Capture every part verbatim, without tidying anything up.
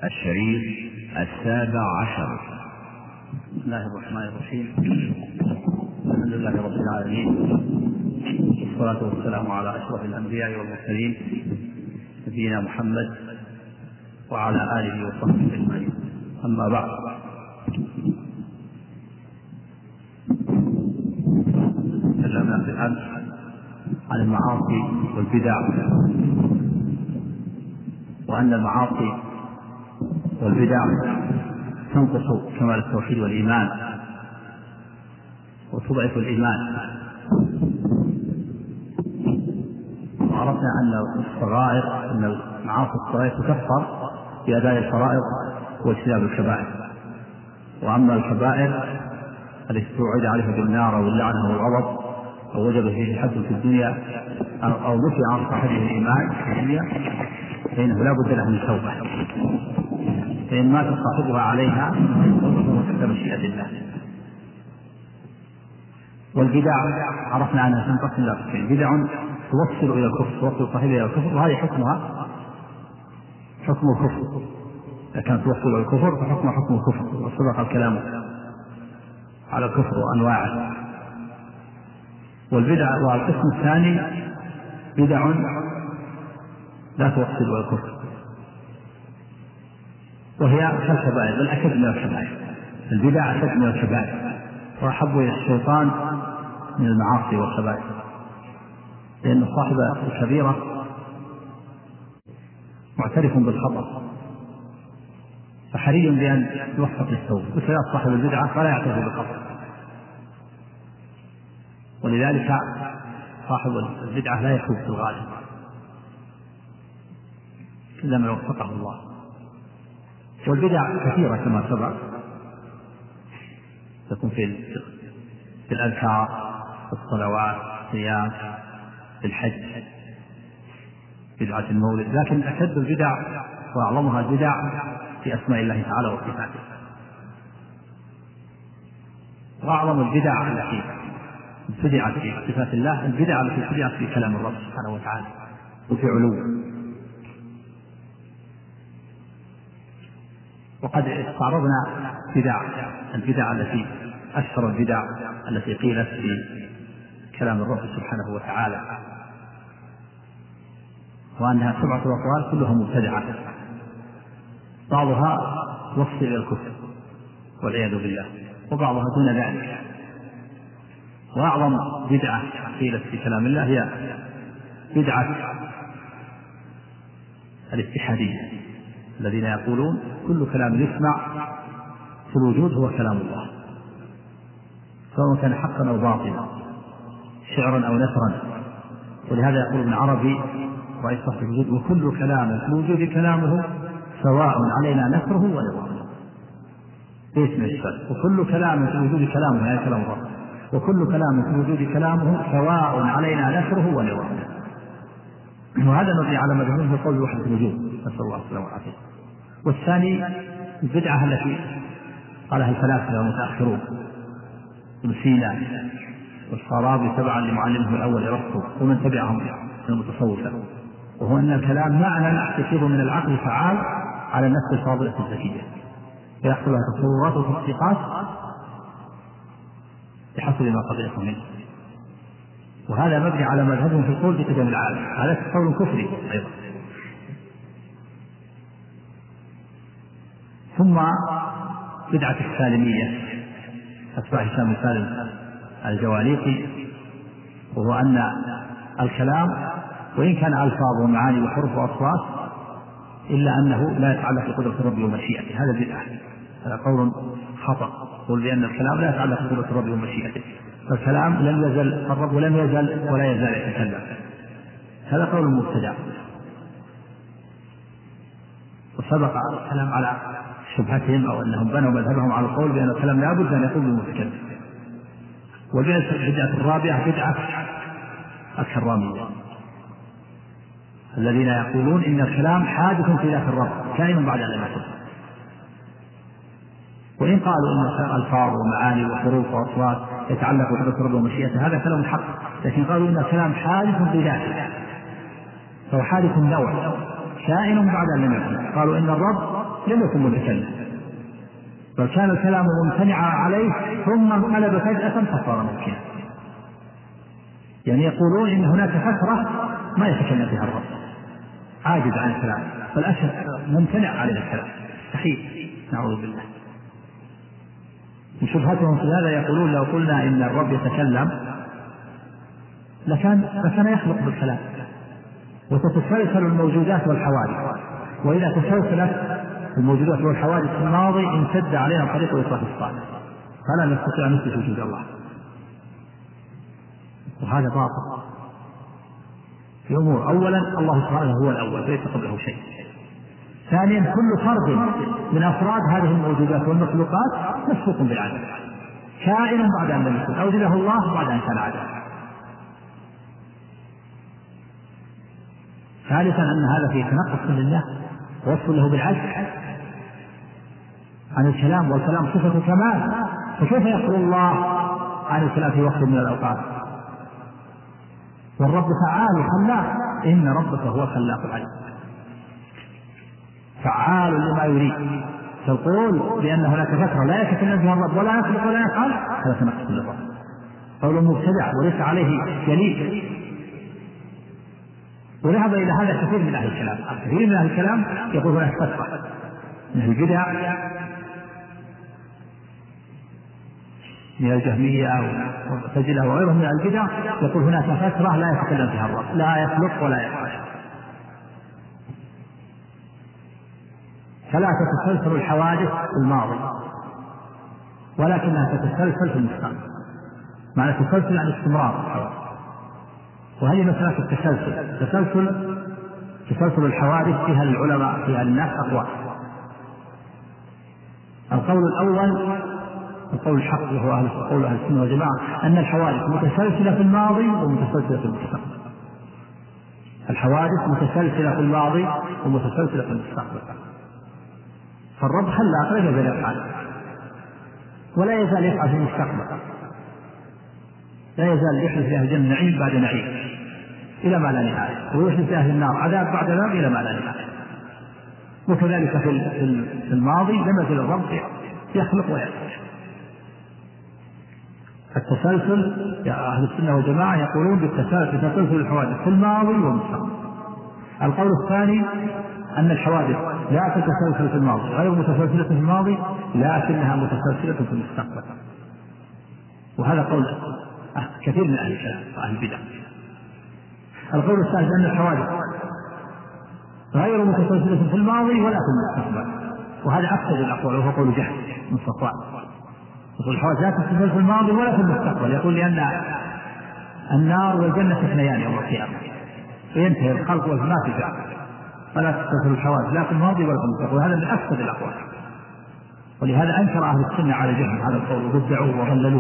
الشريف السابع عشر. بسم الله الرحمن الرحيم. الحمد لله رب العالمين، والصلاة والسلام على أشرف الأنبياء والمرسلين نبينا محمد وعلى آله وصحبه أجمعين. أما بعد، تكلمنا في الأمس عن المعاصي والبدع، وأن المعاصي والبدع تنقص كمال التوحيد والإيمان وتضعف الإيمان. وعرفنا أن الصغائر أن المعاصي الصغائر تكفر بأداء الفرائض واجتناب الكبائر، وأما الكبائر التي توعد عليها بالنار أو اللعنة أو الغضب أو وجب فيه الحد في الدنيا أو نفي عن صاحبه الإيمان في الدنيا فإنه لا بد له من توبة، فإن مات صاحبها عليها فهو تحت مشيئة الله. والبدع عرفنا أنها تنقسم إلى قسمين: بدع توصل إلى الكفر، توصل صاحبها إلى الكفر، وهذه حكمها حكم الكفر. إذا كانت توصل إلى الكفر فحكمها حكم الكفر، وسبق الكلام على الكفر وأنواعه. والبدع والقسم الثاني بدع لا توصل إلى الكفر، وهي كالكبائر بل أشد من الكبائر. البدع أشد من الكبائر وأحب إلى الشيطان من المعاصي والكبائر، لأن صاحب الكبيرة معترف بالخطأ فحري بأن يوفق للتوبة، بخلاف صاحب البدعة فلا يعترف بالخطأ. ولذلك صاحب البدعة لا يتوب في الغالب إلا من وفقه الله. والبدع كثيرة كما سبق، تكون في في الأذكار، في الصلوات، في الصيام، في الحج، بدعة المولد. لكن أشد البدع وأعظمها البدع في أسماء الله تعالى وصفاته. وأعظم البدع التي ابتدعت في صفات الله البدع التي ابتدعت في كلام الرب سبحانه وتعالى وفي علوه. وقد استعرضنا بدع البدع التي أشهر البدع التي قيلت في كلام الرب سبحانه وتعالى، وأنها سبعة أقوال كلها مبتدعة، بعضها وصل إلى الكفر والعياذ بالله، وبعضها دون ذلك. وأعظم بدعة قيلت في كلام الله هي بدعة الاتحادية، الذين يقولون كل كلام يسمع في الوجود هو كلام الله، سواء كان حقا أو باطلا، شعرا أو نثرا. ولهذا يقول ابن عربي رئيس صاحب الوجود: وكل كلام في الوجود كلامه سواء علينا نثره ونظامه. باسم الشر: وكل كلام في الوجود كلامه، يعني كلام الله، وكل كلام في الوجود كلامه سواء علينا نثره ونظامه. وهذا مبني على مذهب قول وحدة الوجود، نسأل الله السلامة والعافية. والثاني البدعة التي قالها الفلاسفة والمتأخرون ابن سينا والفارابي تبعا لمعلمه الأول أرسطو ومن تبعهم من المتصوفة، وهو أن الكلام معنى يصير من العقل فعال على النفس الفاضلة الذكية، فيحصل لها تصورات وتصديقات بحسب ما قبله منه. وهذا مبني على مذهبهم في القول بقدم العالم، هذا قول كفري أيضا. ثم بدعة السالمية أتباع هشام بن سالم الجواليقي، وهو أن الكلام وإن كان ألفاظ ومعاني وحروف وأصوات إلا أنه لا يتعلق بقدرة الرب ومشيئته، هذا بدعة، هذا قول خطأ، قول بأن الكلام لا يتعلق بقدرة الرب ومشيئته، فالكلام لم يزل الرب ولم يزل ولا يزال يتكلم، هذا قول مبتدع. وسبق الكلام على شبهتهم أو أنهم بنوا مذهبهم على القول بأن الكلام لا بد أن يكون بالمتكلم. والبدعة الرابعة بدعة الكرامية، الذين يقولون إن الكلام حادث في ذات الرب كائن بعد أن لم يكن، وإن قالوا إن الفاظ ومعاني وحروف وأصوات يتعلق بقدرة الرب ومشيئته هذا كلام حق، لكن قالوا إن الكلام حادث في ذاته، فهو حادث النوع كائن بعد أن لم يكن. قالوا إن الرب لم يكن متكلم، بل كان الكلام ممتنعا عليه ثم انقلب فجأة فصار ممكنا. يعني يقولون إن هناك فترة ما يتكلم فيها الرب، عاجز عن الكلام، فالأشهر ممتنع عليه الكلام، مستحيل، نعوذ بالله. وشبهتهم في هذا يقولون لو قلنا إن الرب يتكلم لكان لكان يخلق بالكلام، وتتسلسل الموجودات والحوادث، وإذا تسلسلت الموجودات والحوادث في الماضي امتد علينا طريق الإطلاق الصالح، فلا نستطيع أن نثبت وجود الله، وهذا باطل في أمور. أولا الله سبحانه هو الأول ليس قبله شيء. ثانيا كل فرد من أفراد هذه الموجودات والمخلوقات مسبوق بالعدم، كائن بعد أن لم يكن، أوجده الله بعد أن كان عدم. ثالثا أن هذا فيه تنقص لله ووصف له بالعجز عن الكلام، والكلام صفة كمال، فكيف يقول الله عن الكلام في وقت من الأوقات؟ والرب فعال خلاق، إن ربك هو خلاق العليم، فعال لما يريد. تقول بأن هناك فترة لا يتكلم فيها الرب ولا يخلق ولا يفعل، هذا تنقص للرب، قول مبتدع وليس عليه دليل. وذهب إلى هذا كثير من أهل الكلام، كثير من أهل الكلام يقول هناك فترة من البدع من الجهمية والمعتزلة وغيرهم من البدع، يقول هناك فترة لا يتكلم فيها الرب، لا يخلق ولا يفعل، فلا تتسلسل الحوادث في الماضي ولكنها تتسلسل في المستقبل. معنى تسلسل عن استمرار الحوادث، وهذه مسألة التسلسل. تسلسل تسلسل الحوادث فيها العلماء فيها الناس أقوال. القول الأول القول الحق وهو أهل قول أهل السنة والجماعة أن الحوادث متسلسلة في الماضي ومتسلسلة في المستقبل. الحوادث متسلسلة في الماضي ومتسلسلة في المستقبل، فالرب خلاق لا يزال يفعل ولا يزال يفعل في المستقبل، لا يزال يحدث لأهل الجنة نعيم بعد نعيم إلى ما لا نهاية، ويحدث لأهل النار عذاب بعد عذاب إلى ما لا نهاية. وكذلك في الماضي لم يزل الرب يخلق ويفعل. التسلسل يا أهل السنة والجماعة يقولون بالتسلسل الحوادث في الماضي والمستقبل. القول الثاني أن الحوادث لا تتسلسل في الماضي، غير متسلسلة في الماضي لكنها متسلسلة في المستقبل، وهذا قول كثير من أهل الكلام وأهل البدع. القول الثالث أن الحوادث غير متسلسلة في الماضي ولا في المستقبل، وهذا أكثر الأقوال، وهو قول جهل من صفوان، يقول الحوادث لا تتسلسل في الماضي ولا في المستقبل، يقول لأن النار والجنة اثنيان يوم القيامة وينتهي الخلق والماء في ذلك، فلا تتسلسل الحوادث لا في الماضي ولا في المستقبل، وهذا من أكثر الأقوال. ولهذا أنكر أهل السنة على جهل هذا القول وبدعوه وضللوه.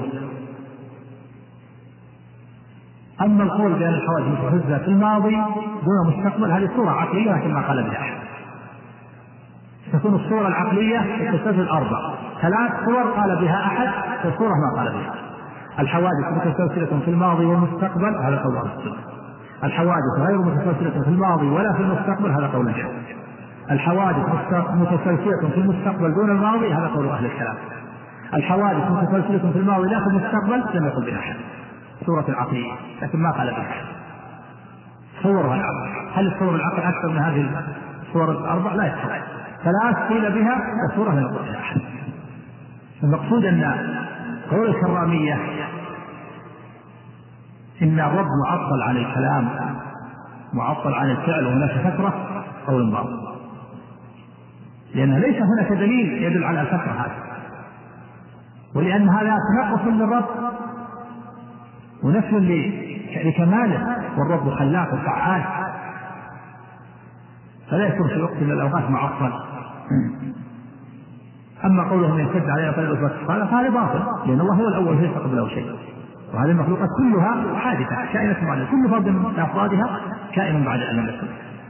أما القول بأن الحوادث متسلسلة في الماضي دون مستقبل هذه صورة عقلية لكن ما قال بها أحد. تكون الصورة العقلية تتسلسل أربع ثلاث صور قال بها أحد، وصورة ما قال بها. الحوادث متسلسلة في الماضي والمستقبل هذا قول أهل السنة. الحوادث غير متسلسلة في الماضي ولا في المستقبل هذا قول الجهل. الحوادث متسلسلة في المستقبل دون الماضي هذا قول أهل الكلام. الحوادث متسلسلة في الماضي لا في المستقبل لم يقل بها أحد، صورة العقلية لكن ما قال بها. صورها العقل، هل الصور العقل أكثر من هذه الصور الأربع؟ لا يستطيع. ثلاث قيل بها وصورة لم يقل بها أحد. المقصود أن قول الكرامية إن الرب معطل عن الكلام معطل عن الفعل وهناك فترة قول باطل، لأن ليس هناك دليل يدل على الفترة هذه، ولأن هذا تنقص للرب ونفي لكماله، والرب خلاق وفعال، فلا يكون في وقت من الأوقات معطل. أما قولهم يمتد علينا طريق الإطلاق الصالح فهذا باطل، لأن الله هو الأول ليس قبله شيء، وهذه المخلوقات كلها حادثة كائنة بعد كل فرد من أفرادها كائن بعد أن لم يكن.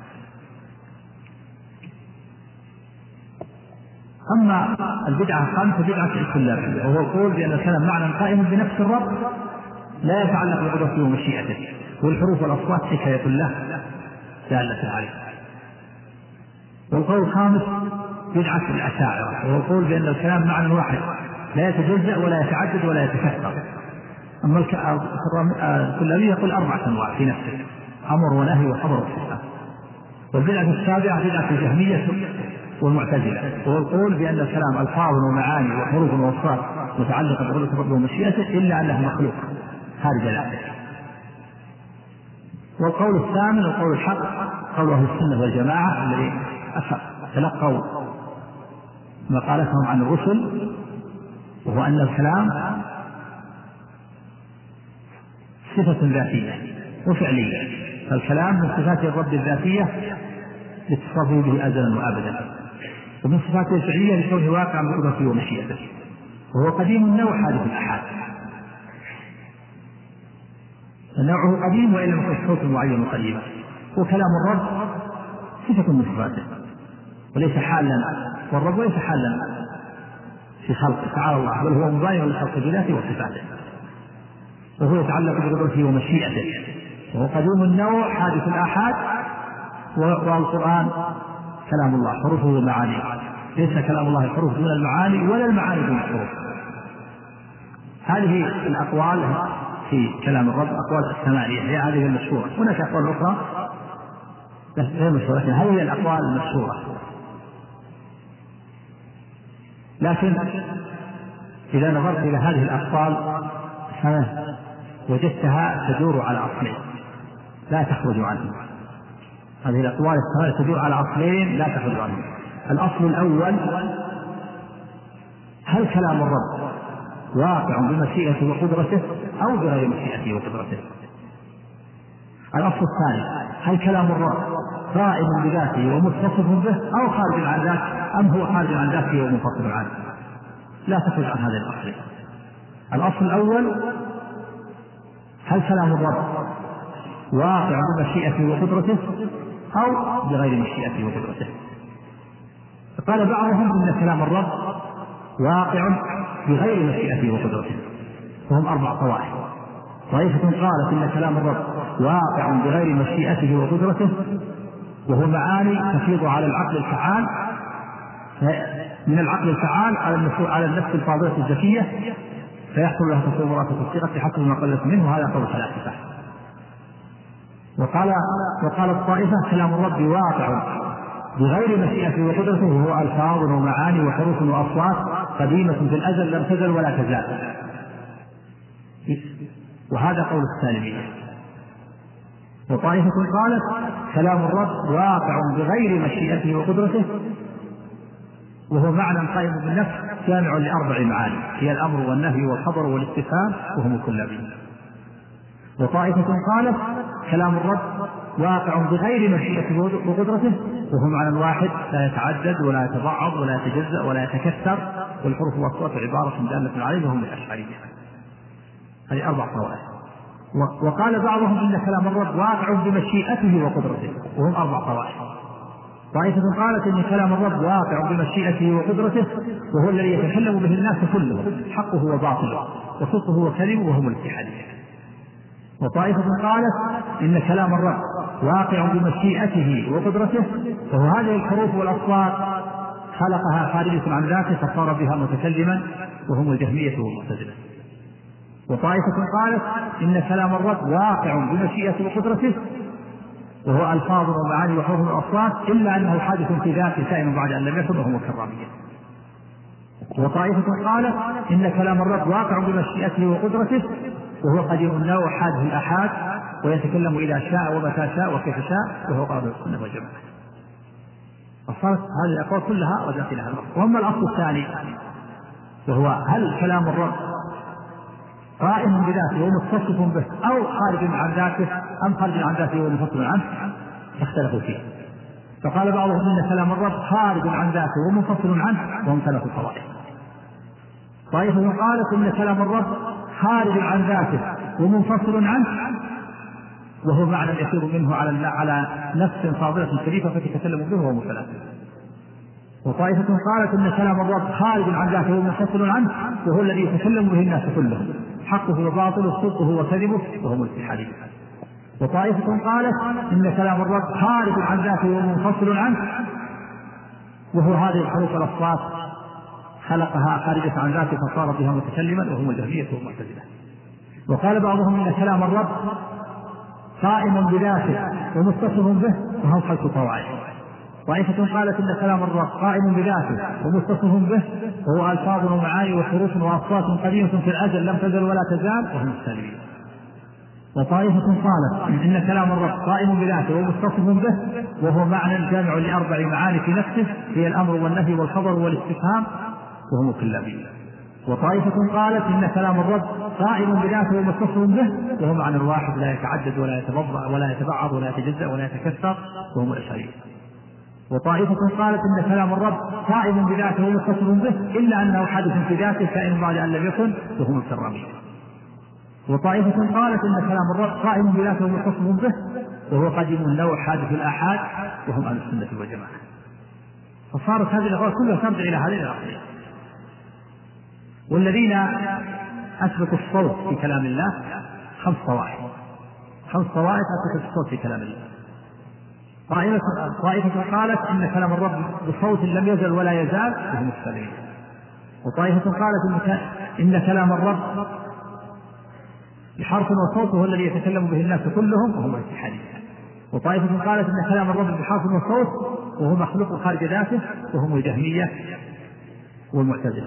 أما البدعة الخامسة بدعة الكلابية، وهو القول بأن الكلام معنى قائم بنفس الرب لا يتعلق بقدرته ومشيئته، والحروف والأصوات حكاية الله دالة عليه. والقول الخامس بدعة الأشاعرة، وهو القول بأن الكلام معنى واحد لا يتجزأ ولا يتعدد ولا يتكثر. أما الكلابي يقول أربعة أنواع في نفسه: أمر ونهي وخبر وصفة. والبدعة السابعة بدعة الجهمية والمعتزلة، وهو القول بأن الكلام ألفاظ ومعاني وحروف وأصوات متعلقة بقدرة ربه ومشيئته إلا أنها مخلوق خارج ذلك. والقول الثامن القول الحق قول أهل السنة والجماعة الذي تلقوا مقالتهم عن الرسل، وهو أن الكلام صفة ذاتية وفعلية، فالكلام من صفات الرب الذاتية لاتصافه به أزلا وأبدا، ومن صفاته الفعلية لكونه واقعا بقدرته ومشيئته، وهو قديم النوع حادث الآحاد. نوعه قديم وإن لم يكن صوت معين قديما، وكلام الرب صفة من صفاته وليس حالا، والرب ليس حالا في خلقه تعالى الله، بل هو مباين لخلق بذاته وصفاته، وهو يتعلق بقدرته ومشيئته، وهو قديم النوع حادث الآحاد. والقرآن كلام الله حروفه ومعانيه، ليس كلام الله الحروف دون المعاني ولا المعاني دون الحروف. هذه الأقوال في كلام الرب أقوال الثمانية هي هذه المشهورة. هناك أقوال أخرى غير مشهورة، هذه الأقوال المشهورة. لكن إذا نظرت إلى هذه الأقوال وجدتها تدور على أصلين لا تخرج عنه. هذه الأقوال الثمانية تدور على أصلين لا تخرج عنه. الأصل الأول: هل كلام الرب واقع بمشيئته وقدرته أو بغير مشيئته وقدرته؟ الأصل الثاني: هل كلام الرب قائم بذاته ومتصف به أو خارج عن ذاته أم هو خارج عن ذاته ومنفصل عنه؟ لا تخرج عن هذه الأصلين. الأصل الأول: هل كلام الرب واقع بمشيئته وقدرته أو بغير مشيئته وقدرته؟ قال بعضهم إن كلام الرب واقع بغير مشيئته وقدرته، وهم أربع طوائف. طائفة قالت إن كلام الرب واقع بغير مشيئته وقدرته، وهو معاني تفيض على العقل الفعال، من العقل الفعال على النفس الفاضلة الذكية، فيحصل لها تصورات الصيغة حسب ما قلت منه. هذا قول ثلاثة. وقال وقال الطائفة كلام الرب واقع بغير مشيئته وقدرته، وهو ألفاظ ومعاني وحروف وأصوات قديمة في الأزل لم تزل ولا تزال. وهذا قول السالمية. وطائفة قالت كلام الرب واقع بغير مشيئته وقدرته، وهو معنى قائم بالنفس جامع لأربع معاني هي الأمر والنهي والخبر والاستفهام، وهم الكلابيين. وطائفة قالت كلام الرب واقع بغير مشيئته وقدرته، وهو معنى واحد لا يتعدد ولا يتضاعف ولا يتجزأ ولا يتكثر، والحروف والأصوات عبارة دالة عليه، وهم الأشعرية. هذه أربع طوائف. وقال بعضهم إن كلام الرب واقع بمشيئته وقدرته، وهم أربع طوائف. طائفة قالت إن كلام الرب واقع بمشيئته وقدرته، وهو الذي يتكلم به الناس كلهم، حقه وباطله وصدقه وكذبه، وهم الاتحادية. وطائفة قالت إن كلام الرب واقع بمشيئته وقدرته، وهو هذه الحروف والأصوات خلقها خارجة عن ذاته فصار بها متكلما، وهم الجهمية والمعتزلة. وطائفة قالت إن كلام الرب واقع بمشيئته وقدرته، وهو ألفاظ ومعاني وحروف وأصوات إلا أنه حادث في ذاته كائن بعد أن لم يكن، وهم الكرامية. وطائفة قالت إن كلام الرب واقع بمشيئته وقدرته، وهو قديم النوع حادث الآحاد ويتكلم إذا شاء ومتى شاء وكيف شاء، وهو قول السنة والجماعة. فصارت هذه الأقوال كلها رجعت إلى الأصل. وأما الأصل الثاني وهو هل كلام الرب قائم بذاته ومتصف به أو خارج عن ذاته أم خارج عن ذاته ومنفصل عنه، فاختلفوا فيه. فقال بعضهم إن كلام الرب خارج عن ذاته ومنفصل عنه، وهم ثلاث طوائف. طائفة قالت إن كلام الرب خارج عن ذاته ومنفصل عنه، وهو معنى يسير منه على على نفس فاضلة شريفة فتتكلم به وهو ثلاثة. وطائفة قالت إن كلام الرب خارج عن ذاته ومنفصل عنه، وهو الذي يتكلم به الناس كلهم، حقه وباطله صدقه وكذبه، وهم الاتحادية. وطائفة قالت إن كلام الرب خارج عن ذاته ومنفصل عنه، وهو هذه الحروف والأصوات خلقها خارجة عن ذاته فصار بها متكلما، وهم الجهمية والمعتزلة. وقال بعضهم إن كلام الرب قائم بذاته ومتصف به وهم خلق طوائف. طائفة قالت إن كلام الرب قائم بذاته ومتصف به وهو ألفاظ ومعاني وحروف وأصوات قديمة في الأزل لم تزل ولا تزال، وهم السالمين. وطائفة قالت إن كلام الرب قائم بذاته ومتصف به وهو معنى جامع لأربع معاني في نفسه هي الأمر والنهي والخبر والاستفهام، وهم الكلابية. وطائفة قالت إن كلام الرب قائم بذاته ومتصف به وهو معنى واحد لا يتعدد ولا يتبضع ولا يتبعض ولا يتجزأ ولا يتكسر، وهم الأشعرية. وطائفة قالت إن كلام الرب قائم بذاته ومتصف به إلا أنه حادث في ذاته كائن بعد أن لم يكن، وهم الكرامية. وطائفة قالت إن كلام الرب قائم بذاته ومتصف به وهو قديم النوع حادث الآحاد، وهم أهل السنة والجماعة. فصارت هذه الأقوال كلها ترجع إلى هذه العقلية. والذين أثبتوا الصوت في كلام الله خمس طوائف، خمس طوائف أثبتوا الصوت في كلام الله. طائفة قالت إن كلام الرب بصوت لم يزل ولا يزال، وهم السالمين. وطائفة قالت إن كلام الرب بحرف وصوت هو الذي يتكلم به الناس كلهم، وهم الاتحادية. وطائفة قالت إن كلام الرب بحرف وصوت وهو مخلوق خارج ذاته، وهم الجهمية والمعتزلة.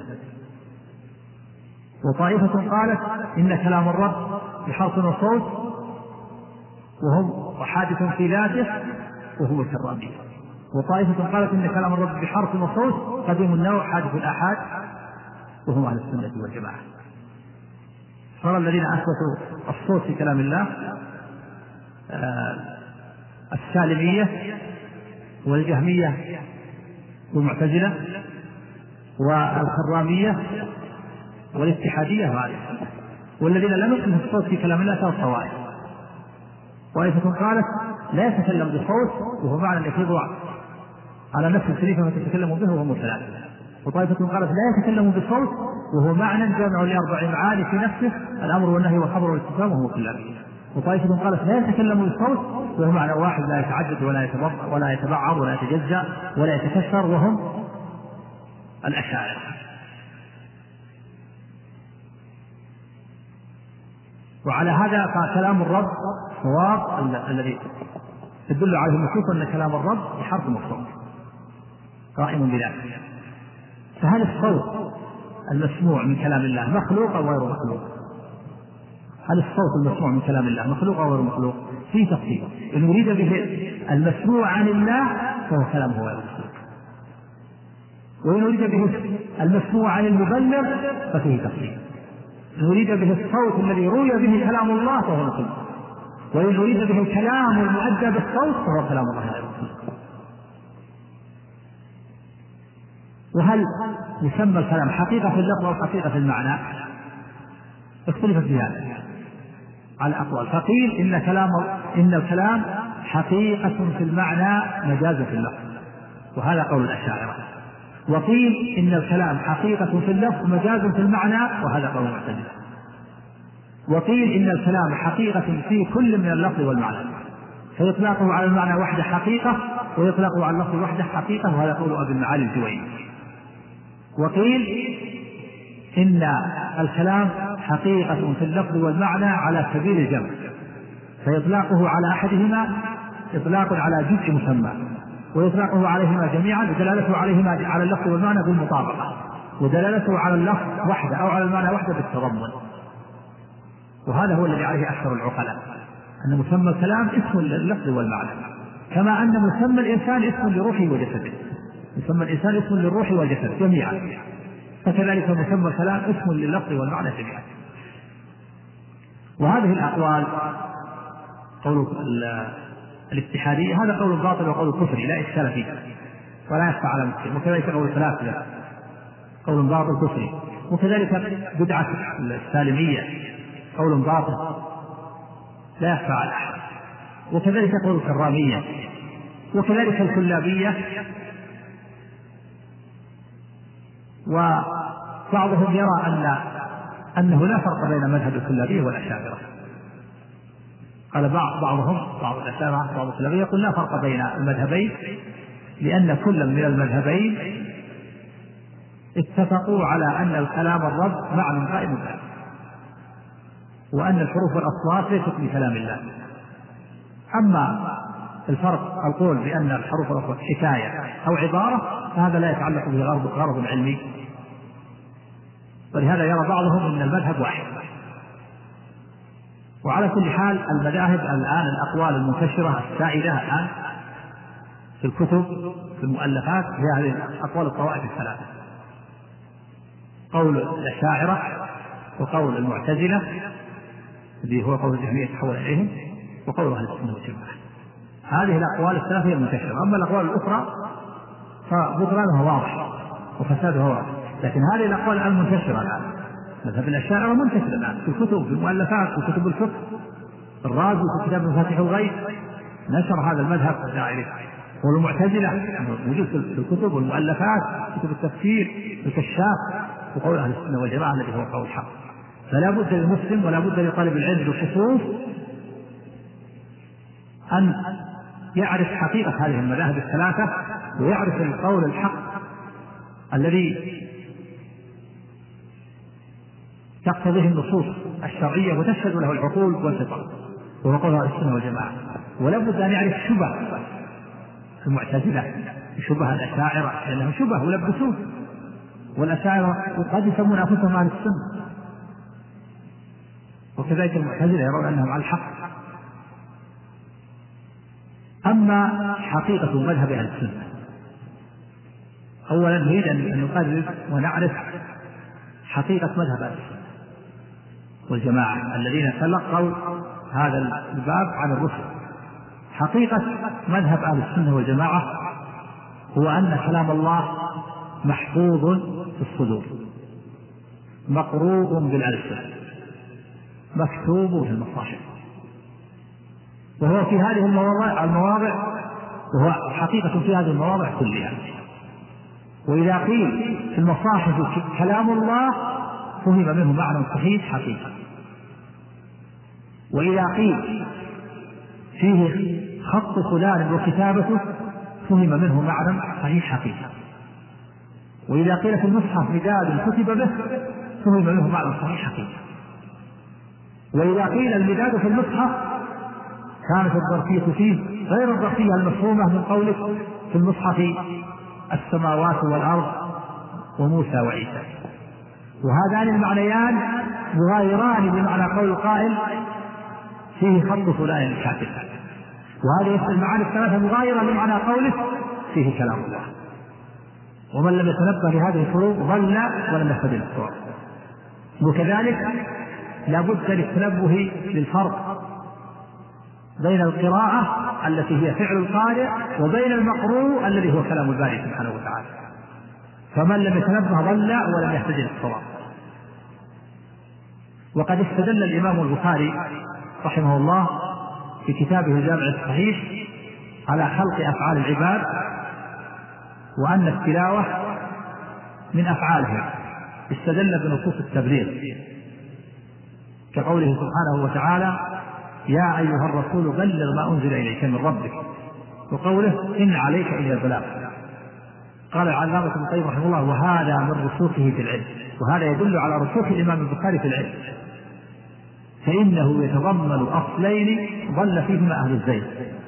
وطائفة قالت إن كلام الرب بحرف وصوت وهم حادث في ذاته، وهم الكرامية. وطائفة قالت إن كلام الرب بحرف وصوت قديم النوع حادث الآحاد، وهم أهل السنة والجماعة. صار الذين أثبتوا الصوت في كلام الله آه السالمية والجهمية والمعتزلة والكرامية والاتحادية وهذه. والذين لم يثبتوا الصوت في كلام الله ثلاث طوائف. طائفة قالت لا يتكلم بصوت وهو معنى يفيض على نفس الشريف ما تتكلم به وهو ثلاثة. وطائفة قالت لا يتكلم بصوت وهو معنى جامع لأربع معاني في نفسه الأمر والنهي والخبر والاستفهام، وهو كلامية. وطائفة قالت لا يتكلم بصوت وهو معنى واحد لا يتعدد ولا يتبعض ولا يتبعض ولا يتجزأ ولا يتكسر، وهم الأشاعرة. وعلى هذا فكلام الرب صواب الذي تدل عليه النصوص أن كلام الرب بحرف مصوت قائم بذاته. فهل الصوت المسموع من كلام الله مخلوق أو غير مخلوق؟ هل الصوت المسموع من كلام الله مخلوق أو غير مخلوق؟ في تفصيل. إن أريد به المسموع عن الله فهو كلامه غير مخلوق، وإن أريد به المسموع عن المبلغ ففيه تفصيل. إن أريد به الصوت الذي روي به كلام الله فهو مخلوق، وإن أريد به الكلام المؤدى بالصوت فهو كلام الله غير مخلوق. وهل يسمى الكلام حقيقة في اللفظ أو حقيقة في المعنى؟ اختلف في هذا على أقوال. فقيل إن كلام إن الكلام حقيقة في المعنى مجازا في اللفظ، وهذا قول الأشاعرة. وقيل إن الكلام حقيقة في اللفظ مجازا في المعنى، وهذا قول المعتزلة. وقيل إن الكلام حقيقة في كل من اللفظ والمعنى، فيطلقه على المعنى وحده حقيقة ويطلقه على اللفظ وحده حقيقة، وهذا قول أبي المعالي الجويني. وقيل إن الكلام حقيقة في اللفظ والمعنى على سبيل الجمع، فيطلقه على أحدهما إطلاق على جزء مسمى، ويطلقه عليهما جميعا ودلالته عليهما على اللفظ والمعنى بالمطابقة، ودلالته على اللفظ وحده أو على المعنى وحده بالتضمن. وهذا هو الذي عليه أكثر العقلاء، أن مسمى الكلام اسم لللفظ والمعنى، كما أن مسمى الإنسان اسم لروحه وجسده. مسمى الإنسان اسم للروح والجسد جميعا، فكذلك مسمى الكلام اسم لللفظ والمعنى جميعا. وهذه الأقوال قول الاتحادية هذا قول باطل وقول كفري لا إشكال فيه ولا يخفى على مسلم، وكذلك قول الفلاسفة قول باطل كفري، وكذلك بدعة السالمية قول باطل لا يخفى على أحد، وكذلك قول الكرامية، وكذلك الكلابية. وبعضهم يرى أن أنه لا فرق بين مذهب الكلابية والأشاعرة. قال بعض بعضهم بعض الأشاعرة بعض الكلابية يقول لا فرق بين المذهبين، لأن كل من المذهبين اتفقوا على أن الكلام الرب معنى قائم به، وأن الحروف والأصوات ليست من كلام الله. أما الفرق القول بأن الحروف والأصوات حكاية أو عبارة فهذا لا يتعلق به غرض علمي، ولهذا يرى بعضهم أن المذهب واحد. وعلى كل حال المذاهب الآن الأقوال المنتشرة السائدة الآن في الكتب في المؤلفات هي هذه أقوال الطوائف الثلاثة: قول الأشاعرة، وقول المعتزلة الذي هو قول الجهمية يتحول إليهم، وقول أهل السنة والجماعة. هذه الأقوال الثلاثة المنتشرة. أما الأقوال الأخرى فبطلانها واضح وفسادها واضح، لكن هذه الأقوال المنتشرة الآن مذهب الأشاعرة منتشر الآن في الكتب في المؤلفات في كتب الفقه. الرازي في كتاب مفاتيح الغيب نشر هذا المذهب الأشاعري، والمعتزلة موجود في الكتب والمؤلفات كتب التفسير الكشاف، وقول أهل السنة والجماعة الذي هو قول الحق. فلا بد للمسلم ولا بد لطالب العلم بالخصوص أن يعرف حقيقة هذه المذاهب الثلاثة، ويعرف القول الحق الذي تقتضيه النصوص الشرعية وتشهد له العقول والفطر، وهو قول أهل السنة والجماعة. ولا بد أن يعرف شبه المعتزلة، شبه الأشاعرة، لأنهم شبه ولبسون، والأشاعرة قد يسمون أنفسهم أهل السنة، وكذلك المعتزلة يرون أنهم على الحق. أما حقيقة مذهب أهل السنة، أولا نريد أن نقرر ونعرف حقيقة مذهب أهل السنة والجماعة الذين تلقوا هذا الباب عن الرسل. حقيقة مذهب أهل السنة والجماعة هو أن كلام الله محفوظ في الصدور، مقروء بالألسنة، مكتوب في المصاحف، وهو في هذه المواضع المواضع وهو حقيقة في هذه المواضع كلها. وإذا قيل في المصاحف كلام الله فهم منه معنى صحيح حقيقة، وإذا قيل فيه خط فلان وكتابته فهم منه معنى صحيح حقيقة، وإذا قيل في المصحف مداد كتب به فهم منه معنى صحيح حقيقة، وإذا قيل المداد في المصحف كانت الظرفية فيه غير الظرفية المفهومة من قولك في المصحف السماوات والأرض وموسى وعيسى، وهذان المعنيان مغايران بمعنى قول القائل فيه خط فلان الكاتب، وهذه المعاني الثلاثة مغايرة بمعنى قوله فيه كلام الله. ومن لم يتنبه لهذه الفروق ضل ولم يهتدي للصواب. وكذلك لا بد للتنبه للفرق بين القراءة التي هي فعل القارئ وبين المقروء الذي هو كلام الباري سبحانه وتعالى، فمن لم يتنبه ضل ولم يهتدي للصواب. وقد استدل الإمام البخاري رحمه الله في كتابه الجامع الصحيح على خلق أفعال العباد، وأن التلاوة من أفعالهم، استدل بنصوص التبليغ كقوله سبحانه وتعالى يا أيها الرسول بلغ ما أنزل إليك من ربك، وقوله إن عليك إلا البلاغ. قال العلامة ابن القيم رحمه الله وهذا من رسوخه في العلم، وهذا يدل على رسوخ الإمام البخاري في العلم، فإنه يتضمن أصلين ضل فيهما أهل الزيغ.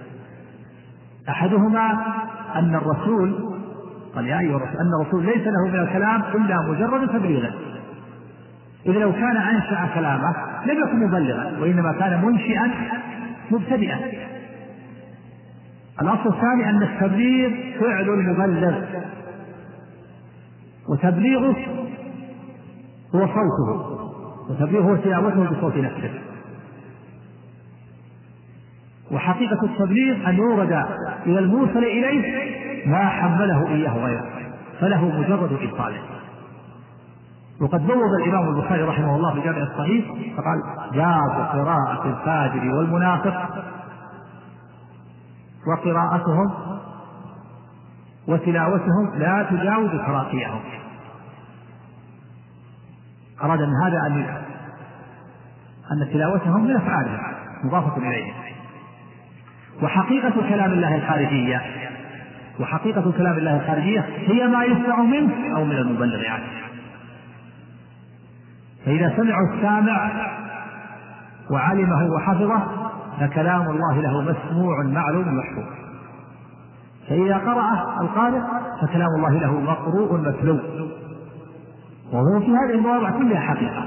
أحدهما أن الرسول قال يا أيها الرسول أن الرسول ليس له من الكلام إلا مجرد تبليغا، إذا لو كان أنشأ كلامه لم يكن مبلغا، وإنما كان منشئا مبتدئا. الأصل الثاني أن التبليغ فعل المبلغ، وتبليغه هو صوته، وتبليغه هو تلاوته بصوت نفسه. وحقيقة التبليغ أن يورد إلى الموصل إليه ما حمله إياه غيره، فله مجرد إيصاله. وقد بوّب الإمام البخاري رحمه الله في الجامع الصحيح فقال جاز قراءة الفاجر والمنافق وقراءتهم وتلاوتهم لا تجاوز تراقيهم. أراد من هذا أن أن تلاوتهم من أفعالهم مضافة إليهم. وحقيقة كلام الله الخارجية وحقيقة كلام الله الخارجية هي ما يسمع منه أو من المبلغ عنه. فإذا سمعه السامع وعلمه وحفظه فكلام الله له مسموع معلوم محفوظ. فإذا قرأه القارئ فكلام الله له مقروء متلو، وهو في هذه المواضع كلها حقيقة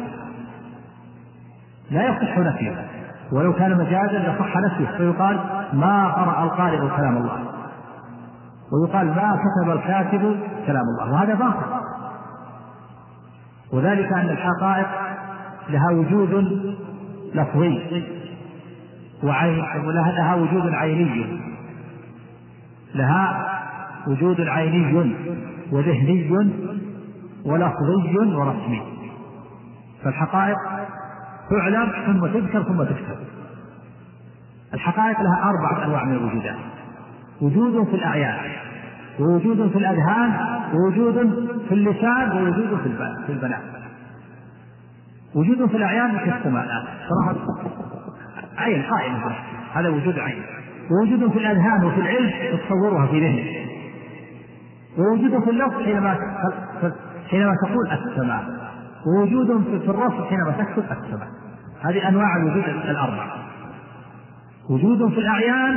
لا يصح نفيه، ولو كان مجازا لصح نفيه، فيقال ما قرأ القارئ كلام الله، ويقال ما كتب الكاتب كلام الله، وهذا باطل. وذلك أن الحقائق لها وجود لفظي وعين، ولها وجود عيني، لها وجود عيني وذهني ولفظي ورسمي. فالحقائق تعلم ثم تذكر ثم تكتب. الحقائق لها أربعة أنواع من الوجودات: وجود في الأعيان، ووجود في الأذهان، ووجود في اللسان، ووجود في البنات. وجود في الأعيان مثل السماء صراحة عين قائمة، هذا وجود عين. ووجود في الأذهان وفي العلم تصورها في ذهنك. ووجود في اللفظ حينما حينما تقول السماء. ووجود في الرفض حينما تكتب السماء. هذه أنواع الوجود الأربعة. وجود في الأعيان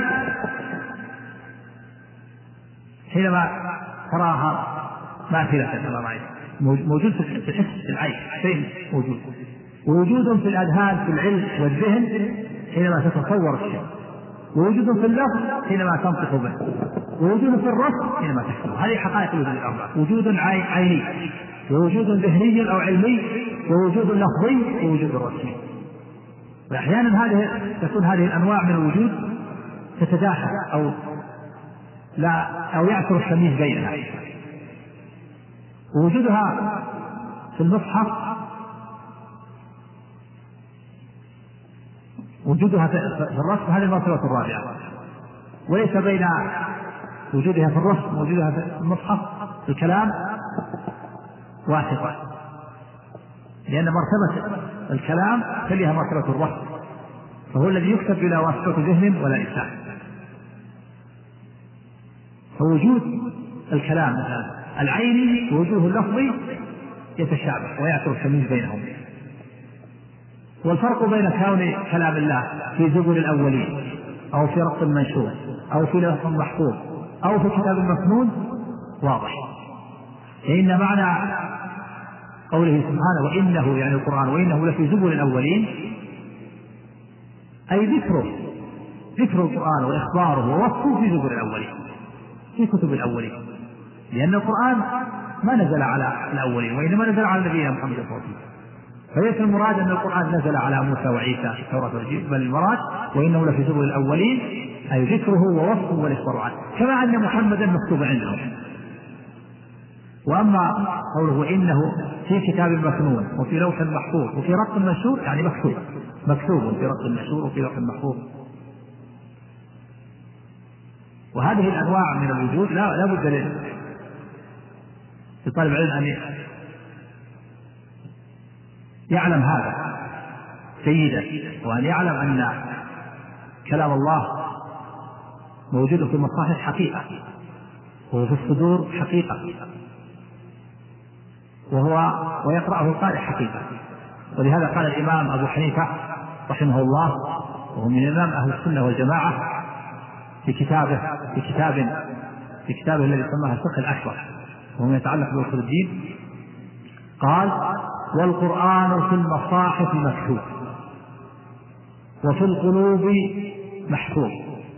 حينما تراها ماثلة كما رأيت، موجود في الحس في العين شيء موجود. ووجود في الأذهان في العلم والذهن حينما تتصور الشيء. ووجود في اللفظ حينما تنطق به. ووجود في الرفض حينما تكتب. هذه حقائق الوجود الأربعة: وجود عيني، ووجود ذهني أو علمي، ووجود لفظي، ووجود رسمي. وأحيانا هذه تكون هذه الأنواع من الوجود تتداخل أو لا أو يعثر التمييز بينها. ووجودها في المصحف وجودها في الرسم هذه المرتبة الرابعة، وليس بين وجودها في الرسم ووجودها في المصحف في الكلام واسطة، لأن مرتبة الكلام تليها مرتبة الرسم، فهو الذي يكتب بلا واسطة ذهن ولا لسان. فوجود الكلام مثلا العيني ووجوه اللفظي يتشابه ويعثر التمييز بينهم. والفرق بين كون كلام الله في زبر الأولين أو في رق منشور أو في لوح محفوظ أو في كتاب مكنون واضح. فإن معنى قوله سبحانه وإنه يعني القرآن وإنه لفي زبر الأولين أي ذكره ذكر القرآن وإخباره ووصفه في زبر الأولين في كتب الأولين، لأن القرآن ما نزل على الأولين وإنما نزل على نبينا محمد صلى الله عليه وسلم. فليس المراد أن القرآن نزل على موسى وعيسى في التوراة والإنجيل، بل المراد وإنه لفي زبر الأولين أي ذكره ووصفه والإخبار عنه، كما أن محمدا مكتوب عندهم. وأما قوله إنه في كتاب مكنون وفي لوح محفوظ وفي رق منشور يعني مكتوب مكتوب في رق منشور وفي لوح محفوظ. وهذه الأنواع من الوجود لا لا بد لطالب العلم أن يعلم هذا جيدا، وأن يعلم أن كلام الله موجود في المصاحف حقيقة، وهو في الصدور حقيقة، وهو ويقرأه القارئ حقيقة. ولهذا قال الإمام أبو حنيفة رحمه الله وهو من الإمام أهل السنة والجماعة في كتابه في كتاب في كتابه الذي سماه الفقه الأكبر وهو يتعلق بأصول الدين، قال: والقرآن في المصاحف مكتوب وفي القلوب محفوظ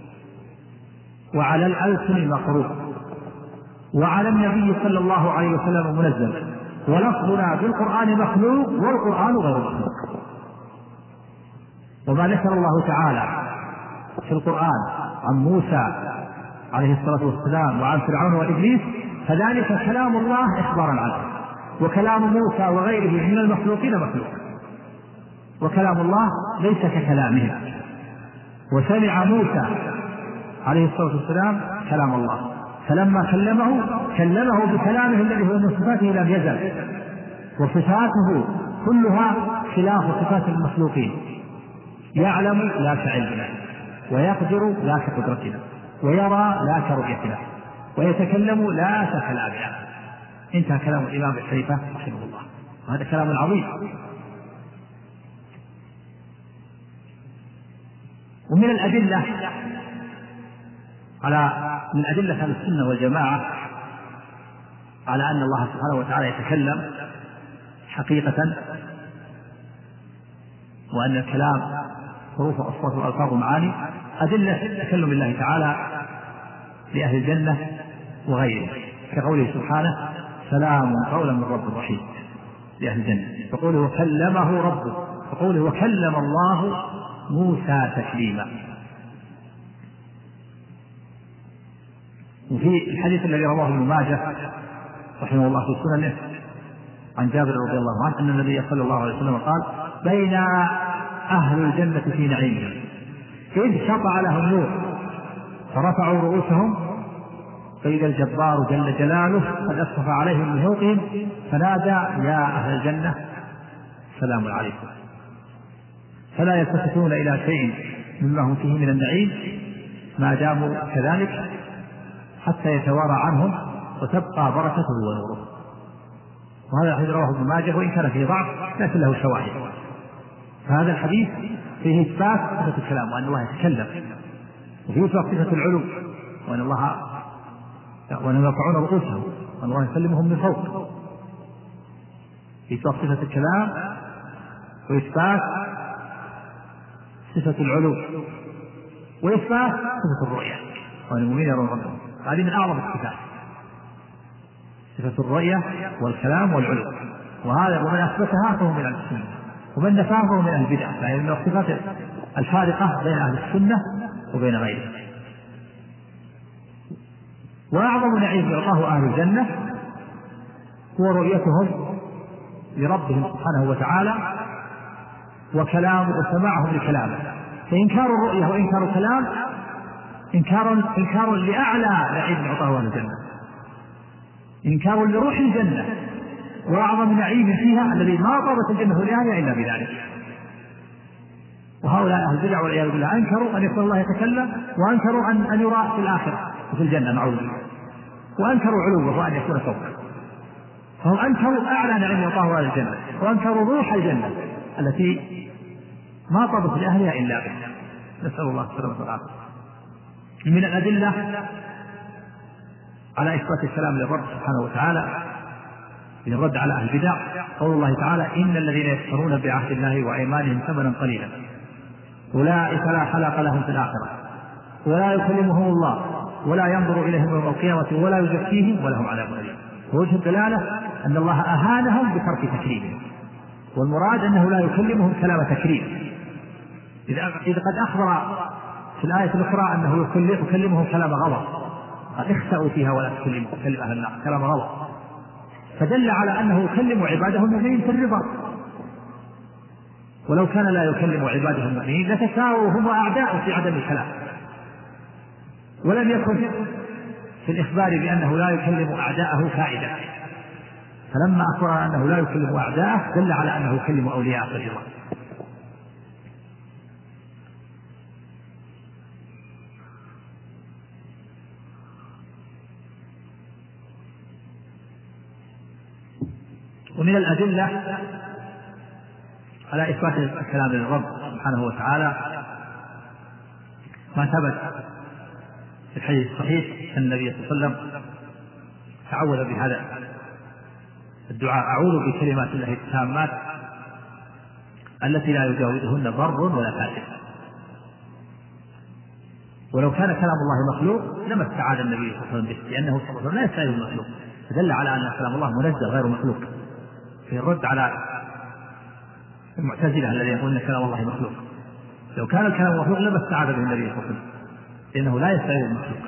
وعلى الألسن مقروء وعلى النبي صلى الله عليه وسلم منزل، ولفظنا بالقرآن مخلوق والقرآن غير مخلوق. وما ذكر الله تعالى في القرآن عن موسى عليه الصلاة والسلام وعن فرعون وإبليس فذلك كلام الله إخبارا عنه، وكلام موسى وغيره من المخلوقين مخلوق، وكلام الله ليس ككلامهم. وسمع موسى عليه الصلاة والسلام كلام الله، فلما كلمه كلمه بكلامه الذي هو من صفاته لم يزل، وصفاته كلها خلاف صفات المخلوقين، يعلم لا كعلمنا، ويقدر لا كقدرتنا، ويرى لا كرؤيتنا، ويتكلم لا كلام له. انتهى كلام الإمام أبي حنيفة رحمه الله، وهذا كلام عظيم. ومن الأدلة على من أدلة أهل السنة والجماعة على أن الله سبحانه وتعالى يتكلم حقيقة، وأن الكلام حروف وأصوات وألفاظ ومعاني، أدلة تكلم الله تعالى لأهل الجنة وغيره، كقوله سبحانه سلام قولا من رب رحيم لأهل الجنة، فقوله وكلمه ربه، فقوله وكلم الله موسى تكليما. وفي الحديث الذي رواه ابن ماجه رحمه الله في سننه عن جابر رضي الله عنه أن النبي صلى الله عليه وسلم قال بين أهل الجنة في نعيمهم إذ شطع لهم نور فرفعوا رؤوسهم فإذا الجبار جل جلاله قد أسقط عليهم من فوقهم فنادى يا أهل الجنة سلام عليكم، فلا يلتفتون إلى شيء مما هم فيه من النعيم ما داموا كذلك حتى يتوارى عنهم وتبقى بركته ونوره. وهذا الحديث رواه ابن ماجه وإن كان فيه ضعف لكن له شواهد. فهذا الحديث فيه إثبات صفة الكلام وأن الله يتكلم، وفيه إثبات صفة العلو وأن الله وأنهم يرفعون رؤوسهم وأن الله يسلمهم من فوق، إثبات صفة الكلام وإثبات صفة العلو وإثبات صفة الرؤية وأن المؤمنين يرون ربهم. هذه من أعظم الصفات، صفة الرؤية والكلام والعلو، وهذا ومن أثبتها فهو من أهل السنة ومن نفاه فهو من أهل البدع، يعني من الصفات الفارقة بين أهل السنة وبين غيرهم. وأعظم نعيم يعطاه أهل الجنة هو رؤيتهم لربهم سبحانه وتعالى وكلام وسماعهم لكلامه. فإنكار الرؤية وإنكار الكلام إنكار إنكار لأعلى نعيم يعطاه أهل الجنة، إنكار لروح الجنة وأعظم نعيم فيها الذي ما طابت الجنة لأهلها إلا بذلك. وهؤلاء أهل البدع والعياذ بالله أنكروا أن يكون الله يتكلم، وأنكروا أن أن يرى في الآخرة وفي الجنة نعوذ بالله، وأنكروا علوه وأن يكون فوق. فهم أنكروا أعلى نعيم يعطاه أهل الجنة، وأنكروا روح الجنة التي ما طابت لأهلها إلا به. نسأل الله السلامة والعافية. من الأدلة على إثبات الكلام للرب سبحانه وتعالى للرد على أهل البدع قول الله تعالى إن الذين يشترون بعهد الله وأيمانهم ثمنا قليلا أولئك لا خلاق لهم في الآخرة ولا يكلمهم الله ولا ينظر إليهم يوم القيامة ولا يزكيهم ولهم عذاب أليم. ووجه الدلالة أن الله أهانهم بترك تكريمهم، والمراد أنه لا يكلمهم كلام تكريم. إذا قد أخبر في الآية الأخرى أنه يكلمهم كلام غضب، اخسأوا فيها ولا تكلموا تكلم أهل النار كلام غضب، فدل على أنه يكلم عباده المؤمنين في الرضا. ولو كان لا يكلم عباده المؤمنين لتساووا هم أعداء في عدم الكلام. ولم يكن في الإخبار بأنه لا يكلم أعداءه فائدة، فلما أخبر أنه لا يكلم أعداءه دل على أنه يكلم أولياءه في الرضا. ومن الأدلة على إثبات الكلام للرب سبحانه وتعالى ما ثبت في الحديث الصحيح أن النبي صلى الله عليه وسلم تعوذ بهذا الدعاء أعوذ بكلمات الله التامات التي لا يجاوزهن بر ولا فاجر. ولو كان كلام الله مخلوق لما استعاذ النبي صلى الله عليه وسلم به، لأنه صلى الله عليه وسلم لا يستعيذ المخلوق، فدل على أن كلام الله منزل غير مخلوق، في الرد على المعتزلة الذين يقولون كلام الله مخلوق. لو كان الكلام مخلوق لما استعاذ به النبي صلى الله عليه وسلم، لأنه لا يستعيذ المخلوق.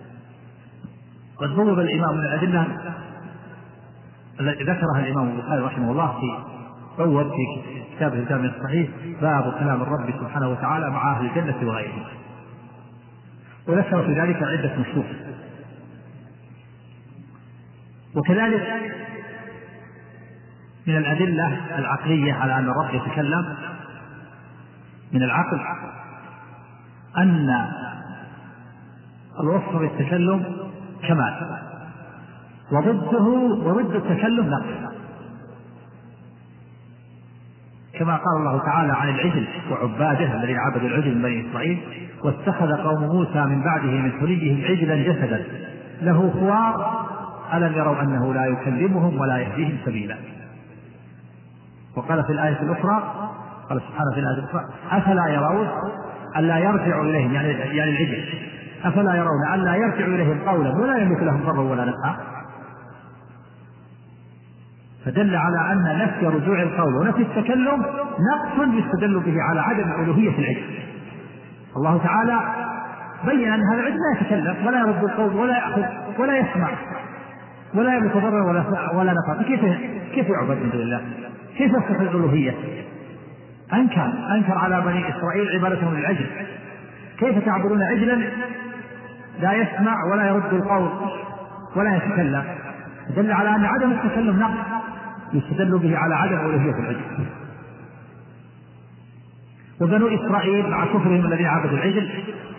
قد ضرب الإمام من الأدلة التي ذكرها الإمام البخاري رحمه الله في بوب في كتابه الجامع الصحيح باب كلام الرب سبحانه وتعالى مع أهل الجنة وغيرهم، وذكر في ذلك عدة نصوص. وكذلك من الأدلة العقلية على أن الرب يتكلم من العقل أن الوصف بالتكلم كمال، وضده وضد التكلم نقص، كما قال الله تعالى عن العجل وعباده الذين عبدوا العجل من بني إسرائيل: واتخذ قوم موسى من بعده من حليهم عجلا جسدا له خوار ألم يروا أنه لا يكلمهم ولا يهديهم سبيلا. وقال في الآية الأخرى، قال سبحانه في الآية الأخرى: أفلا يرون ألا يرجع إليهم، يعني يعني العجل، أفلا يرون ألا يرجع إليهم قولا ولا يملك لهم ضرا ولا نفعا. فدل على أن نفي رجوع القول ونفي التكلم نقص يستدل به على عدم ألوهية العجل. الله تعالى بين أن هذا العجل لا يتكلم ولا يرد القول ولا يأخذ ولا يسمع ولا يملك ضرا ولا ولا نفعا، كيف كيف يعبد من دون الله؟ كيف يصح الألوهية؟ أنكر أنكر على بني إسرائيل عبادتهم للعجل. كيف تعبدون عجلا لا يسمع ولا يرد القول ولا يتكلم؟ دل على أن عدم التكلم نقص يستدل به على عدم ألوهية العجل. وبنو إسرائيل مع كفرهم الذين عبدوا العجل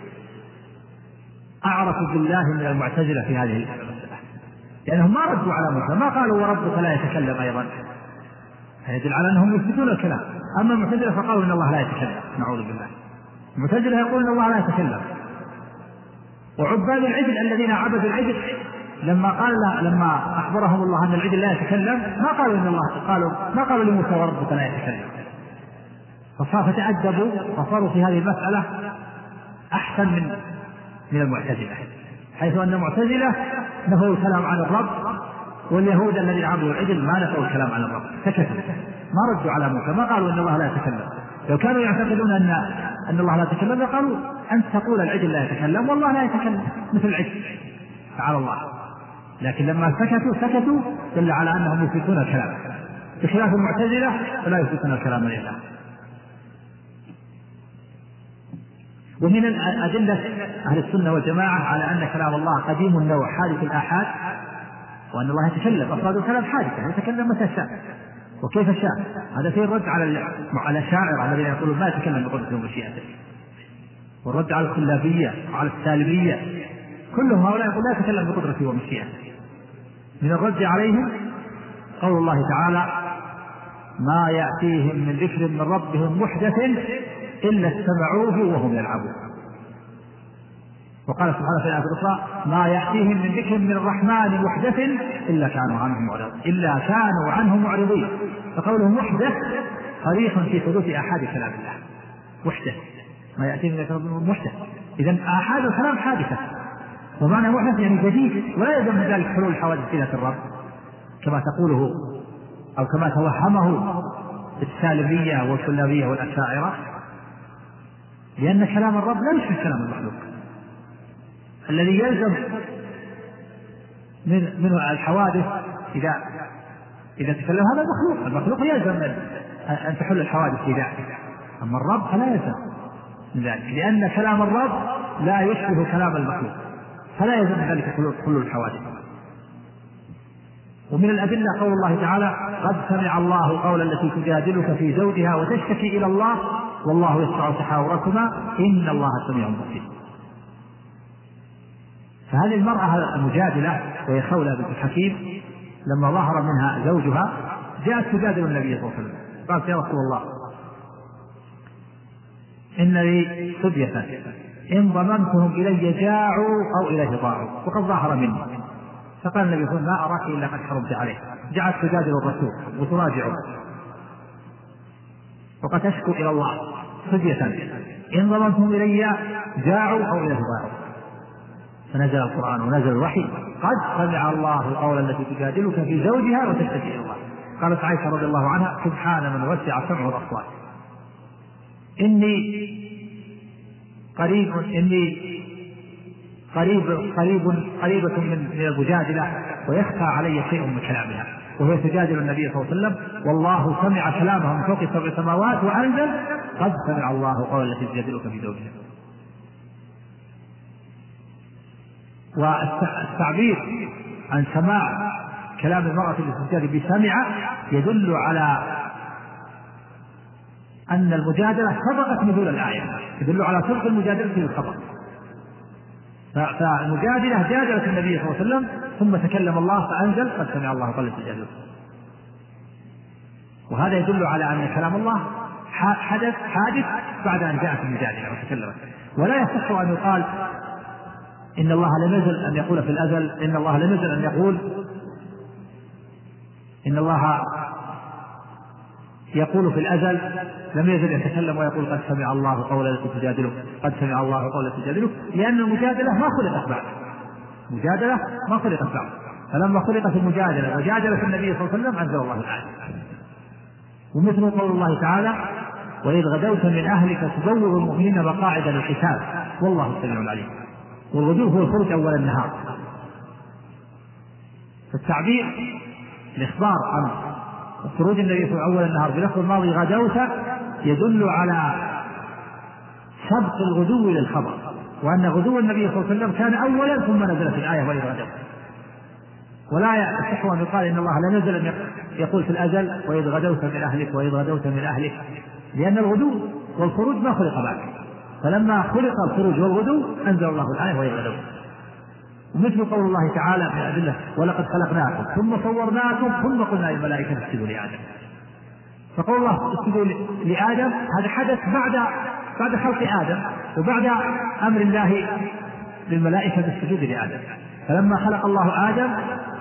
أعرفوا بالله من المعتزلة في هذه المسألة، لأنهم ما ردوا على موسى، ما قالوا وربك لا يتكلم أيضا، يدل على أنهم يثبتون الكلام. أما المعتزلة فقالوا إن الله لا يتكلم، نعوذ بالله. المعتزلة يقولون إن الله لا يتكلم. وعباد العجل الذين عبدوا العجل لما قال لما أخبرهم الله أن العجل لا يتكلم ما قالوا إن الله قالوا ما قالوا لموسى وربك لا يتكلم، فصار فتعجبوا فصاروا في هذه المسألة أحسن من من المعتزلة، حيث أن المعتزلة نفوا الكلام عن الرب، واليهود الذين عبدوا العجل ما نفوا الكلام عن الرب، سكتوا ما ردوا على موسى، ما قالوا إن الله لا يتكلم. لو كانوا يعتقدون أن أن الله لا يتكلم لقالوا أنت تقول العجل لا يتكلم والله لا يتكلم مثل العجل، تعالى الله. لكن لما سكتوا سكتوا دل على أنهم يثبتون الكلام، بخلاف المعتزلة فلا يثبتون الكلام لله. ومن أدلة أهل السنة والجماعة على أن كلام الله قديم النوع حادث الآحاد، وأن الله يتكلم أفراد الكلام حادثة يتكلم متى شاء وكيف شاء. هذا فيه الرد على على الشاعر الذين يقولون ما يتكلم بقدرته ومشيئته، والرد على الكلابية وعلى السالبية، كلهم هؤلاء يقول لا يتكلم بقدرته ومشيئته. من الرد عليهم قول الله تعالى: ما يأتيهم من ذكر من ربهم محدث إلا استمعوه وهم يلعبون. وقال سبحانه في الآية الأخرى: ما يأتيهم من ذكر من الرحمن محدث إلا كانوا عنه معرضين إلا كانوا عنه معرضين. فقوله محدث صريح في حدوث آحاد كلام الله، محدث ما يأتيهم من ذكر ربهم محدث، إذن آحاد الكلام حادثة، ومعنى محدث يعني جديد، ولا يلزم من ذلك حلول حوادث في الرب كما تقوله أو كما توهمه السالبية والكلابية والأشاعرة، لأن كلام الرب لا يشبه كلام المخلوق. الذي يلزم من منه الحوادث إذا إذا تكلم هذا المخلوق، المخلوق يلزم أن تحل الحوادث في ذاته، أما الرب فلا يلزم من ذلك، لأن كلام الرب لا يشبه كلام المخلوق، فلا يلزم من ذلك حل الحوادث. ومن الأدلة قول الله تعالى: قد سمع الله قول التي تجادلك في زوجها وتشتكي إلى الله والله يسمع تحاوركما إن الله سميع بصير. فهذه المرأة المجادلة وهي خولة بنت حكيم لما ظهر منها زوجها جاءت تجادل النبي صلى الله عليه وسلم، قالت: يا رسول الله إن لي صبية إن ضممتهم إلي جاعوا أو إليه ضاعوا وقد ظهر مني. فقال النبي صلى الله عليه وسلم: لا أراك إلا قد حرمت عليه. جعلت تجادل الرسول وتراجعه وقد تشكو إلى الله صبية إن ضممتهم إلي جاعوا أو إليه ضاعوا. فنزل القرآن ونزل الوحي: قد سمع الله قول التي تجادلك في زوجها وتشتكي إلى الله. قالت عائشة رضي الله عنها: سبحان من وسع سمعه الأصوات، إني قريب إني قريب قريب قريبة من المجادلة ويخفى علي شيء من كلامها، وهي تجادل النبي صلى الله عليه وسلم والله سمع كلامها من فوق سبع سماوات وأنزل: قد سمع الله قول التي تجادلك في زوجها. والتعبير عن سماع كلام المرأة التي بسمع يدل على أن المجادلة سبقت نزول الآية، يدل على صدق المجادلة بالخبر. فالمجادلة جادلت النبي صلى الله عليه وسلم ثم تكلم الله فأنزل قد سمع الله قول التجادل. وهذا يدل على أن كلام الله حدث حادث بعد أن جاءت المجادلة وتكلمت. ولا يصح أن يقال إن الله لم يزل أن يقول في الأزل، إن الله لم يزل أن يقول إن الله يقول في الأزل لم يزل يتكلم ويقول قد سمع الله قول التي تجادلك، قد سمع الله قول التي تجادلك، لأن المجادلة ما خلقت بعد، مجادلة ما خلقت بعد. فلما خلقت المجادلة وجادلت النبي صلى الله عليه وسلم أنزل الله الآية. ومثل قول الله تعالى وإذ غدوت من أهلك تبوئ المؤمنين مقاعد للقتال والله السميع العليم. والغدو هو الخروج أول النهار. فالتعبير الإخبار عن خروج النبي صلى الله عليه وسلم أول النهار بلفظ الماضي غدوت يدل على سبق الغدو للخبر، وأن غدو النبي صلى الله عليه وسلم كان أولا ثم نزلت الآية وإذ غدوت. ولا يصح أن يقال إن الله لا نزل أن يقول في الأزل وإذ غدوت من أهلك وإذ غدوت من أهلك، لأن الغدو والخروج ما خلق بعد. فلما خلق الخروج والغدو أنزل الله الآية وإذ غدوت. ومثل قول الله تعالى من الأدلة ولقد خلقناكم ثم صورناكم ثم قلنا للملائكة اسجدوا لآدم. فقول الله اسجدوا لآدم هذا حدث بعد بعد خلق آدم وبعد أمر الله للملائكة بالسجود لآدم. فلما خلق الله آدم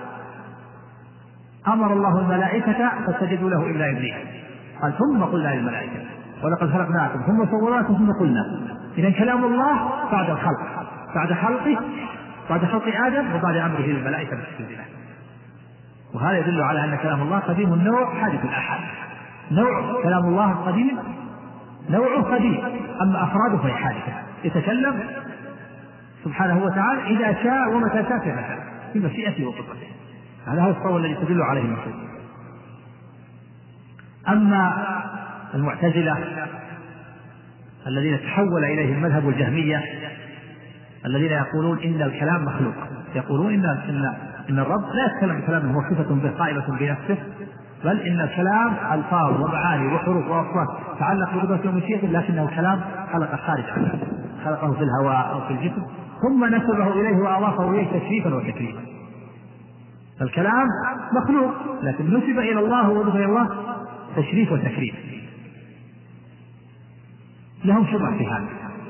أمر الله الملائكة فسجدوا له إلا إبليس، قال ثم قلنا للملائكة ولقد خلقناكم ثم صورناكم ثم قلنا. إذن كلام الله بعد الخلق، بعد خلقه، بعد خلق آدم وبعد أمره للملائكة بالسجود له. وهذا يدل على أن كلام الله قديم النوع حادث الآحاد. نوع كلام الله قديم نوعه قديم، أما أفراده فهي حادثة. يتكلم سبحانه وتعالى إذا شاء ومتى شاء فعل في مشيئته وقدرته. هذا هو الصور الذي تدل عليه النصوص. أما المعتزلة الذين تحول إليهم مذهب الجهمية الذين يقولون إن الكلام مخلوق، يقولون إن, إن, إن الرب لا يتكلم بكلام هو صفة به قائمة بنفسه، بل إن الكلام ألفاظ ومعاني وحروف وأصوات تعلق بقدرته ومشيئته، لكنه كلام خلق خارج عنه، خلقه في الهواء أو في الجسم ثم نسبه إليه وأضافه إليه تشريفا وتكريما. فالكلام مخلوق لكن نسب إلى الله ووضف إلى الله تشريف وتكريم. لهم شبهة في هذا،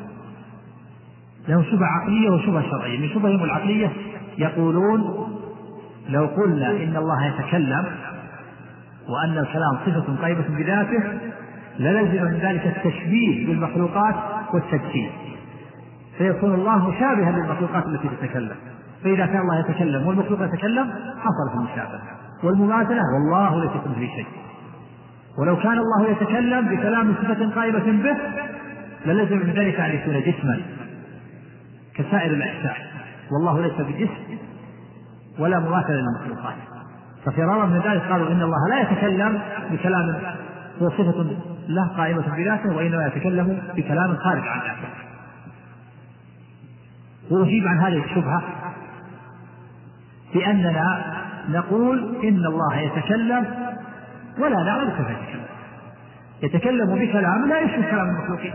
لهم شبهة عقلية وشبهة شرعية. من شبههم العقلية يقولون لو قلنا إن الله يتكلم وأن الكلام صفة قائمة بذاته للزم من ذلك التشبيه بالمخلوقات والتجسيم، فيكون الله مشابها للمخلوقات التي تتكلم. فإذا كان الله يتكلم والمخلوق يتكلم حصلت المشابهة والمماثلة، والله ليس كمثله شيء. ولو كان الله يتكلم بكلام صفة قائمة به للزم من ذلك أن يكون جسما كسائر الأجسام، والله ليس بجسم ولا مماثل للمخلوقات. ففرارا من ذلك قالوا إن الله لا يتكلم بكلام هو صفة له قائمة بذاته، وإنما يتكلم بكلام خارج عن ذاته. وأجيب عن هذه الشبهة بأننا نقول إن الله يتكلم ولا نعلم كيف يتكلم، يتكلم بكلام لا يشبه كلام المخلوقين،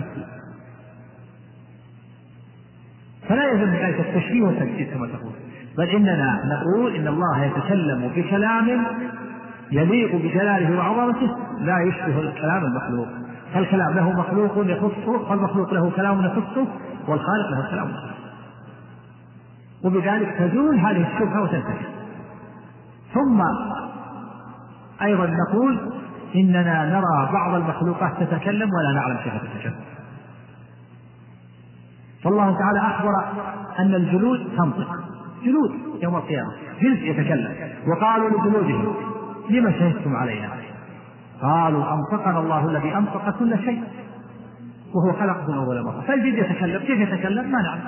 فلا يلزم من ذلك التشبيه والتجسيد كما تقول، بل إننا نقول إن الله يتكلم بكلام يليق بجلاله وعظمته لا يشبه الكلام المخلوق. فالكلام له مخلوق يخصه، فالمخلوق له كلام يخصه، والخالق له كلام يخصه. وبذلك تزول هذه الشبهة وتنتهي. ثم أيضا نقول إننا نرى بعض المخلوقات تتكلم ولا نعلم كيف تتكلم. فالله تعالى أخبر أن الجلود تنطق، جلود يوم القيامة جلد يتكلم، وقالوا لجلودهم لما شهدتم علينا؟ قالوا أنطقنا الله الذي أنطق كل شيء وهو خلقكم أول مرة. فالجلد يتكلم، كيف يتكلم؟ ما نعلم.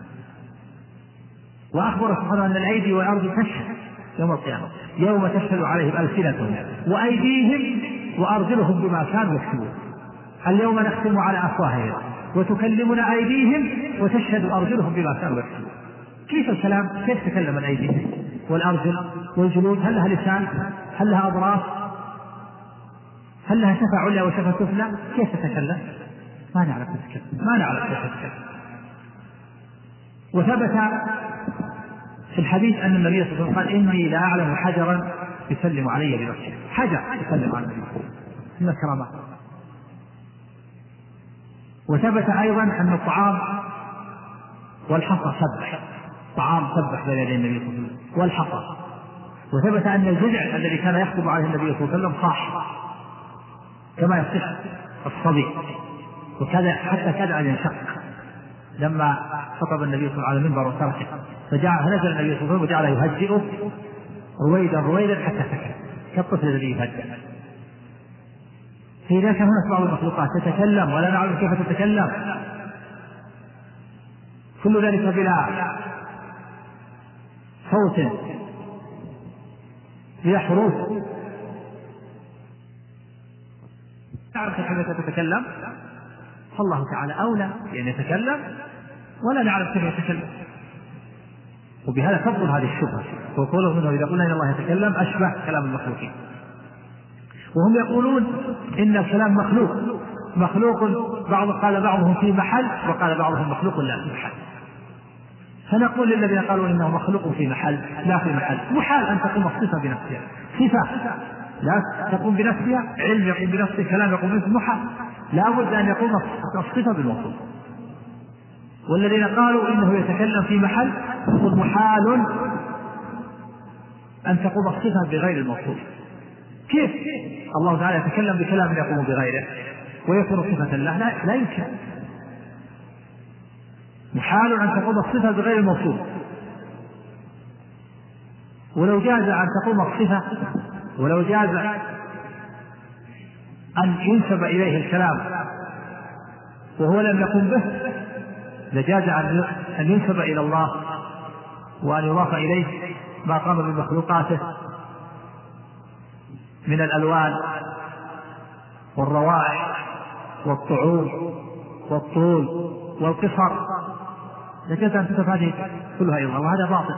وأخبر سبحانه أن الأيدي والأرض تشهد يوم القيامة، يوم تشهد عليهم ألسنتهم وأيديهم وأرجلهم بما كانوا يكسبون. اليوم نختم على أفواههم وتكلمنا أيديهم وتشهد أرجلهم بما كانوا يكسبون. كيف الكلام؟ كيف تكلم الأيدي والأرجل والجلود؟ هل لها لسان؟ هل لها أضراس؟ هل لها شفة عليا وشفة سفلى؟ كيف تتكلم؟ ما نعرف تتكلم، ما نعرف كيف تتكلم. وثبت في الحديث أن النبي صلى الله عليه وسلم قال إني لا أعلم حجرا يسلم علي بنفسه، حجر يسلم على النبي من الكرامات. وثبت أيضا أن الطعام والحصى سبح، طعام سبح بين يدي النبي صلى الله عليه وسلم والحصى. وثبت أن الجذع الذي كان يخطب عليه النبي صلى الله عليه وسلم صاح كما يصح الصبي، وكذا حتى كاد أن ينشق لما خطب النبي صلى الله عليه وسلم على المنبر وتركه، فجعل نزل النبي صلى الله عليه وسلم وجعل يهجئه رويدا رويدا حتى سكت كالطفل الذي يهجئ. فإذا كان هناك بعض المخلوقات تتكلم ولا نعلم كيف تتكلم، كل ذلك بلا صوت بلا حروف، تعرف كيف تتكلم، فالله تعالى أولى بأن يتكلم ولا نعلم كيف يتكلم. وبهذا تبطل هذه الشبهة، وقوله منه إذا قلنا إن الله يتكلم أشبه كلام المخلوقين. وهم يقولون إن الكلام مخلوق مخلوق بعض قال بعضهم في محل وقال بعضهم مخلوق لا في محل. فنقول للذين قالوا إنه مخلوق في محل لا في محل، محال أن تقوم الصفة بنفسها، صفة لا تقوم بنفسها، علم يقوم بنفسه، كلام يقوم بنفسه، محال، لا بد أن يقوم الصفة بالموصوف. والذين قالوا إنه يتكلم في محل يقول محال أن تقوم الصفة بغير الموصوف. كيف الله تعالى يتكلم بكلام يقوم بغيره ويكون صفة له؟ لا, لا يمكن، محال أن تقوم الصفة بغير الموصوف. ولو جاز أن تقوم الصفة، ولو جاز أن ينسب إليه الكلام وهو لم يقم به لجاز أن ينسب إلى الله وأن يضاف إليه ما قام بمخلوقاته من الألوان والروائح والطعوم والطول والقصر، لجاز أن تنسب هذه كلها إلى الله، وهذا باطل.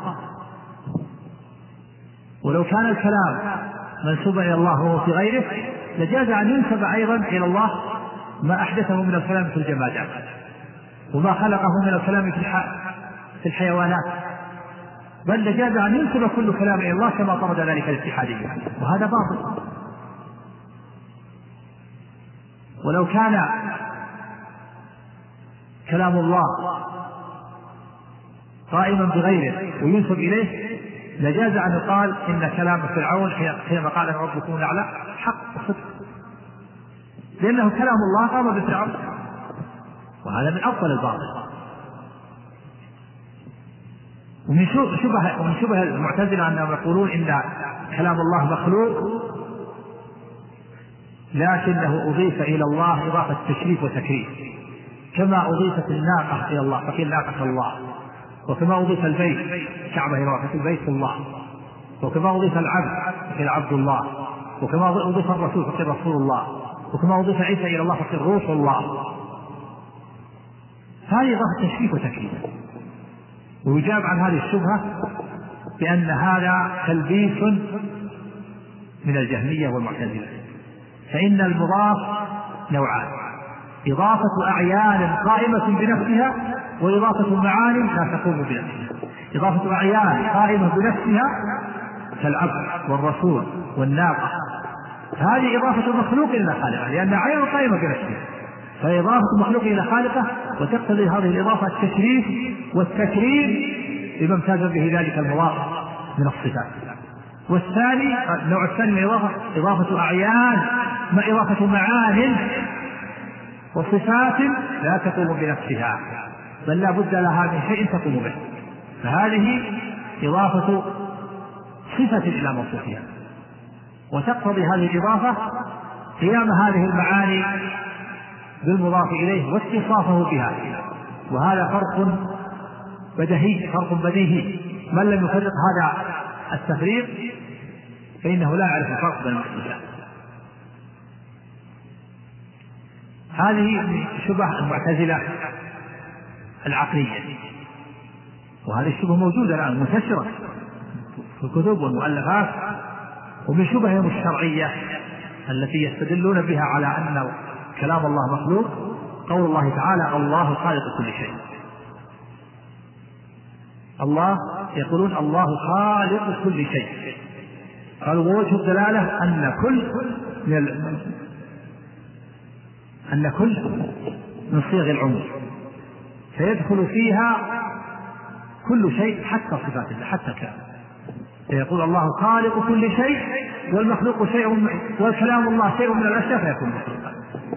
ولو كان الكلام منسوبا إلى الله وهو في غيره لجاز أن ينسب أيضا إلى الله ما أحدثه من الكلام في الجمادات وما خلقه من الكلام في الحيوانات، بل لجاز أن ينسب كل كلام إلى الله كما طرد ذلك الاتحادية، وهذا باطل. ولو كان كلام الله قائما بغيره وينسب إليه لجاز أن يقال إن كلام فرعون حينما قال أن ربكم الأعلى حق وصدق، لأنه كلام الله قام بفرعون، وهذا من أفضل الباطل. ومن شبه ومن شبه المعتزلة أنهم يقولون إن كلام الله مخلوق لكنه أضيف إلى الله إضافة تشريف وتكريم، كما أضيفت الناقة إلى الله فقيل ناقة الله، وكما أضيف البيت كعبة إلى الله فقيل بيت الله، وكما أضيف العبد فقيل عبد الله، وكما أضيف الرسول فقيل رسول الله، وكما أضيف عيسى إلى الله فقيل روح الله. هذه إضافة تشريف وتكريم. ويجاب عن هذه الشبهة بأن هذا تلبيس من الجهمية والمعتزلة، فإن المضاف نوعان: إضافة أعيان قائمة بنفسها وإضافة معان لا تقوم بنفسها. إضافة أعيان قائمة بنفسها كالعبد والرسول والناقة، هذه إضافة مخلوق إلى خالقه لأن عين قائمة بنفسها، فإضافة مخلوق إلى خالقه وتقتضي هذه الإضافة التشريف والتكريم بما امتاز به ذلك المضاف من الصفات. والثاني النوع الثاني من الإضافة إضافة أعيان مع إضافة معان وصفات لا تقوم بنفسها بل لا بد لها من شيء تقوم به، فهذه إضافة صفة إلى موصوفها، وتقتضي هذه الإضافة قيام هذه المعاني بالمضاف إليه واتصافه بها، وهذا فرق بديهي فرق بديهي من لم يفرق هذا التفريق فإنه لا يعرف الفرق بين المختلفات. هذه شبه المعتزلة العقلية، وهذه الشبه موجودة الآن منتشرة في الكتب والمؤلفات. ومن شبههم الشرعية التي يستدلون بها على أن كلام الله مخلوق قول الله تعالى الله خالق كل شيء، الله يقولون الله خالق كل شيء. قالوا ووجه الدلالة أن كل من ال... أن كل من صيغ العموم فيدخل فيها كل شيء حتى صفات الله حتى الكلام. يقول الله خالق كل شيء والمخلوق شيء من... والكلام الله شيء من الأشياء فيكون مخلوقا.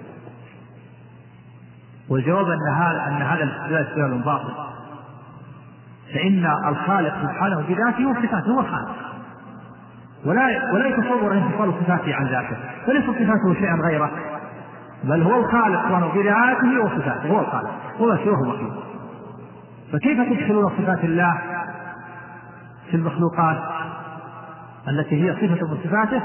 والجواب أن هذا أن هذا الاستدلال استدلال باطل، فإن الخالق سبحانه بذاته وصفاته هو الخالق، ولا ولا يتصور انفصال صفاته عن ذاته، فليس صفاته شيئا غيره، بل هو الخالق سبحانه بذاته وصفاته، هو الخالق وما سواه مخلوق. فكيف تدخلون صفات الله في المخلوقات التي هي صفة من صفاته،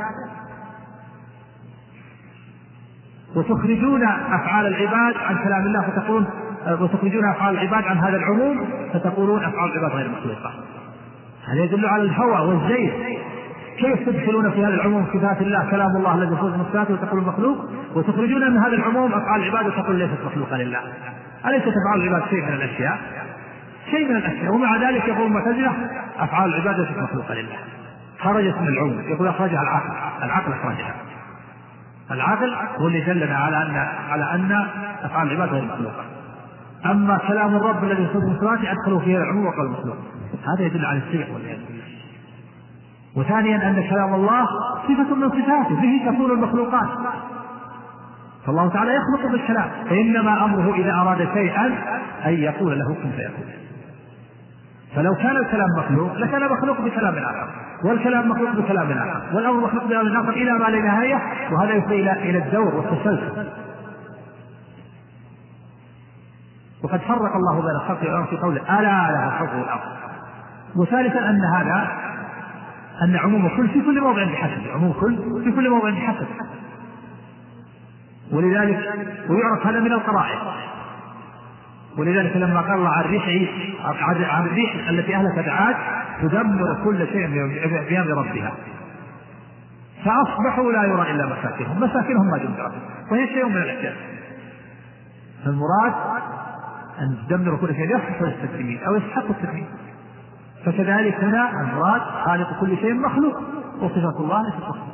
وتخرجون أفعال العباد عن كلام الله فتقولون وتخرجون أفعال العباد عن هذا العموم فتقولون أفعال العباد غير مخلوقة؟ هذا يدل على الهوى والزيف. كيف تدخلون في هذا العموم صفات الله كلام الله الذي هو من صفاته وتقولون مخلوق، وتخرجون من هذا العموم أفعال العباد وتقولون ليست مخلوقة لله؟ أليست أفعال العباد شيء من الأشياء؟ شيء من الأشياء، ومع ذلك يقول المعتزلة أفعال العباد ليست مخلوقة لله، خرجت من العموم. يقول أخرجها العقل، العقل أخرجها، العقل هو اللي دلنا على أن على أن أفعال العباد غير مخلوقة. أما كلام الرب الذي يصدق من صفاته أدخلوا فيه العموم وقال المخلوق، هذا يدل على السيء والعياذ بالله. وثانيا أن كلام الله صفة من صفاته به تكون المخلوقات، فالله تعالى يخلق بالكلام، فإنما أمره إذا أراد شيئا أن يقول له كن فيكون. فلو كان الكلام مخلوق لكان مخلوق بكلام آخر، والكلام مخلوق بكلام آخر، والأمر مخلوق بكلام آخر إلى ما لا نهاية، وهذا يفضي إلى إلى الدور والتسلسل. وقد فرق الله بين الخلق والأمر في قوله ألا له الخلق والأمر. وثالثا أن هذا أن عموم كل في كل موضع بحسب، عموم كل في كل موضع بحسب، ولذلك ويعرف هذا من القرائن. ولذلك لما قال الله عن الريح عن الريح التي أهلكت عاد تدمر كل شيء بأمر ربها فأصبحوا لا يرى إلا مساكنهم، مساكنهم ما دمرت، وهي شيء من الأشياء. فالمراد أن تدمر كل شيء يصح التدمير أو يستحق التدمير. فكذلك هنا المراد خالق كل شيء مخلوق، وصفة الله ليست مخلوق.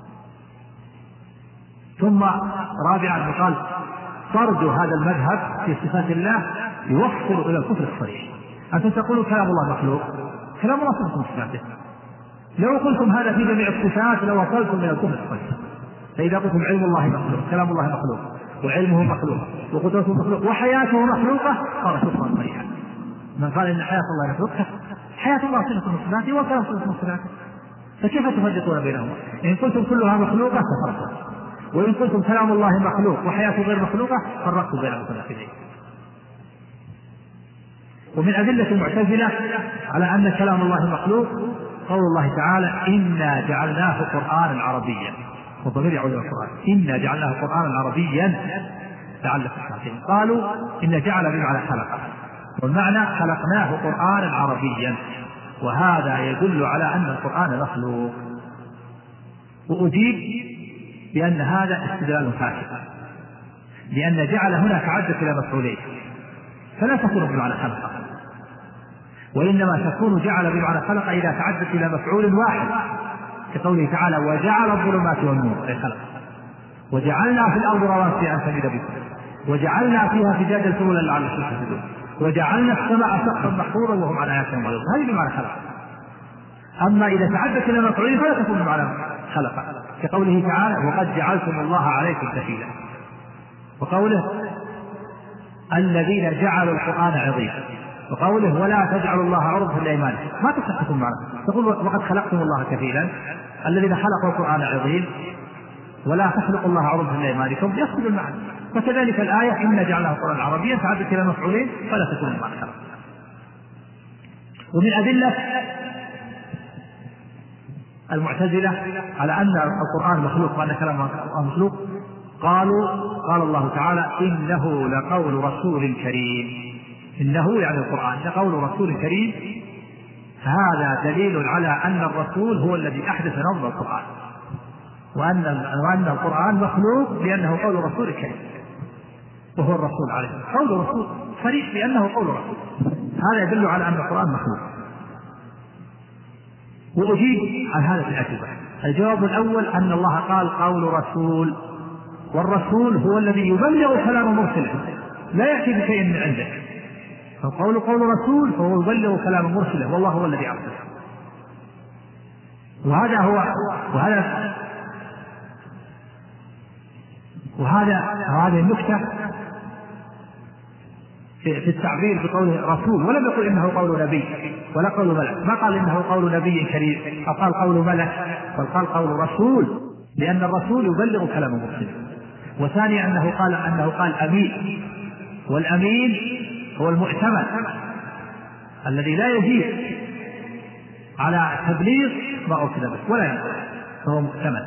ثم رابعا قال طرد هذا المذهب في صفات الله يوصل إلى الكفر الصريح. أنتم تقولوا كلام الله مخلوق، كلام الله صفة من صفاته. لو قلتم هذا في جميع الصفات لو وصلتم إلى الكفر الصريح. فإذا قلتم علم الله مخلوق، كلام الله مخلوق، وعلمه مخلوق، وقدرته مخلوق، وحياته مخلوقة، صار كفرا صريحا. من قال إن حياة الله مخلوقة، حياة الله صفة من صفاته وكلام صفة من صفاته، فكيف تفرقون بينهما؟ إن قلتم كلها مخلوقة كفرتم، وإن قلتم كلام الله مخلوق وحياته غير مخلوقة فرقتم بين المتناقضين. ومن أدلة المعتزلة على أن كلام الله مخلوق قول الله تعالى إنا جعلناه قرآنا عربيا، وضمير يعود إلى القرآن، إنا جعلناه قرآنا عربيا لعلكم تعقلون. قالوا إن جعل بمعنى خلقه، والمعنى خلقناه قرآنا عربيا، وهذا يدل على أن القرآن مخلوق. وأجيب بأن هذا استدلال فاسد، لأن جعل هنا تعدت إلى مفعولين، فلا تكون بمعنى خلقه، وإنما تكون جعل بمعنى خلق إذا تعدت إلى مفعول واحد، كقوله تعالى وجعل الظلمات والنور، أي خلق. وجعلنا في الأرض رواسي أن تميد بكم، وجعلنا فيها فجاجا سبلا لعلكم تهتدون، وجعلنا السماء سقفا محفورا وهم على آياتهم معرضون. هذه بمعنى خلق. أما إذا تعدت إلى مفعول فلا تكون بمعنى خلق، كقوله تعالى وقد جعلتم الله عليكم كفيلا، وقوله الذين جعلوا القرآن عظيما، وقوله ولا تجعلوا الله عرضا لأيمانكم، ما تستحقون معنا. تقول وقد خلقتم الله كفيلا، الذين خلقوا القرآن عظيم، ولا تخلقوا الله عرضا لأيمانكم، يدخل المعنى. وكذلك الآية إنا جعلناه قرآنا عربيا تعدت إلى مفعولين فلا تكون بمعنى خلق. ومن أدلة المعتزلة على أن القرآن مخلوق وأن كلام القرآن مخلوق قالوا قال الله تعالى إنه لقول رسول كريم، إنه يعني القرآن لقول رسول كريم، هذا دليل على أن الرسول هو الذي أحدث نظم القرآن، وأن وأن القرآن مخلوق لأنه قول رسول كريم، وهو الرسول عليه قول رسول صريح بأنه قول رسول. هذا يدل على أن القرآن مخلوق. وأجيب عن هذا في الأجوبة. الجواب الأول أن الله قال قول رسول، والرسول هو الذي يبلغ كلام مرسله، لا يأتي بشيء من عنده، فقول قول رسول فهو يبلغ كلام مرسله، والله هو الذي أرسله. وهذا هو وهذا وهذا هذه النكتة في التعبير بقوله رسول، ولم يقل إنه قول نبي ولا قول ملك، ما قال إنه قول نبي كريم أو قال قول ملك، بل قال قول رسول، لأن الرسول يبلغ كلام مرسله. وثانيا أنه قال أنه قال أمين، والأمين هو المؤتمن الذي لا يزيد على تبليغ ما أرسل به ولا ينقص، فهو مؤتمن.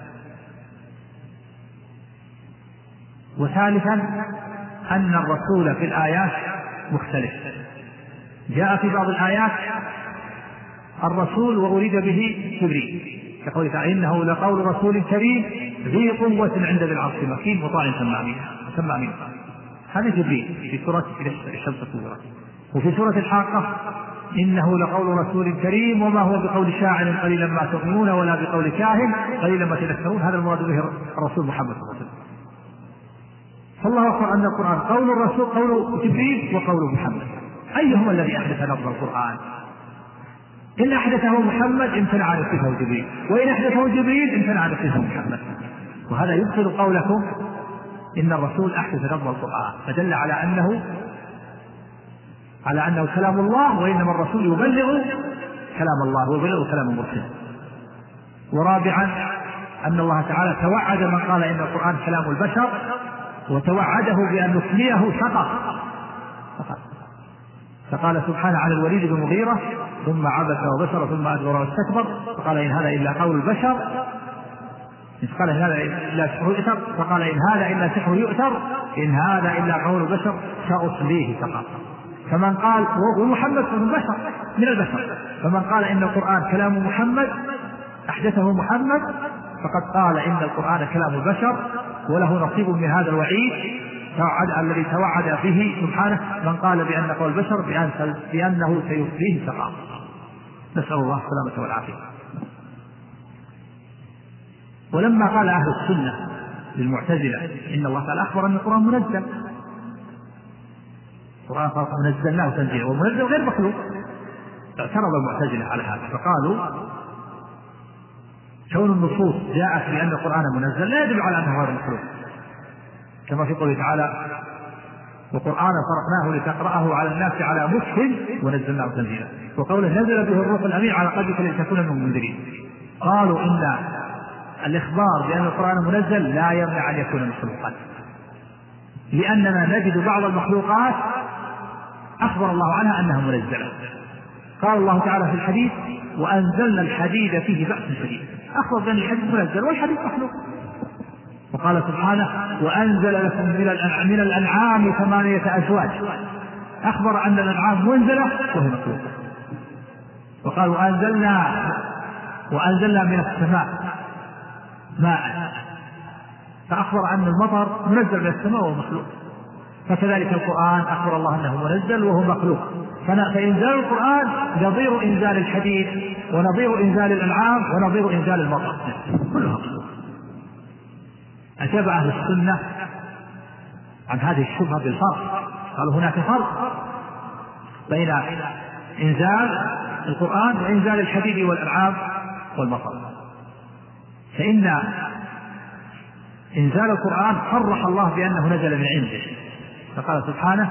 وثالثا أن الرسول في الآيات مختلف، جاء في بعض الآيات الرسول وأريد به جبريل، كقوله تعالى إنه لقول رسول كريم ذي قوة عند ذي العرش مكين مطاع ثم أمين. هذا جبريل في سورة الشمس الكبرى. وفي سورة الحاقة إنه لقول رسول كريم وما هو بقول شاعر قليلا ما تؤمنون ولا بقول كاهن قليلا ما تذكرون، هذا المراد به الرسول محمد صلى الله عليه وسلم. فالله أخبر أن القرآن قول الرسول قول جبريل وقول محمد، أيهما الذي أحدث لفظ القرآن؟ إن أحدثه محمد امتنع عن يحدثه جبريل، وإن أحدثه جبريل امتنع عن يحدثه محمد. وهذا يبطل قولكم إن الرسول أحدث لفظ القرآن، فدل على أنه على أنه كلام الله، وإنما الرسول يبلغ كلام الله ويبلغ كلام المرسل. ورابعا أن الله تعالى توعد من قال إن القرآن كلام البشر، وتوعده بأن نسميه سقط، فقال سبحانه عن الوليد بن المغيرة ثم عبس وبشر ثم أدبر واستكبر فقال إن هذا إلا قول البشر، قال إن هذا إلا سحر يؤثر، فقال إن هذا إلا سحر يؤثر، إن هذا إلا قول البشر سأصليه سقط. فمن قال ومحمد من البشر من البشر، فمن قال إن القرآن كلام محمد أحدثه محمد فقد قال إن القرآن كلام البشر، وله نصيب من هذا الوعيد توعد الذي توعد به سبحانه من قال بأن قول البشر بأن بأنه سيصليه سقط. نسأل الله السلامة والعافية. ولما قال أهل السنة للمعتزلة إن الله تعالى أخبر أن القرآن منزل، القرآن قال نزلناه تنزيلا والمنزل غير مخلوق، اعترض المعتزلة على هذا فقالوا كون النصوص جاءت بأن القرآن منزل لا يدل على أنه غير مخلوق، كما في قوله تعالى وقرآنا فرقناه لتقرأه على الناس على مكث ونزلناه تنزيلا، وقوله نزل به الروح الأمين على قلبك لتكون من المنذرين. قالوا إن الإخبار بأن القرآن منزل لا يمنع أن يكون مخلوقا، لأننا نجد بعض المخلوقات أخبر الله عنها أنها منزلة. قال الله تعالى في الحديث وأنزلنا الحديد فيه بأس شديد، أخبر بأن الحديد منزل والحديد مخلوق. وقال سبحانه وأنزل لكم من الأنعام ثمانية أزواج، أخبر أن الأنعام منزلة وهي مخلوقة. وقال وأنزلنا وأنزلنا من السماء ماء، فأخبر أن المطر منزل من السماء وهو مخلوق. فكذلك القرآن أخبر الله أنه منزل وهو مخلوق، فإنزال القرآن نظير إنزال الحديد ونظير إنزال الأنعام ونظير إنزال المطر كلها مخلوق. أجاب أهل السنة عن هذه الشبهة بالفرق، قالوا هناك فرق بين إنزال القرآن وإنزال الحديد والأنعام والمطر. فإن إنزال القرآن صرح الله بأنه نزل من عنده، فقال سبحانه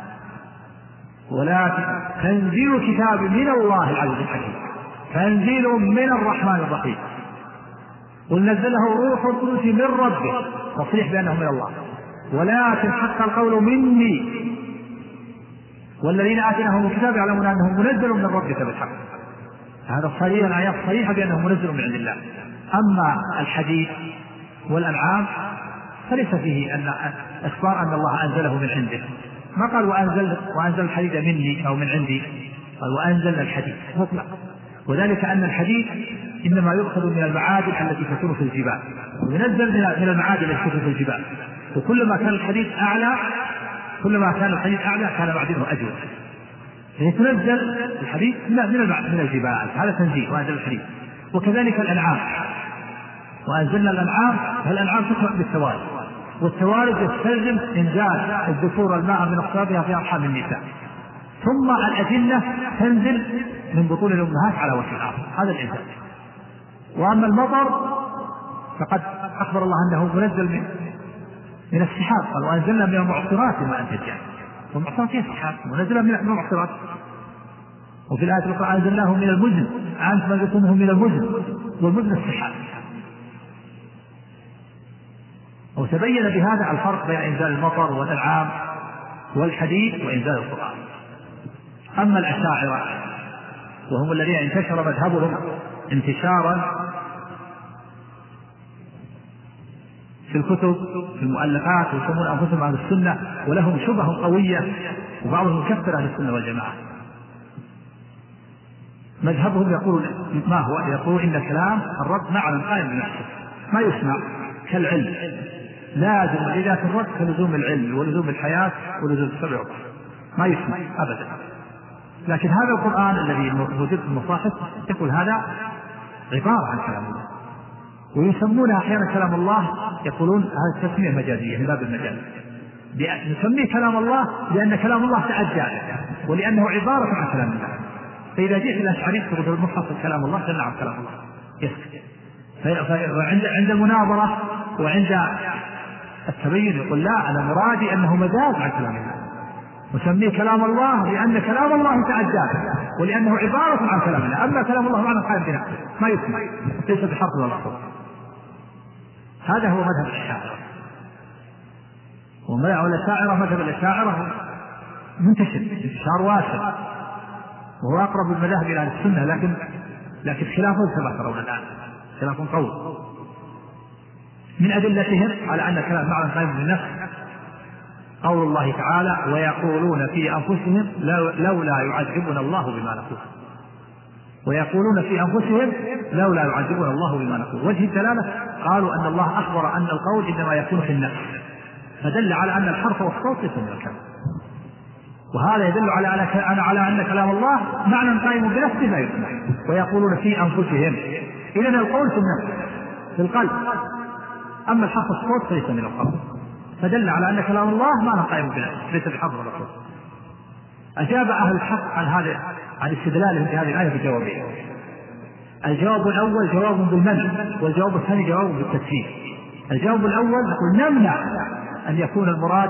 ولا تنزيل كتاب من الله العزيز الحكيم تنزيل من الرحمن الرحيم قل نزله روح القدس من ربه، تصريح بأنه من الله، ولكن حق القول مني والذين آتيناهم الكتاب يعلمون أنه منزل من ربك بالحق. هذا صريح، الآيات صريحة بأنه منزل من عند الله. أما الحديد والأنعام فليس فيه أن إخبار أن الله أنزله من عنده، ما قال وأنزل, وأنزل الحديد مني أو من عندي، قال وأنزل الحديد مطلق، وذلك أن الحديد إنما يؤخذ من المعادن التي تكون في الجبال، وينزل من المعادن التي تكون في الجبال، وكلما كان الحديد أعلى كلما كان الحديد أعلى كان معدنه أجود، فيتنزل الحديد من من الجبال، هذا تنزيل وأنزل الحديد. وكذلك الأنعام، وأنزلنا الأنعام، فالأنعام تخلق بالتوالد، والتوالد يستلزم إنزال الذكور الماء من أصلابها في أرحام النساء، ثم الأجنة تنزل من بطون الأمهات على وجه الأرض، هذا الإنزال. وأما المطر فقد أخبر الله أنه منزل من من السحاب، قال وأنزلنا من المعصرات ماء ثجاجا، والمعصرات هي السحاب منزلة من المعصرات. وفي الآية الأخرى أنزلناه من المزن، أنتم أنزلتموه من المزن، والمزن السحاب. وتبين بهذا الفرق بين إنزال المطر والأنعام والحديد وإنزال القرآن. أما الأشاعرة وهم الذين انتشر مذهبهم انتشارا في الكتب في المؤلفات ويسمون أنفسهم أهل السنة، ولهم شبه قوية، وبعضهم يكفر أهل السنة والجماعة. مذهبهم يقول ما هو؟ يقول إن كلام الرب معنى قائم بنفسه ما يسمع كالعلم، لازم لذات الرب كلزوم العلم ولزوم الحياة ولزوم السبع والطهر، ما يسمع أبدا. لكن هذا القرآن الذي موجود في المصاحف يقول هذا عبارة عن كلام الله، ويسمونها أحيانا كلام الله، يقولون هذه تسمية مجازية من باب المجاز، نسميه كلام الله لأن كلام الله تعجل ولأنه عبارة عن كلام الله. فإذا جئت الأشعري تقول المصحف كلام الله فنعم كلام الله يسكت. فعند عند المناظرة وعند التبين يقول لا، أنا مرادي أنه مجاز عن كلام الله، وسميه كلام الله لأن كلام الله تعجل ولأنه عبارة عن كلام الله. أما كلام الله معنى قائم بنفسه ما يسمع، ليس بحرف ولا صوت. هذا هو مذهب الأشاعرة. ومذهب الأشاعرة مذهب الأشاعرة منتشر انتشار واسع، وهو أقرب المذاهب إلى السنة، لكن لكن خلافه كما ترون الآن خلاف قوي. من أدلتهم على أن كلام معنى قائم بالنفس قول الله تعالى ويقولون في أنفسهم لولا يعذبنا الله بما نقول، ويقولون في أنفسهم لولا يعذبنا الله بما نقول. وجه الدلالة قالوا أن الله أخبر أن القول إنما يكون في النفس، فدل على أن الحرف والصوت ليس من الكلام، وهذا يدل على على على أن كلام الله معنى قائم بنفسه لا يسمع. ويقولون في أنفسهم، إذن القول في النفس في القلب، أما الحرف والصوت فليس من القلب، فدل على أن كلام الله معنى قائم بنفسه ليس بحرف ولا صوت. أجاب أهل الحق عن هذا عن استدلالهم في هذه الآية بجوابين. الجواب الأول جواب بالمنع، والجواب الثاني جواب بالتكفير. الجواب الأول نقول نمنع أن يكون المراد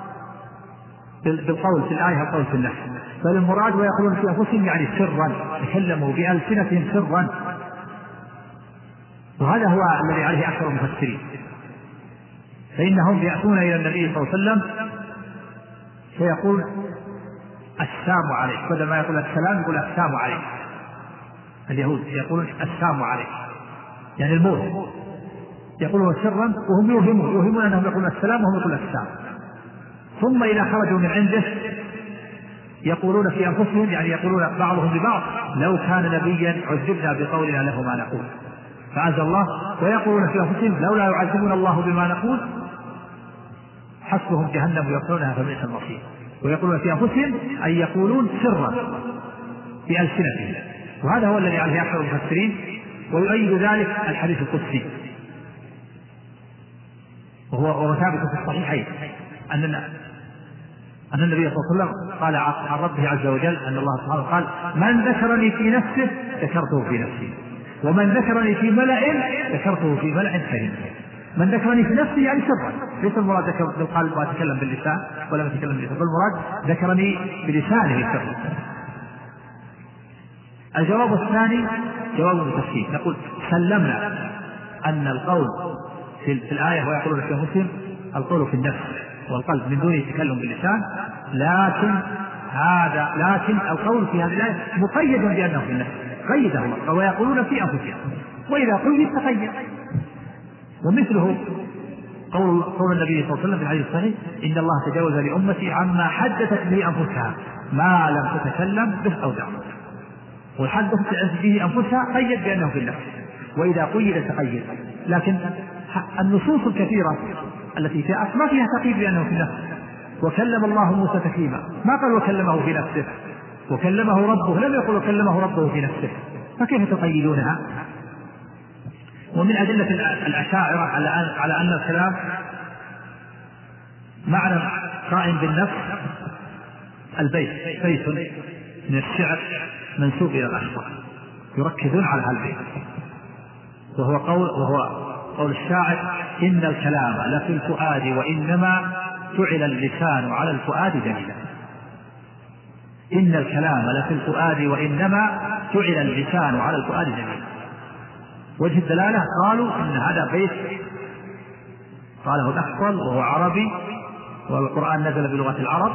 بالقول في الآية القول في النفس، بل المراد ويقولون في أنفسهم يعني سرا، تكلموا بألسنتهم سرا، وهذا هو الذي عليه أكثر المفسرين. فإنهم يأتون إلى النبي صلى الله عليه وسلم فيقول السلام عليك، بدل ما يقول السلام يقول السلام عليك. اليهود يقولون السلام عليك يعني الموت، يقولون سرا وهم يوهمون يوهمون أنهم يقولون السلام وهم يقولون السلام. ثم إذا خرجوا من عنده يقولون في أنفسهم يعني يقولون بعضهم لبعض لو كان نبيا عذبنا بقولنا له ما نقول، فعز الله. ويقولون في أنفسهم لولا يعذبون الله بما نقول حسبهم جهنم يصلونها فبئس المصير. ويقولون في أنفسهم أي يقولون سرا بألسنتهم، وهذا هو الذي عليه أكثر المفسرين. ويؤيد ذلك الحديث القدسي وهو ثابت في الصحيحين أن أن النبي صلى الله عليه وسلم قال عن ربه عز وجل أن الله سبحانه قال من ذكرني في نفسه ذكرته في نفسي، ومن ذكرني في ملأ ذكرته في ملأ خير. من ذكرني في نفسي يعني سرا، ليس المراد ذكر بالقلب وأتكلم باللسان ولا أتكلم باللسان، بالمراد ذكرني بلسانه سرا. الجواب الثاني جواب التفسير، نقول سلمنا أن القول في الآية ويقولون في أنفسهم القول في النفس والقلب من دون تكلم باللسان، لكن هذا لكن القول في هذه الآية مقيد بأنه في النفس، قيده الله ويقولون في أنفسهم، وإذا قيد تقيد. ومثله قول قول النبي صلى الله عليه وسلم في الحديث الصحيح إن الله تجاوز لأمتي عما حدثت به أنفسها ما لم تتكلم به أو تعمل. وحدثت به أنفسها قيد بأنه في النفس، وإذا قيد تقيد. لكن النصوص الكثيرة التي جاءت ما فيها تقييد بأنه في النفس. وكلم الله موسى تكليما، ما قال وكلمه في نفسه، وكلمه ربه، لم يقل وكلمه ربه في نفسه، فكيف تقيدونها؟ ومن أدلة الأشاعرة على أن الكلام معنى قائم بالنفس البيت، بيت من الشعر منسوب إلى الأخطر، يركزون على هذا البيت، وهو قول وهو قول الشاعر: إن الكلام لفي الفؤاد وإنما جعل اللسان على الفؤاد دليلا. إن الكلام لفي الفؤاد وإنما جعل اللسان على الفؤاد دليلا. وجه الدلالة قالوا إن هذا بيت قاله الأخطل وهو عربي، والقرآن نزل بلغة العرب،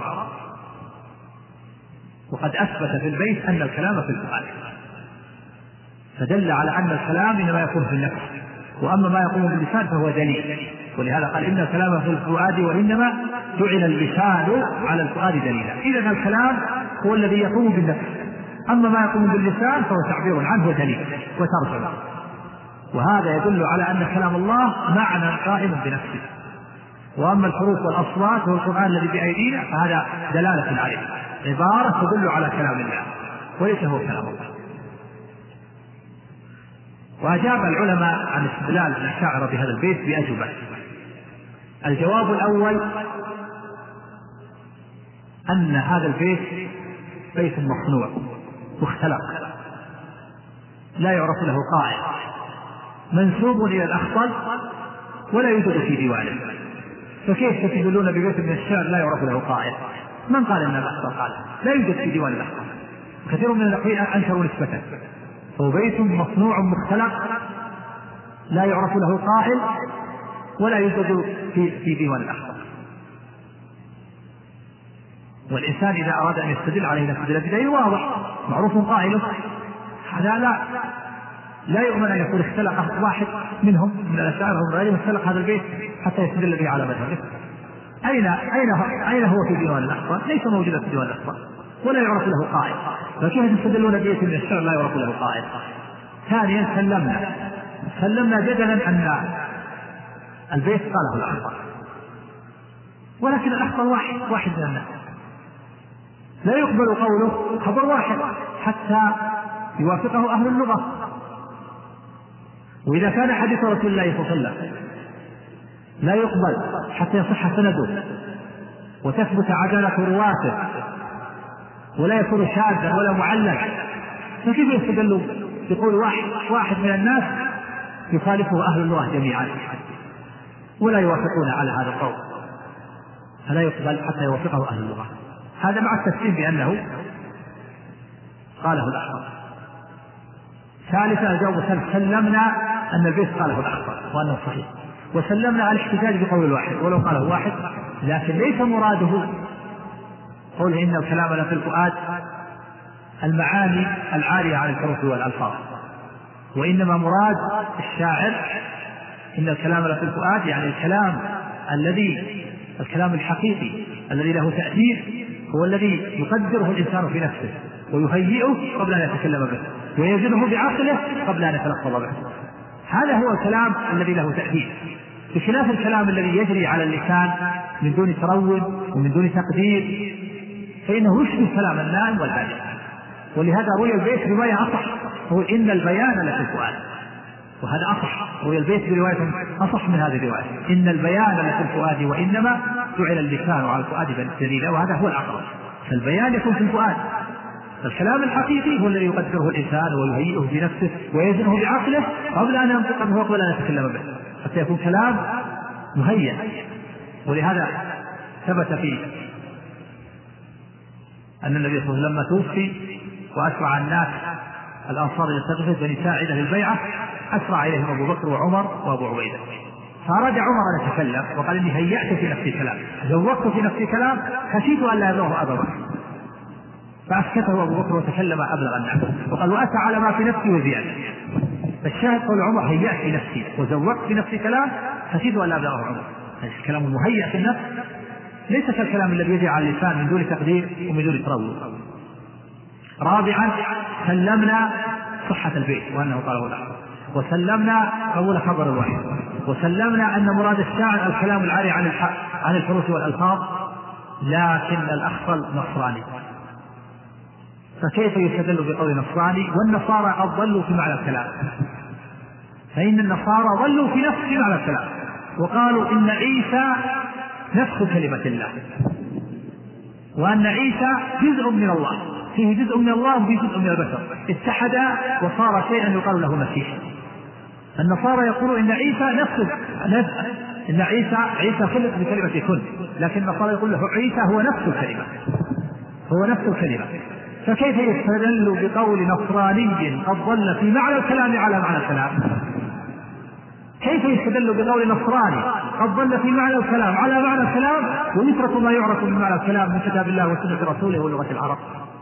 وقد أثبت في البيت أن الكلام في الفؤاد، فدل على أن الكلام إنما يكون في النفس، وأما ما يقوم باللسان فهو دليل. ولهذا قال: إن الكلام في الفؤاد وإنما جعل اللسان على الفؤاد دليلا. إذن الكلام هو الذي يقوم بالنفس، أما ما يقوم باللسان فهو تعبير عنه ودليل وترجمة. وهذا يدل على أن كلام الله معنى قائم بنفسه. وأما الحروف والأصوات والقرآن الذي بأيدينا فهذا دلالة عليه، عبارة تدل على كلام الله وليس هو كلام الله. وأجاب العلماء عن استدلال الأشاعرة بهذا البيت بأجوبة. الجواب الأول أن هذا البيت بيت مصنوع مختلق لا يعرف له قائل، منسوب إلى الأخطل ولا يوجد في ديوانه، فكيف تدلون ببيت من الشعر لا يعرف له قائل؟ من قال أن الأخطل قال؟ لا يوجد في ديوان الأخطل، كثير من الأخوين أنكروا نسبته، فهو بيت مصنوع مختلق لا يعرف له قائل ولا يوجد في, في ديوان الأخطل. والإنسان إذا أراد أن يستدل عليه يستدل بدليل واضح معروف قائله، هذا لا لا يؤمن أن يكون اختلق واحد منهم من الأشاعرة هم اختلق هذا البيت حتى يستدل به على مذهبه. أين أين أين هو في ديوان الأخطل؟ ليس موجودا في ديوان الأخطل ولا يعرف له قائل، فكيف تستدلون ببيت من الشعر لا يعرف له قائل؟ ثانيا سلمنا سلمنا جدلا أن البيت قاله الأخطل، ولكن الأخطل واحد واحد من الناس، لا يقبل قوله خبر واحد حتى يوافقه أهل اللغة. وإذا كان حديث رسول الله صلى الله عليه وسلم لا يقبل حتى يصح سنده وتثبت عدالة رواته ولا يكون شاذا ولا معلل، فكيف يستدلوا يقول واحد واحد من الناس يخالفه أهل اللغة جميعا ولا يوافقون على هذا القول؟ فلا يقبل حتى يوافقه أهل اللغة. هذا مع التسليم بأنه قاله الأخطل. ثالثا الجواب سلمنا أن البيت قاله الأخطل وأنه صحيح، وسلمنا على الاحتجاج بقول الواحد ولو قاله واحد، لكن ليس مراده قوله إن الكلام لا في الفؤاد المعاني العالية عن الحروف والألفاظ، وإنما مراد الشاعر إن الكلام لا في الفؤاد يعني الكلام الذي الكلام الحقيقي الذي له تأثير، هو الذي يقدره الإنسان في نفسه ويهيئه قبل أن يتكلم به ويجده بعقله قبل أن يتلفظ به. هذا هو الكلام الذي له تأثير، بخلاف الكلام الذي يجري على اللسان من دون تروّن ومن دون تقدير، فإنه يشبه كلام النائم والعادي. ولهذا روي البيت رواية أصح، هو إن البيان لفي الفؤاد، وهذا أصح، روي البيت برواية أصح من هذه الرواية إن البيان لفي الفؤاد وإنما جعل اللسان على الفؤاد دليلا، وهذا هو الأقرب. فالبيان يكون في الفؤاد، الكلام الحقيقي هو الذي يقدره الإنسان ويهيئه بنفسه ويزنه بعقله قبل أن ينطق به وقبل أن يتكلم به حتى يكون كلام مهيئ. ولهذا ثبت فيه أن النبي صلى الله عليه وسلم لما توفي وأسرع الناس الأنصار يستغفر بني ساعدة للبيعة أسرع إليهم أبو بكر وعمر وأبو عبيدة، فأراد عمر أن يتكلم وقال إني هيأت في نفسي كلام، زوقت في نفسي كلام خشيت أن لا يبلغه أبا بكر، فأسكته أبو بكر وتكلم أبلغ الناس وقال وأتى على ما في نفسي وزيادة. فالشاهد قول عمر هيأت في نفسي وزوقت في نفسي كلام خشيت أن لا يبلغه عمر. الكلام المهيأ في النفس ليس كالكلام الذي يجري على اللسان من دون تقدير ومن دون تروّن. رابعا سلمنا صحة البيت وأنه قاله الأخطل، وسلمنا قبول خبر الواحد، وسلمنا أن مراد الشاعر الكلام العاري عن عن الحروف والألفاظ، لكن الأخطل نصراني فكيف يستدل بقول نصراني والنصارى قد ضلوا في معنى الكلام؟ فإن النصارى ضلوا في نفس معنى الكلام وقالوا إن عيسى نفس كلمة الله، وأن عيسى جزء من الله، فيه جزء من الله وفيه جزء من البشر، اتحدا وصار شيئا يقال له مسيح. النصارى يقولون إن عيسى نفس إن عيسى عيسى خلق بكلمة كن، لكن النصارى يقول له عيسى هو نفس الكلمة، هو نفس الكلمة. فكيف يستدل بقول نصراني قد ضل في معنى الكلام على معنى الكلام؟ كيف يستدل بقول نصراني قد ضل في معنى الكلام على معنى الكلام ويترك ما يعرف من معنى الكلام من كتاب الله وسنة رسوله ولغة العرب؟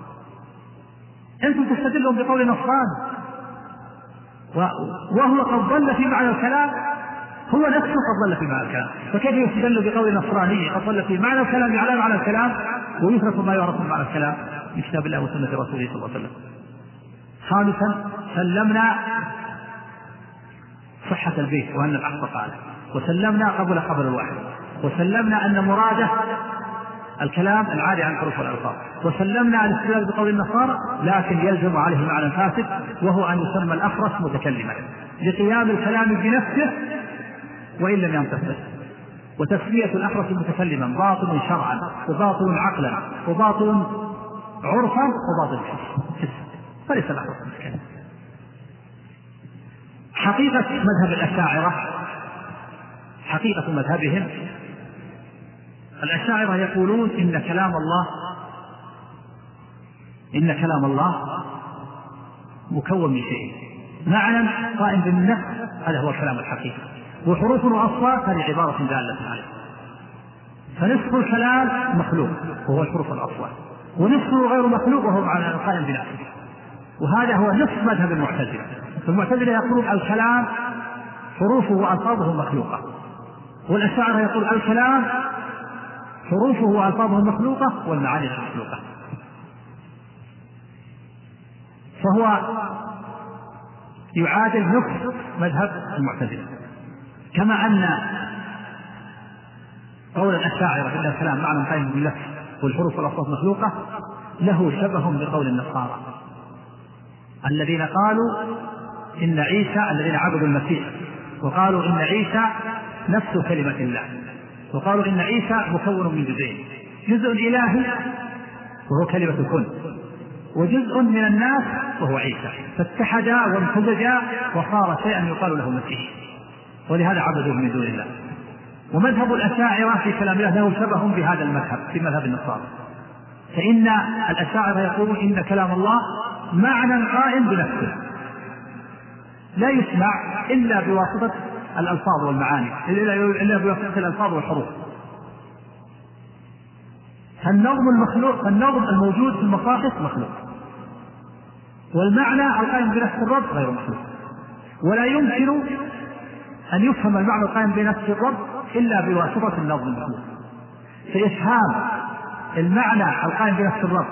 أنتم تستدلون بقول نصراني وهو قد ضل في معنى الكلام، هو نفسه قد ضل في معنى الكلام، فكيف يستدل بقول نصراني قد ضل في معنى الكلام على معنى الكلام ويترك ما يعرف من معنى الكلام من كتاب الله وسنة رسوله صلى الله عليه وسلم؟ خامسا، سلمنا صحة البيت وأن العقد قال، وسلمنا قبل قبل الواحد، وسلمنا أن مراده الكلام العادي عن حروف والألفاظ، وسلمنا الاستدلال بقول النصارى لكن يلزم عليه معنى فاسد وهو أن يسمى الأخرس متكلما لقيام الكلام بنفسه وإن لم ينطق به، وتسمية الأخرس متكلما باطل شرعا وباطل عقلا وباطل عرفا وباطل حسا، فليس الأخرس متكلما. حقيقة مذهب الأشاعرة، حقيقة مذهبهم الأشاعرة يقولون إن كلام الله إن كلام الله مكون من شيء، معنى قائم بالنفس هذا هو الكلام الحقيقي، وحروف وأصوات هذه عبارة دالة عليه، فنصف الكلام مخلوق وهو الحروف والأصوات، ونصفه غير مخلوق وهو معنى قائم بنفسه، وهذا هو نصف مذهب المعتزلة. المعتزلة يقولون الكلام حروفه وألفاظه مخلوقة، والأشاعرة يقول الكلام حروفه وألفاظه مخلوقة والمعاني مخلوقة، فهو يعادل نصف مذهب المعتزلة. كما أن قول الأشاعرة إن الكلام معنى قائم بالنفس والحروف والأصوات مخلوقة له شبه بقول النصارى الذين قالوا إن عيسى الذين عبدوا المسيح وقالوا إن عيسى نفس كلمة الله، وقالوا إن عيسى مكون من جزئين، جزء إلهي وهو كلمة كن، وجزء من الناس وهو عيسى، فاتحدا وامتزجا وصار شيئا يقال له مسيح، ولهذا عبدوه من دون الله. ومذهب الأشاعرة في كلام الله له شبه بهذا المذهب في مذهب النصارى، فإن الأشاعرة يقولون إن كلام الله معنى قائم بنفسه لا يسمع إلا بواسطة الألفاظ والمعاني، إلا بواسطة الألفاظ والحروف. فالنظم المخلوق فالنظم الموجود في المصاحف مخلوق، والمعنى القائم بنفس الرب غير مخلوق، ولا يمكن أن يفهم المعنى القائم بنفس الرب إلا بواسطة النظم المخلوق. فإفهام المعنى القائم بنفس الرب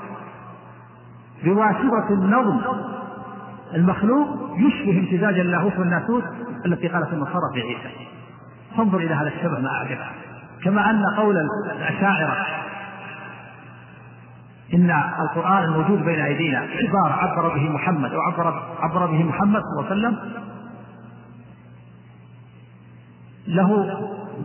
بواسطة النظم المخلوق يشبه امتزاج اللاهوت والناسوت التي قالت النصارى في عيسى. فانظر إلى هذا الشبه ما أعجبه. كما أن قول الأشاعرة إن القرآن الموجود بين أيدينا عبارة عبر به محمد أو عبر, عبر به محمد صلى الله عليه وسلم له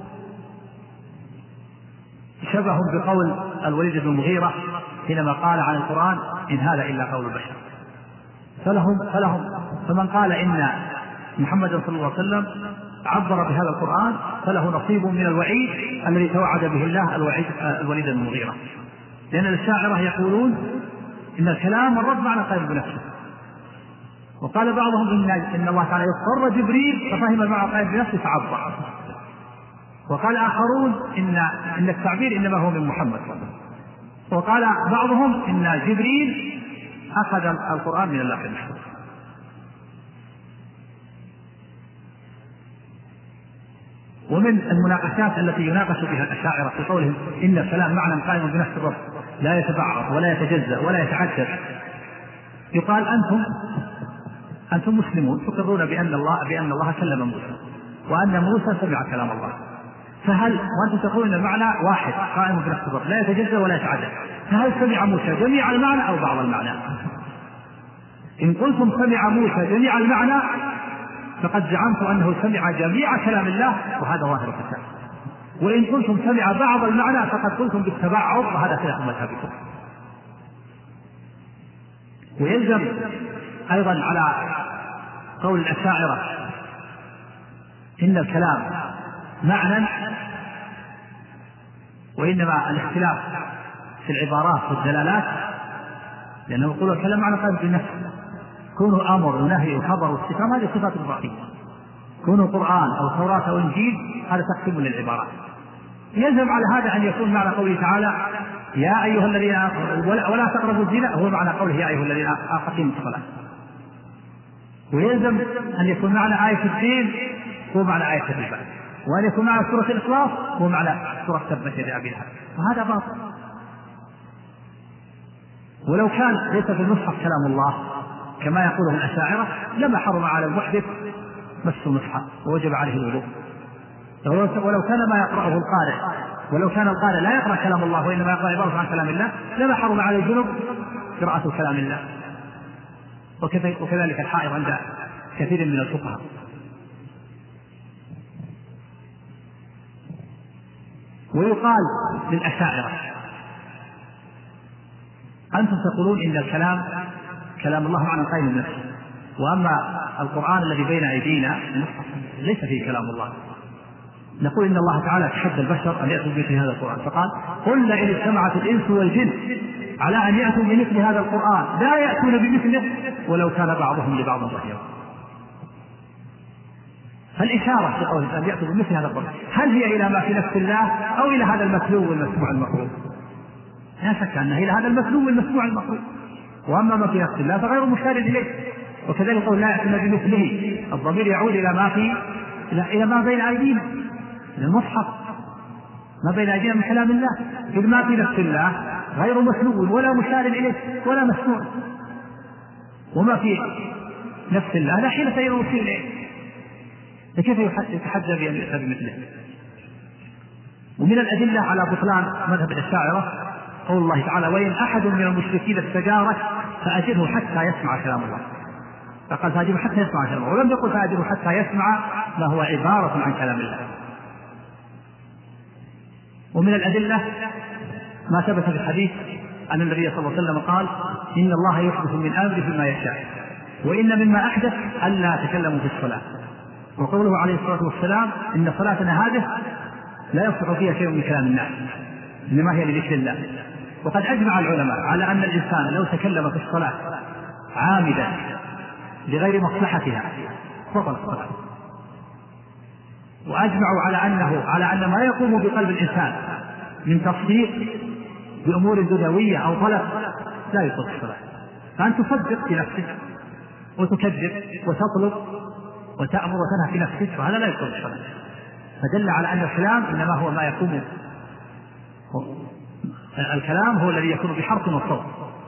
شبه بقول الوليد بن المغيرة حينما قال عن القرآن إن هذا إلا قول البشر. فلهم, فلهم فمن قال إن محمد صلى الله عليه وسلم عبر بهذا القرآن فله نصيب من الوعيد الذي توعد به الله الوعيد الوليد بن المغيرة، لأن الشاعرة يقولون إن الكلام الرب معنى قائم بنفسه. وقال بعضهم إن, إن الله تعالى يضطر جبريل ففهم المعنى قائم بنفسه فعبر. وقال آخرون إن, إن التعبير إنما هو من محمد صلى الله عليه وسلم. وقال بعضهم إن جبريل أخذ القرآن من الله المحفوظ. ومن المناقشات التي يناقش بها الأشاعرة في قولهم إن الكلام معنى قائم بنفس الرب لا يتبعض ولا يتجزأ ولا يتعدد، يقال أنتم أنتم مسلمون تقرون بأن الله بأن الله كلم موسى وأن موسى سمع كلام الله، فهل وأنتم تقولون المعنى واحد قائم بنفس الرب لا يتجزأ ولا يتعدد، فهل سمع موسى جميع المعنى أو بعض المعنى؟ إن قلتم سمع موسى جميع المعنى فقد زعمت أنه سمع جميع كلام الله وهذا ظاهر الكتاب، وإن قلتم سمع بعض المعنى فقد قلتم بالتبعض وهذا خلاف مذهبكم. ويلزم أيضا على قول الأشاعرة إن الكلام معنى، وإنما الاختلاف في العبارات والدلالات، لأنه يقول الكلام معنى قائم بالنفس، كونه أمر ونهي وخبر واستفهام هذه صفات الرحيم، كونه قرآن أو توراة أو إنجيل هذا تقسيم للعبارات. يلزم على هذا أن يكون معنى قوله تعالى يا أيها الذين ولا, ولا تقربوا الزنا هو معنى قوله يا أيها الذين أقيموا الصلاة. ويلزم أن يكون معنى آية الدين هو معنى آية الربا، وأن يكون معنى سورة الإخلاص هو معنى سورة تبت يدا أبي لهب، وهذا باطل. ولو كان ليس في المصحف كلام الله كما يقوله الأشاعرة لما حرم على المحدث مس المصحف ووجب عليه الوضوء. ولو كان ما يقرأه القارئ ولو كان القارئ لا يقرأ كلام الله وإنما يقرأ عبارة عن كلام الله لما حرم على الجنوب قراءة كلام الله، وكذلك الحائض عند كثير من الفقهاء. ويقال للأشاعرة أنتم تقولون إن الكلام كلام الله معنى قائم بالنفس، وأما القرآن الذي بين أيدينا ليس فيه كلام الله. نقول إن الله تعالى تحدى البشر أن يأتوا بمثل هذا القرآن، فقال قل لئن اجتمعت الإنس والجن على أن يأتوا بمثل هذا القرآن لا يأتون بمثله ولو كان بعضهم لبعض ظهيرا. فالإشارة في قوله أن يأتوا بمثل هذا القرآن هل هي إلى ما في نفس الله أو إلى هذا المتلو والمسموع المقروء؟ لا شك أنها إلى هذا المتلو والمسموع المقروء، وأما ما في نفس الله فغير مشار إليه. وكذلك قول لا يأتون بمثله الضمير يعود إلى ما في إلى ما بين أيدينا، المصحف ما بين أيدينا من كلام الله، إذ ما في نفس الله غير مسلوب ولا مشار إليه ولا مسموع، وما في نفس الله لا حيلة يوصل إليه، فكيف يتحدى بأن يؤتى بمثله؟ ومن الأدلة على بطلان مذهب الأشاعرة قول الله تعالى وإن أحد من المشركين استجارك فأجره حتى يسمع كلام الله، فقال فأجره حتى يسمع كلام الله، ولم يقل فأجره حتى يسمع ما هو عبارة عن كلام الله. ومن الأدلة ما ثبت في الحديث أن النبي صلى الله عليه وسلم قال إن الله يحدث من أمره ما يشاء، وإن مما أحدث ألا تكلموا في الصلاة، وقوله عليه الصلاة والسلام إن صلاتنا هذه لا يصح فيها شيء من كلام الناس إنما هي لذكر الله. وقد أجمع العلماء على أن الإنسان لو تكلم في الصلاة عامدا لغير مصلحتها بطلت الصلاة، وأجمعوا على أنه على أن ما يقوم بقلب الإنسان من تصديق بأمور دنيوية أو طلب لا يبطل الصلاة، فأن تصدق في نفسك وتكذب وتطلب وتأمر وتنهى في نفسك وهذا لا يبطل الصلاة. فدل على أن الكلام إنما هو ما يقوم، الكلام هو الذي يكون بحرف وصوت.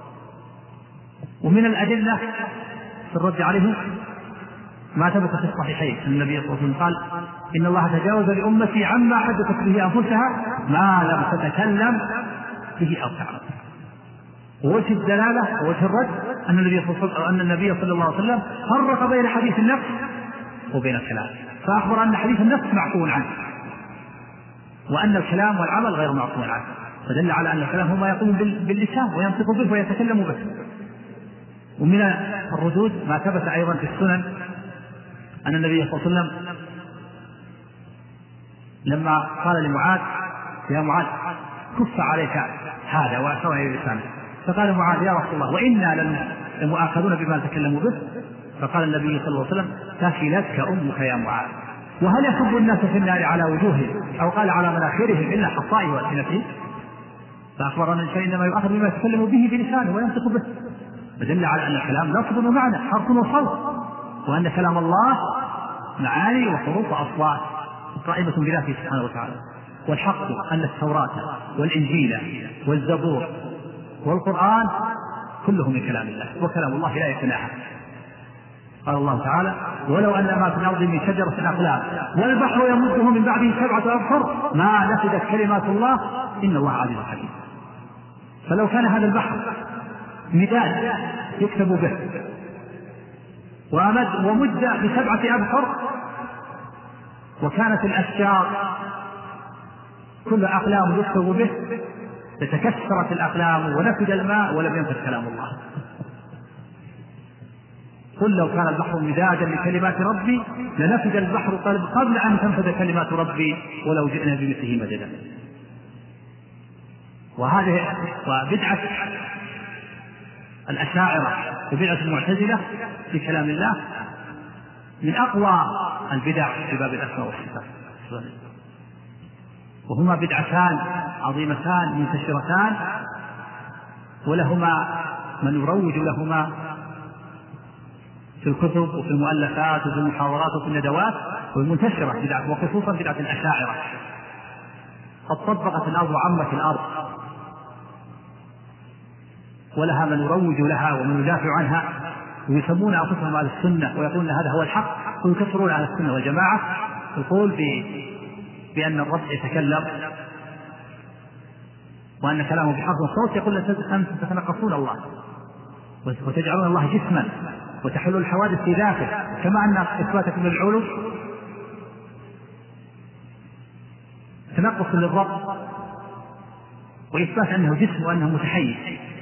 ومن الأدلة في الرد عليهم ما ثبت في الصحيحين أن النبي صلى الله عليه وسلم قال إن الله تجاوز لأمتي عما حدثت به أنفسها ما لم تتكلم به أو تعمل. ووجه الدلالة ووجه الرد أن النبي أن النبي صلى الله عليه وسلم فرق بين حديث النفس وبين الكلام، فأخبر أن حديث النفس معفو عنه وأن الكلام والعمل غير معفو عنه، فدل على أن الكلام هو ما يقوم باللسان وينطق به ويتكلم به. ومن الردود ما ثبت أيضا في السنن أن النبي صلى الله عليه وسلم لما قال لمعاذ يا معاذ كف عليك هذا وأشار إلى لسانه، فقال معاذ يا رسول الله وإنا لمؤاخذون بما تكلموا به، فقال النبي صلى الله عليه وسلم ثكلتك أمك يا معاذ، وهل يصب الناس في النار على وجوههم أو قال على مناخرهم إلا حصائهم وألسنتهم؟ فأخبر أن الإنسان إنما يؤاخذ بما يتكلم به بلسانه وينطق به، فدل على أن الكلام لفظ ومعنى حرف وصوت، وأن كلام الله معاني وحروف وأصوات قائمة بذاته سبحانه وتعالى. والحق أن التوراة والإنجيل والزبور والقرآن كله من كلام الله، وكلام الله لا يتناهى. قال الله تعالى ولو أن ما في الأرض من شجرة أقلام والبحر يمده من بعده سبعة أبحر ما نفدت كلمات الله إن الله عزيز حكيم. فلو كان هذا البحر مداد يكتب به ومد ومد بسبعة أبحر وكانت الأشجار كل أقلام يكتب به لتكسرت الأقلام ونفد الماء ولم ينفد كلام الله. قل لو كان البحر مدادا لكلمات ربي لنفد البحر قبل أن تنفد كلمات ربي ولو جئنا بمثله مددا. وهذه وبدعة الأشاعرة وبدعة المعتزلة في كلام الله من أقوى البدع في باب الأسماء والصفات، وهما بدعتان عظيمتان منتشرتان ولهما من يروج لهما في الكتب وفي المؤلفات وفي المحاضرات وفي الندوات، والمنتشرة بدعة وخصوصا بدعة الأشاعرة قد طبقت الأرض وعمت الأرض، ولها من يروج لها ومن يدافع عنها ويسمون أنفسهم على السنة ويقولون هذا هو الحق ويكفرون على السنة والجماعة. يقول بأن الرب يتكلم وأن كلامه بحرف الصوت، يقول أنتم تتنقصون الله وتجعلون الله جسما وتحلوا الحوادث في ذاته، كما أن إثباتكم للعلو تنقص للرب وإثبات أنه جسم وأنه متحيز.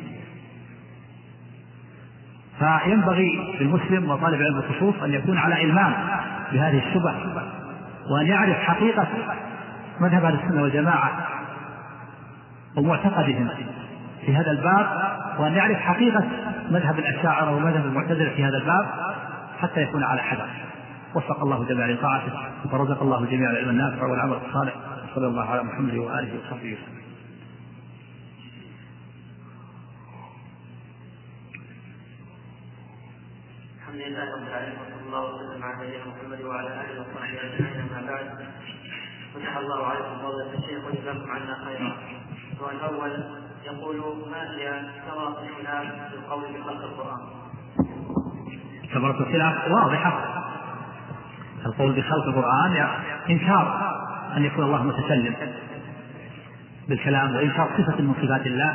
فينبغي للمسلم وطالب علم الخصوص أن يكون على إلمام بهذه الشبه وأن يعرف حقيقة مذهب أهل السنة والجماعة ومعتقدهم في هذا الباب، وأن يعرف حقيقة مذهب الأشاعرة ومذهب المعتزلة في هذا الباب حتى يكون على حذر. وفق الله جميعا لطاعته ورزق الله جميعا العلم النافع والعمل الصالح. صلى الله على محمد وآله وصحبه وسلم. الحمد لله رب العالمين وصلى الله وسلم على نبينا محمد وعلى اله وصحبه اجمعين. اما بعد، فتح الله عليكم فضيلة الشيخ وجزاكم عنا خيرا. السؤال الاول يقول: ما هي ثمرة الخلاف في القول بخلق القرآن؟ ثمرة الخلاف واضحة. القول بخلق القرآن يعني إنكار أن يكون الله متكلم بالكلام، وإنكار صفة من صفات الله،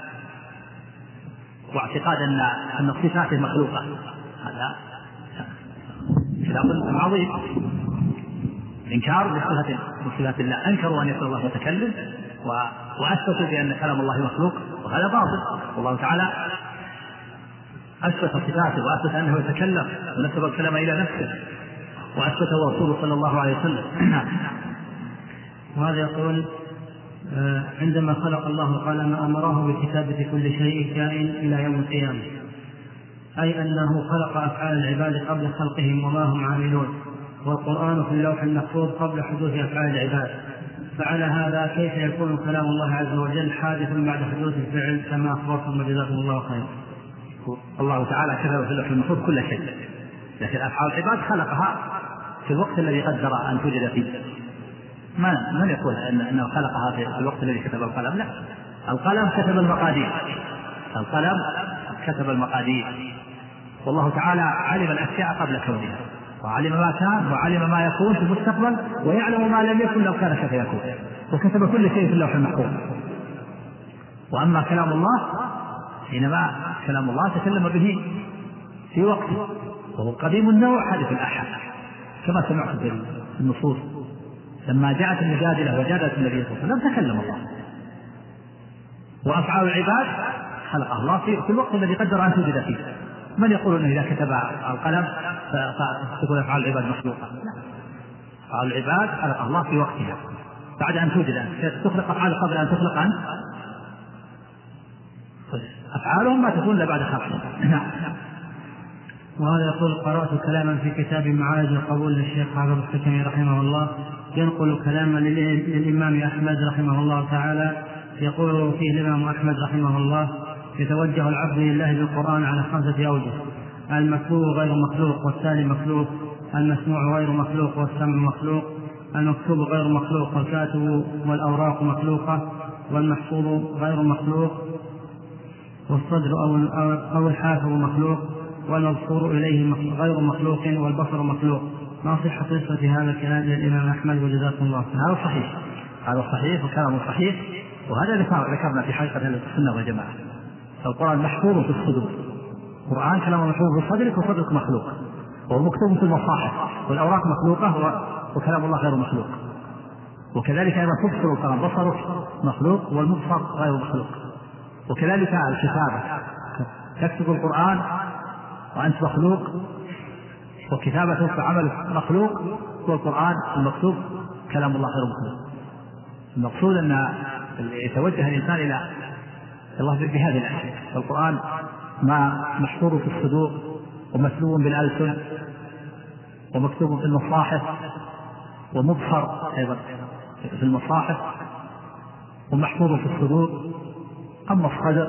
واعتقاد أن أن صفاته مخلوقة. هذا خلاف عظيم، إنكار بصفة من صفات الله. أنكروا أن يكون الله متكلم وأثبتوا بأن كلام الله مخلوق، وهذا باطل. والله تعالى أثبت صفاته وأثبت أنه يتكلم ونسب الكلام إلى نفسه وأثبته رسوله صلى الله عليه وسلم. وهذا يقول: عندما خلق الله القلم أمره بكتابة كل شيء كائن إلى يوم القيامة، أي أنه خلق أفعال العباد قبل خلقهم وما هم عاملون، والقرآن في اللوح المحفوظ قبل حدوث أفعال العباد. فعلى هذا كيف يكون كلام الله عز وجل حادثا بعد حدوث الفعل كما أخبركم وجزاكم الله خيرا؟ الله تعالى كتب في اللوح المحفوظ كل شيء، لكن أفعال العباد خلقها في الوقت الذي قدر أن توجد فيه. ما من يقول إن أنه خلقها في الوقت الذي كتب القلم؟ لا، القلم كتب المقادير، القلم كتب المقادير، والله تعالى علم الأشياء قبل كونها، وعلم ما كان وعلم ما يكون في المستقبل، ويعلم ما لم يكن لو كان كيف يكون، وكتب كل شيء في اللوح المحفوظ. وأما كلام الله حينما كلام الله تكلم به في وقته، وهو قديم النوع حادث الآحاد، كما سمعت في النصوص لما جاءت المجادلة وجادت النبي صلى الله عليه وسلم تكلم الله. وأفعال العباد خلقها الله في الوقت الذي قدر أن توجد فيه. من يقول أنه إذا كتب القلم فتكون أفعال العباد مخلوقة؟ لا، أفعال العباد خلقها الله في وقتها بعد أن توجد. تخلق أفعال قبل أن تخلق أنت؟ أفعالهم ما تكون إلا بعد خلقها. وهذا يقول: قرأت كلاما في كتاب معارج القبول للشيخ حافظ الحكمي رحمه الله، ينقل كلاما للإمام أحمد رحمه الله تعالى، يقول فيه الإمام أحمد رحمه الله: يتوجه العبد لله بالقرآن على خمسة أوجه: المكتوب غير مخلوق والتالي مخلوق، المسموع غير مخلوق والسمع مخلوق، المكتوب غير مخلوق والكاتب والأوراق مخلوقة، والمحفوظ غير مخلوق والصدر أو الحافظ مخلوق، والمبصور إليه غير مخلوق والبصر مخلوق. ما صحة نسبة هذا الكلام للإمام أحمد وجزاكم الله خيرا؟ هذا صحيح، هذا صحيح وكلامه صحيح، وهذا ذكرنا في حقيقة أهل السنة والجماعة. القرآن محفوظ في الصدور، القرآن كلام محفوظ في صدرك وصدرك مخلوق، ومكتوب في المصاحف، والأوراق مخلوقة وكلام الله غير مخلوق. وكذلك أيضا تبصر القرآن، بصرك مخلوق والمبصر غير مخلوق. وكذلك الكتابة، تكتب القرآن وأنت مخلوق، وكتابة عمل مخلوق، والقرآن المكتوب كلام الله غير مخلوق. المقصود أن يتوجه الإنسان إلى الله بهذه الأشياء. فالقرآن ما محفوظ في الصدور ومتلو بالألسن ومكتوب في المصاحف ومبصر أيضا في المصاحف ومحفوظ في الصدور. أما الصدر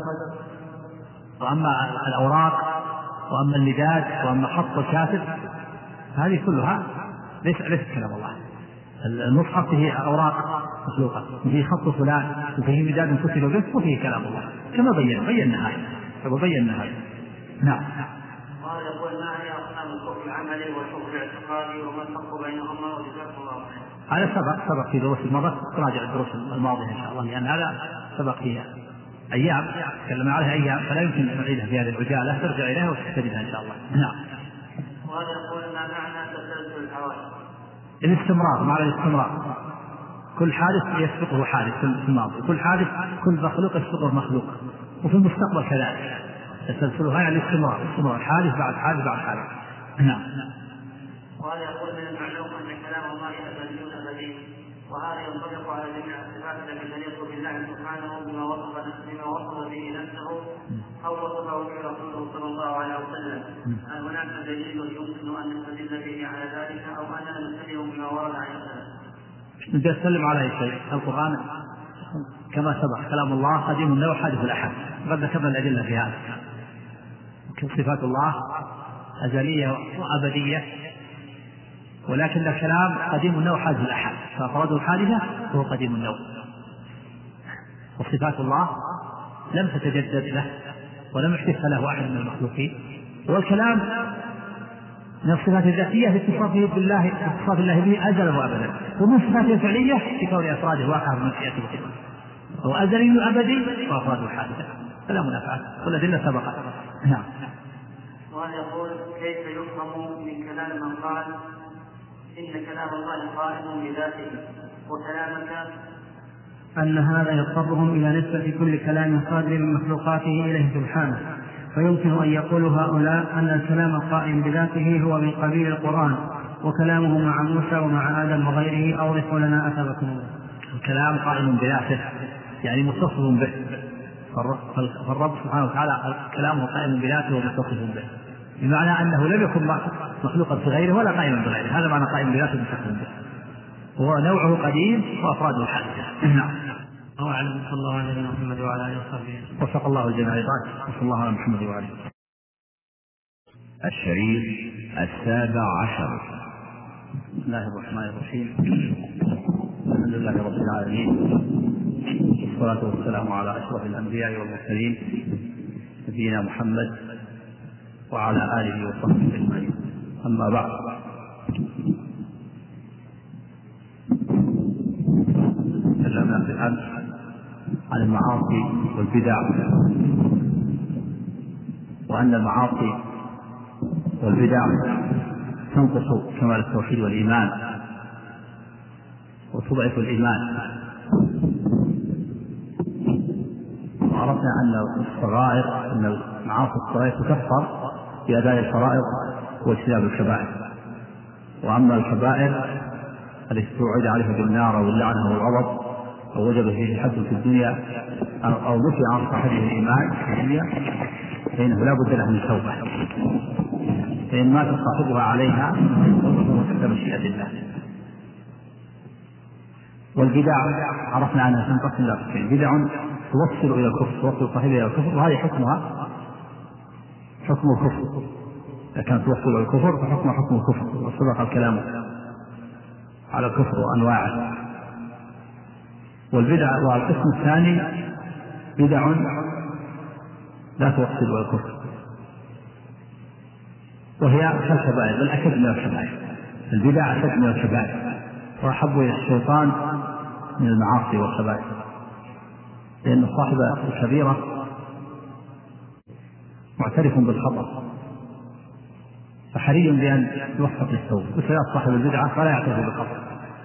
وأما الأوراق وأما اللداد وأما خط الكاتب هذه كلها ليس ليس كلام الله. المصحف فيه أوراق مخلوقة وفيه خط فلان وفيه مداد كتب به وفيه كلام الله كما بين بينا هذا وبينا هذا. نعم. قال يقول ما هي أقسام الكفر العملي والكفر الاعتقادي وما الفرق بينهما وجزاكم الله خيرا. هذا سبق سبق في دروس الماضية، تراجع الدروس الماضية إن شاء الله، لأن هذا سبق فيها أيام تكلمنا عليها أيام فلا يمكن أن نعيدها في هذه العجالة، ترجع إليها وتستجدها إن شاء الله. نعم. وهذا يقول ما معنى تسلسل الحوادث؟ الاستمرار، معنى الاستمرار، كل حادث يسبقه حادث في الماضي، كل حادث كل مخلوق يسبقه مخلوق، وفي المستقبل كذلك. تسلسلها يعني الاستمرار، استمرار حادث بعد حادث بعد حادث. نعم. وهذا يقول من المعلوم أن كلام الله أبدي أبدي، وهذا ينطبق على جميع الصفات التي تليق بالله سبحانه بما وصف بما وصف به نفسه أو وصفه به رسوله صلى الله عليه وسلم. هل هناك دليل يمكن أن نستدل به على ذلك أو أننا نستدل بما ورد عن السلف؟ بدي أسلم على أي شيء. القرآن كما سبق كلام الله قديم النوع حادث الأحد، قد ذكرنا الأدلة في هذا. صفات الله أزلية وأبدية، ولكن الكلام قديم النوع حادث الأحد، فأفراده الحادثة وهو قديم النوع. وصفات الله لم تتجدد له ولم يحدث له أحد من المخلوقين، والكلام من الصفات الذاتية في اتصافه بالله اتصاف الله به أزلا وأبدا، ومن صفاته الفعلية في كون أفراده واقعة بمشيئته وقدرته، هو أزلي وأبدي وأفراده الحادثة فلا منافعة، والأدلة سبقت. نعم. وهذا يقول كيف يفهم من كلام من قال إن كلام الله قائم بذاته وكلامك أن هذا يضطرهم إلى نسبة كل كلام صادر من مخلوقاته إليه سبحانه، فيمكن أن يقول هؤلاء أن الكلام القائم بذاته هو من قبيل القرآن وكلامه مع موسى ومع آدم وغيره. أوضحوا لنا أثبتهم. الكلام قائم بذاته يعني متصف به، فالرب سبحانه وتعالى كلامه قائم بذاته ومتصف به، بمعنى أنه لم يكن مخلوقا في غيره ولا قائما بغيره، هذا معنى قائم بذاته ومتصف به، هو نوعه قديم وأفراده الحادثة. نعم. أعلم. صلى الله عليه محمد وعلى آله وصحبه. وفق الله الجميع لطاعته، وصلى الله على محمد وعلى آله. الشريط السابع عشر. بسم الله الرحمن الرحيم. الحمد لله رب العالمين، والصلاة والسلام على أشرف الأنبياء والمرسلين نبينا محمد وعلى آله وصحبه أجمعين. أما بعد، تكلمنا في الأمس عن المعاصي والبدع، وأن المعاصي والبدع تنقص كمال التوحيد والإيمان وتضعف الإيمان. وعرفنا أن الصغائر أن المعاصي الصغائر تكفر بأداء الفرائض واجتناب الكبائر، وأما الكبائر التي توعد عليها بالنار واللعنة والغضب أو وجب فيه الحد في الدنيا أو دفع عن صاحبه الإيمان في الدنيا فإنه لا بد له من توبة، فإن مات صاحبها عليها فهو تحت مشيئة الله. والبدع عرفنا عنها تنقسم إلى قسمين: بدع توصل إلى الكفر، توصل صاحبها إلى الكفر، وهذه حكمها حكم الكفر، إذا كانت توصل إلى الكفر فحكمها حكم الكفر، وسبق الكلام على الكفر وأنواعه. والبدع والقسم الثاني بدع لا توصل إلى الكفر، وهي كالكبائر بل أشد من الكبائر. البدع أشد من الكبائر وأحب إلى الشيطان من المعاصي والكبائر. لأن صاحب الكبيرة معترف بالخطأ، فحري بأن يوفق للتوبة، بخلاف صاحب البدعة فلا يعترف بالخطأ.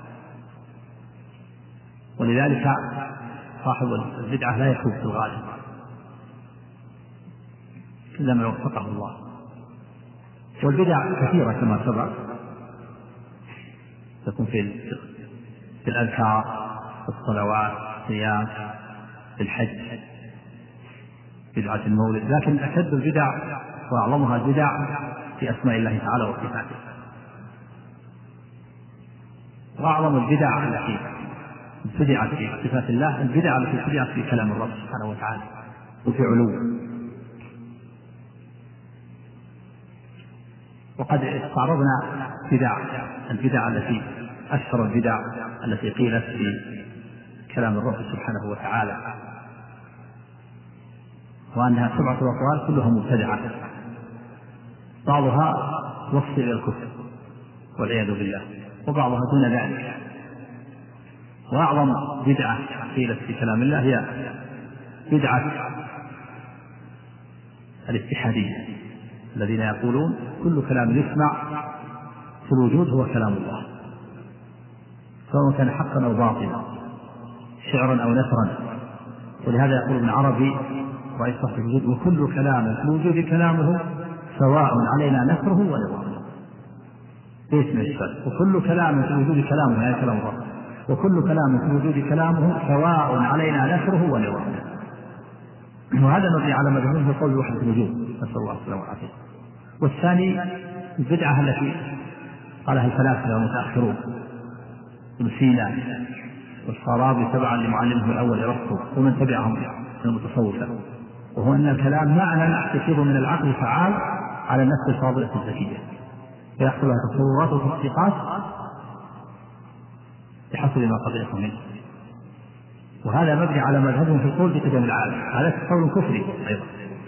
ولذلك صاحب البدعة لا يتوب في الغالب إلا ما وفقه الله. والبدع كثيرة كما سبق، تكون في في الأذكار، في الصلوات، في الصيام، في الحج، بدعة المولد. لكن أشد البدع وأعظمها البدع في أسماء الله تعالى وصفاته. وأعظم البدع التي ابتدعت في صفات الله البدع التي ابتدعت في كلام الرب سبحانه وتعالى وفي علو. وقد استعرضنا بدع البدع التي أشهر البدع التي قيلت في كلام الرب سبحانه وتعالى، وأنها سبعة أقوال كلها مبتدعة، بعضها وصل إلى الكفر والعياذ بالله، وبعضها دون ذلك. وأعظم بدعة قيلت في كلام الله هي بدعة الاتحادية، الذين يقولون كل كلام يسمع في الوجود هو كلام الله، سواء كان حقا أو باطلا، شعرا أو نثرا. ولهذا يقول ابن عربي رئيس صاحب الوجود: وكل كلام في الوجود كلامه سواء علينا نثره ونظامه. باسم الشر: وكل كلام في الوجود كلامه، يعني كلام الله، وكل كلام في الوجود كلامه سواء علينا نثره ونظامه. وهذا مبني على مذهبه في قول وحدة الوجود، نسأل الله السلامة والعافية. والثاني البدعة التي قالها الفلاسفة المتأخرون ابن سينا والفارابي تبعا لمعلمه الأول أرسطو ومن تبعهم من المتصوفة، وهو أن الكلام معنى يصير من العقل فعال على النفس الفاضلة الذكية، فيحصل لها تصورات وتصديقات بحسب ما قبلته منه. وهذا مبني على مذهبهم في القول بقدم العالم، هذا قول كفري أيضا.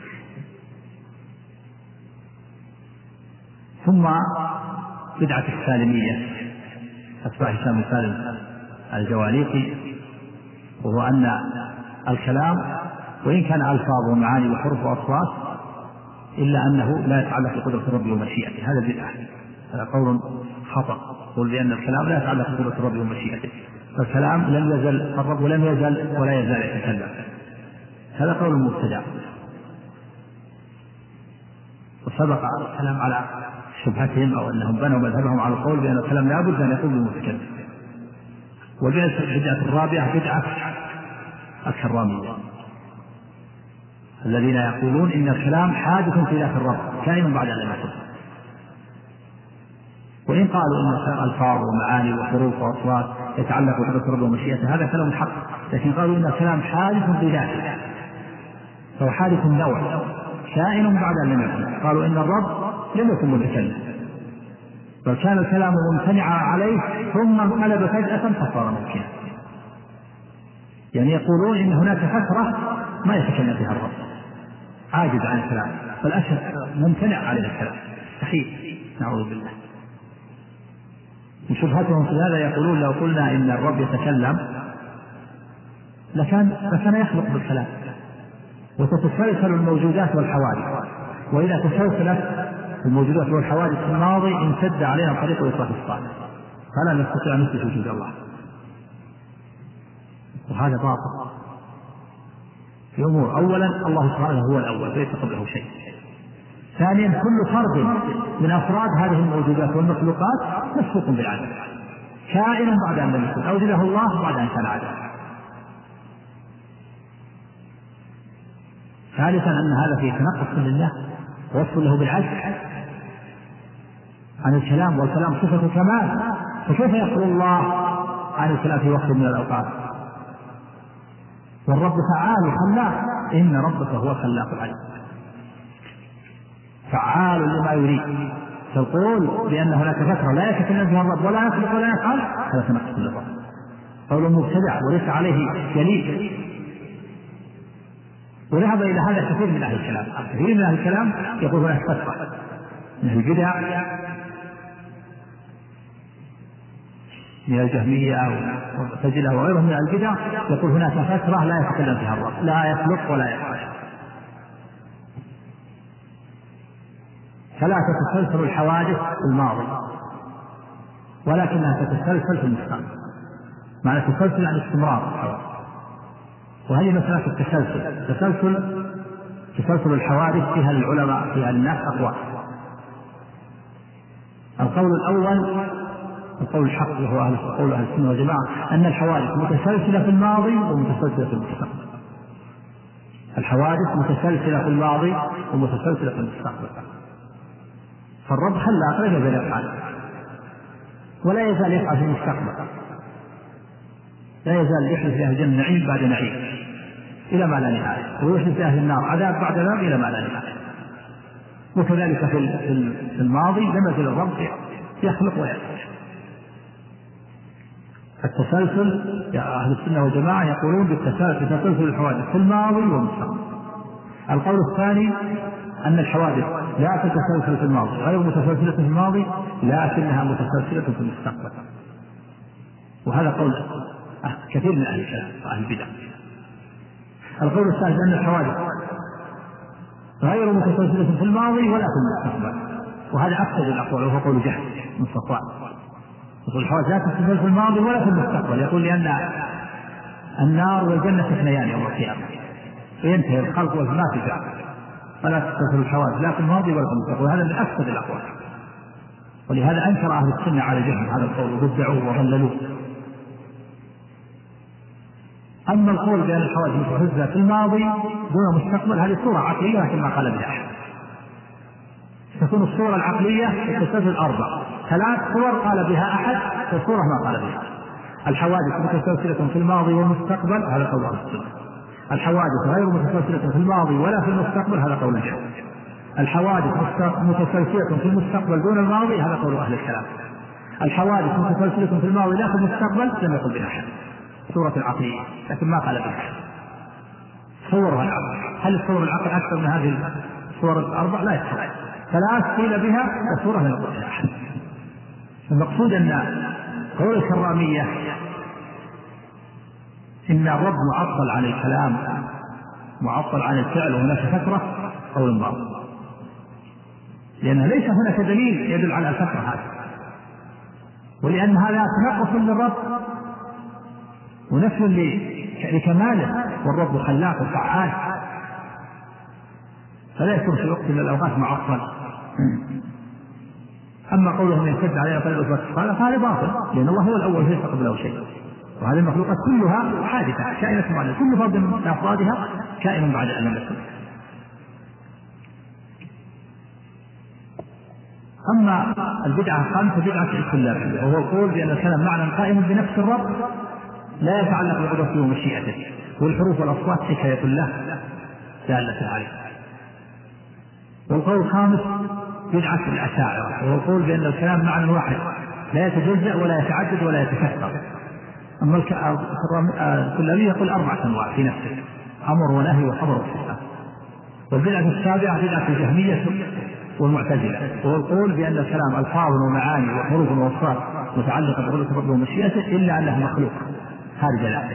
ثم بدعة السالمية أتباع هشام سالم الجواليقي، وهو أن الكلام وإن كان ألفاظ ومعاني وحروف وأصوات إلا أنه لا يتعلق بقدرة الرب ومشيئته. هذا بدعة، هذا قول خطأ، قول بأن الكلام لا يتعلق بقدرة الرب ومشيئته، فالكلام لم يزل الرب لم يزل ولا يزال يتكلم، هذا قول مبتدع. وسبق الكلام على شبهتهم أو أنهم بنوا مذهبهم على القول بأن الكلام لا بد أن يكون بالمتكلم. والبدعة الرابعة بدعة الكرامية، الذين يقولون إن الكلام حادث في ذات الرب كائن بعد أن لم يكن، وإن قالوا إن الألفاظ ومعاني وحروف وأصوات يتعلق بقدرة الرب ومشيئته هذا كلام حق، لكن قالوا إن الكلام حادث في ذاته، فهو حادث نوع كائن بعد أن لم يكن. قالوا إن الرب لم يكن متكلم، بل كان الكلام ممتنعا عليه ثم انقلب فجأة فصار ممكنا. يعني يقولون إن هناك فترة ما يتكلم فيها الرب، عاجز عن الكلام، فالأشهر ممتنع عليه الكلام، مستحيل، نعوذ بالله. وشبهتهم في هذا يقولون لو قلنا إن الرب يتكلم لكان لكان يخلق بالكلام، وتتسلسل الموجودات والحوادث، وإذا تسلسلت الموجودات والحوادث في الماضي امتد عليها طريق الإصلاح الصالح، فلا نستطيع أن نثبت وجود الله، وهذا باطل في أمور. أولا الله سبحانه هو الأول ليس قبله شيء. ثانيا كل فرد من أفراد هذه الموجودات والمخلوقات مسبوق بالعدم، كائن بعد أن لم يكن، أوجده الله بعد أن كان عدم. ثالثا أن هذا فيه تنقص لله ووصف له بالعجز عن الكلام، والكلام صفة كمال، فكيف يخلو الله عن الكلام في وقت من الأوقات؟ والرب فعال خلاق، إن ربك هو الخلاق العليم، فعال لما يريد. فالقول بأن هناك فترة لا يتكلم فيها الرب ولا يخلق ولا يفعل هذا تنقص للرب، قول مبتدع وليس عليه دليل. وذهب إلى هذا كثير من أهل الكلام، كثير من أهل الكلام يقول هناك فترة من البدع من الجهمية والمعتزلة وغيرهم من البدع يقول هناك فترة لا يتكلم فيها الرب، لا يخلق ولا يفعل، فلا تتسلسل الحوادث في الماضي ولكنها تتسلسل في المستقبل. معنى تسلسل عن استمرار الحوادث، وهذه مسألة التسلسل. تسلسل تسلسل الحوادث فيها العلماء فيها الناس أقوال. القول الأول القول الحق وهو أهل قول أهل السنة والجماعة أن الحوادث متسلسلة في الماضي ومتسلسلة في المستقبل. الحوادث متسلسلة في الماضي ومتسلسلة في المستقبل. فالرب خلاق لا يزال يفعل ولا يزال يفعل في المستقبل، لا يزال يحدث في أهل الجنة نعيم بعد نعيم إلى ما لا نهاية، ويحدث في أهل النار عذاب بعد عذاب إلى ما لا نهاية. وكذلك في الماضي لم يزل الرب يخلق ويفعل. التسلسل يا أهل السنة والجماعة يقولون بالتسلسل الحوادث في الماضي والمستقبل. القول الثاني أن الحوادث لا تتسلسل في الماضي، غير متسلسلة في الماضي لكنها متسلسلة في المستقبل، وهذا قول كثير من أهل الكلام وأهل البدع. القول الثالث أن الحوادث غير متسلسلة في الماضي ولا في المستقبل، وهذا أكثر الأقوال وهو قول جهل من صفوان. يقول الحوادث لا تتسلسل في الماضي ولا في المستقبل، يقول لأن النار والجنة تثنيان يوم القيامة وينتهي الخلق والما تجاه، فلا تتسلسل الحوادث لا في الماضي ولا في المستقبل، وهذا من أكثر الأقوال. ولهذا أنكر أهل السنة على جهل هذا القول وبدعوه وضللوه. أما القول بأن الحوادث متسلسلة في الماضي دون مستقبل هذه صورة عقلية لكن ما قال بها أحد. تكون الصورة العقلية تتسلسل أربع ثلاث صور قال بها أحد وصورة ما قال بها. الحوادث متسلسلة في الماضي والمستقبل هذا قول أهل السنة. الحوادث غير متسلسلة في الماضي ولا في المستقبل هذا قول الجهل. الحوادث متسلسلة في المستقبل دون الماضي هذا قول أهل الكلام. الحوادث متسلسلة في الماضي لا في المستقبل لم يقل بها أحد، صورة العقلية لكن ما قال بها أحد. صورها العقل، هل الصور العقل أكثر من هذه الصور الأربع؟ لا يستطيع. ثلاث قيل بها وصورة لم يقل بها أحد. المقصود أن قول الكرامية إن الرب معطل عن الكلام معطل عن الفعل وهناك فترة قول باطل، لأن ليس هناك دليل يدل على الفترة هذه، ولأن هذا تنقص للرب ونفي لكماله، والرب خلاق وفعال فلا يكون في وقت من الأوقات معطل. أما قولهم يشد علينا طريق الصلاة فهذا باطل، لأن الله هو الأول ليس قبله شيء، وهذه المخلوقات كلها حادثة كائنة معنا، كل فرد من أفرادها كائن بعد أن لم يكن. أما البدعة الخامسة بدعة الكلابية، وهو القول بأن الكلام معنى قائم بنفس الرب لا يتعلق بقدرته ومشيئته، والحروف والأصوات حكاية له دالة عليه. والقول الخامس بدعة الأشاعرة، وهو القول بأن الكلام معنى واحد لا يتجزأ ولا يتعدد ولا يتكثر. أما الكلابية يقول أربعة أنواع في نفسه، أمر ونهي وخبر وصفة. والبدعة السابعة بدعة الجهمية والمعتزلة، وهو القول بأن الكلام ألفاظ ومعاني وحروف وأصوات متعلقة بقدرة ربه ومشيئته إلا أنه مخلوق خارج ذلك.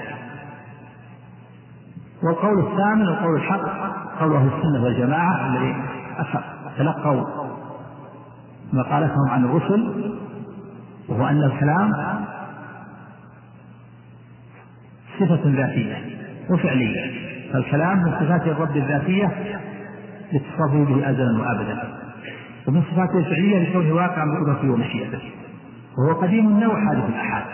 والقول الثامن القول الحق قول أهل السنة والجماعة الذي تلقوا مقالتهم عن الرسل، وهو أن الكلام صفة ذاتية وفعلية، فالكلام من صفات الرب الذاتية لاتصافه به أزلا وأبدا، ومن صفاته الفعلية لكونه واقعا بقدرته ومشيئته، وهو قديم النوع حادث الأحاد.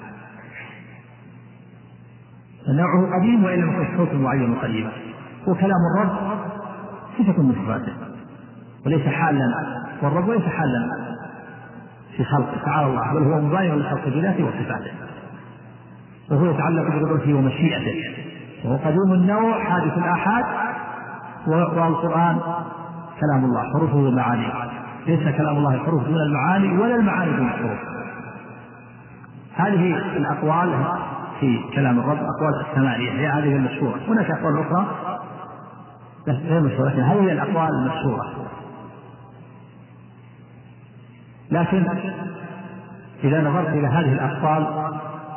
نوعه قديم وإن لم يكن صوت معين قديما، وكلام الرب صفة من صفاته وليس حالا، والرب ليس حالا في خلقه تعالى الله، بل هو مباين لخلق بذاته وصفاته، وهو يتعلق بقدرته ومشيئته، وهو قديم النوع حادث الآحاد. والقرآن كلام الله حروفه ومعانيه، ليس كلام الله الحروف دون المعاني ولا المعاني دون الحروف. هذه الأقوال في كلام الرب أقوال الثمانية هي هذه المشهورة، هناك أقوال أخرى غير مشهورة لكن هذه الأقوال المشهورة. لكن إذا نظرت إلى هذه الأقوال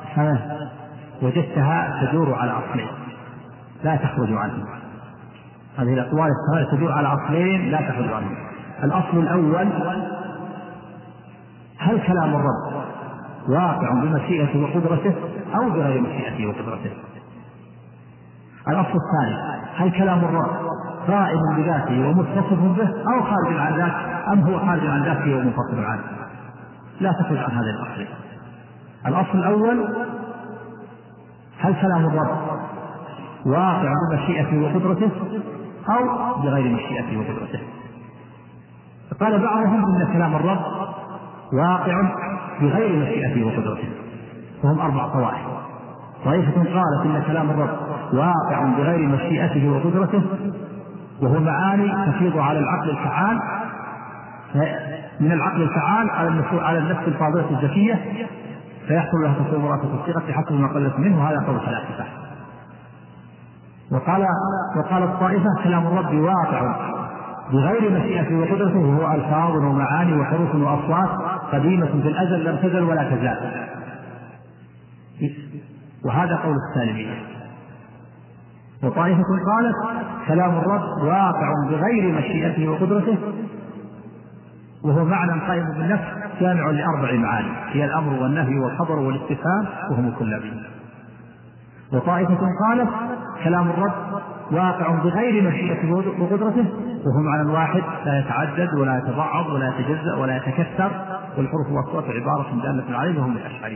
وجدتها تدور على أصلين لا تخرج عنه. هذه الأقوال تدور على أصلين لا تخرج عنه. الأصل الأول: هل كلام الرب واقع بمشيئته وقدرته أو بغير مشيئته وقدرته؟ الأصل الثاني: هل كلام الرب قائم بذاته ومتصف به أو خارج عن ذاته أم هو خارج عن ذاته ومنفصل عنه؟ لا تخرج عن هذا الأصل. الأصل الأول: هل كلام الرب واقع بمشيئته وقدرته أو بغير مشيئته وقدرته؟ قال بعضهم إن كلام الرب واقع بغير مشيئته وقدرته، وهم أربع طوائف. طائفة قالت إن كلام الرب واقع بغير مشيئته وقدرته وهو معاني تفيض على العقل الفعال، من العقل الفعال على النفس الفاضلة الذكية، فيحصل لها تصورات الصيغة حسب ما قلت منه. هذا قول فلاسفة. وقال وقال الطائفة: كلام الرب واقع بغير مشيئته وقدرته وهو ألفاظ ومعاني وحروف وأصوات قديمة في الأزل لم تزل ولا تزال. وهذا قول السالمية. وطائفة قالت: كلام الرب واقع بغير مشيئته وقدرته وهو معنى قائم بالنفس جامع لأربع معاني هي الأمر والنهي والخبر والاستفهام وهم الكلابين. وطائفة قالت: كلام الرب واقع بغير مشيئته وقدرته وهو معنى واحد لا يتعدد ولا يتبعض ولا يتجزأ ولا يتكسر والحروف والأصوات عبارة دالة عليه وهم الأشعرية.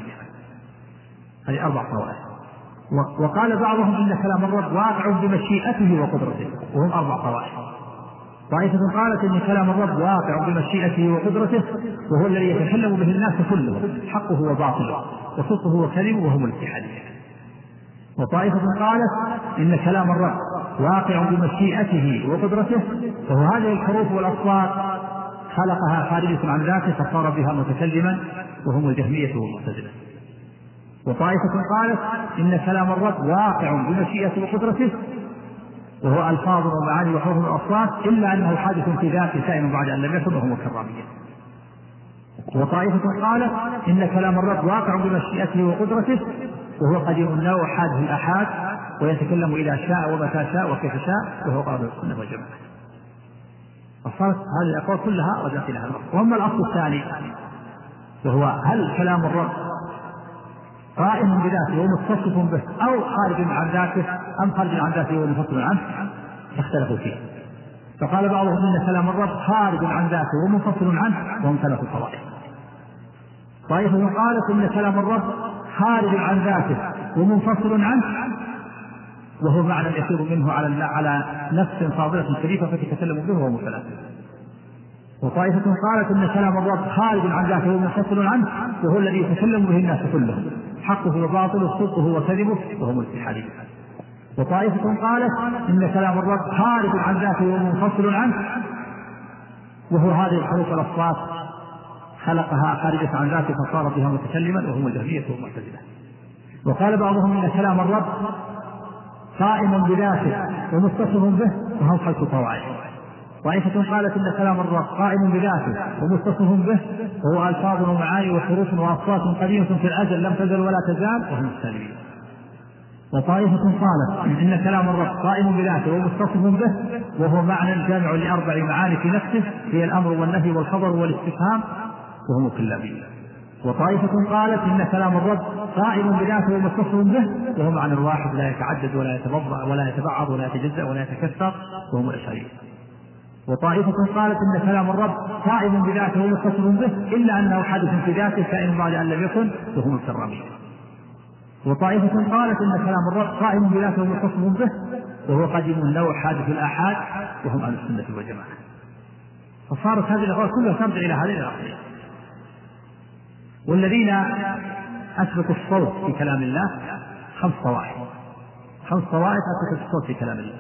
هذه أربع طوائف. وقال بعضهم إن كلام الرب واقع بمشيئته وقدرته وهم أربع طوائف. طائفة قالت إن كلام الرب واقع بمشيئته وقدرته وهو الذي يتكلم به الناس كلهم حقه وباطله وصدقه وكذبه وهم الاتحادية. وطائفة قالت إن كلام الرب واقع بمشيئته وقدرته وهو هذه الحروف والأصوات خلقها خارجة عن ذاته فصار بها متكلما وهم الجهمية والمعتزلة. وطائفة قالت إن كلام الرب واقع بمشيئته وقدرته وهو ألفاظ ومعاني وحروف وأصوات إلا أنه حادث في ذاته كائن بعد أن لم يكن وهو كرامية. وطائفة قالت إن كلام الرب واقع بمشيئته وقدرته وهو قديم النوع حادث الآحاد ويتكلم إذا شاء ومتى شاء وكيف شاء وهو قابل السنة والجماعة. فصارت هذه الأقوال كلها رجعت إلى هذا. وأما الأصل الثاني وهو هل كلام الرب قائم بذاته ومتصف به أو خارج عن ذاته أم خارج عن ذاته ومنفصل عنه، اختلفوا فيه. فقال بعضهم إن كلام الرب خارج عن ذاته ومنفصل عنه وهم ثلاث طوائف. طائفة قالت إن كلام الرب خارج عن ذاته ومنفصل عنه وهو معنى يسير منه على على نفس فاضلة شريفة فتتكلم به وهو ثلاثة. وطائفة قالت إن كلام الرب خارج عن ذاته ومنفصل عنه وهو الذي يتكلم به الناس كلهم حقه وباطله صدقه وكذبه وهم الاتحادية. وطائفة قالت إن كلام الرب خارج عن ذاته ومنفصل عنه وهو هذه الحروف والأصوات خلقها خارجة عن ذاته فصار بها متكلما وهم الجهمية والمعتزلة. وقال بعضهم إن كلام الرب قائم بذاته ومتصف به وهم خلق طوائف. طائفة قالت إن كلام الرب قائم بذاته ومتصف به وهو ألفاظ ومعاني وحروف وأصوات قديمة في الأزل لم تزل ولا تزال وهم السالمين. وطائفة قالت إن كلام الرب قائم بذاته ومتصف به وهو معنى جامع لأربع معاني في نفسه هي الأمر والنهي والخبر والاستفهام وهم الكلابين. وطائفة قالت إن كلام الرب قائم بذاته ومتصف به وهو معنى واحد لا يتعدد ولا يتبضع ولا يتبعض ولا يتجزأ ولا يتكسر وهم الأشعرية. وطائفة قالت إن كلام الرب قائم بذاته ومتصف به إلا أنه حادث في ذاته كائن بعد أن لم يكن وهم الكرامية. وطائفة قالت إن كلام الرب قائم بذاته ومتصف به وهو قديم النوع حادث الآحاد وهم أهل السنة والجماعة. فصارت هذه الأقوال كلها ترجع إلى هذه الأقوال. والذين أثبتوا الصوت في كلام الله خمس طوائف خمس طوائف أثبتوا الصوت في كلام الله.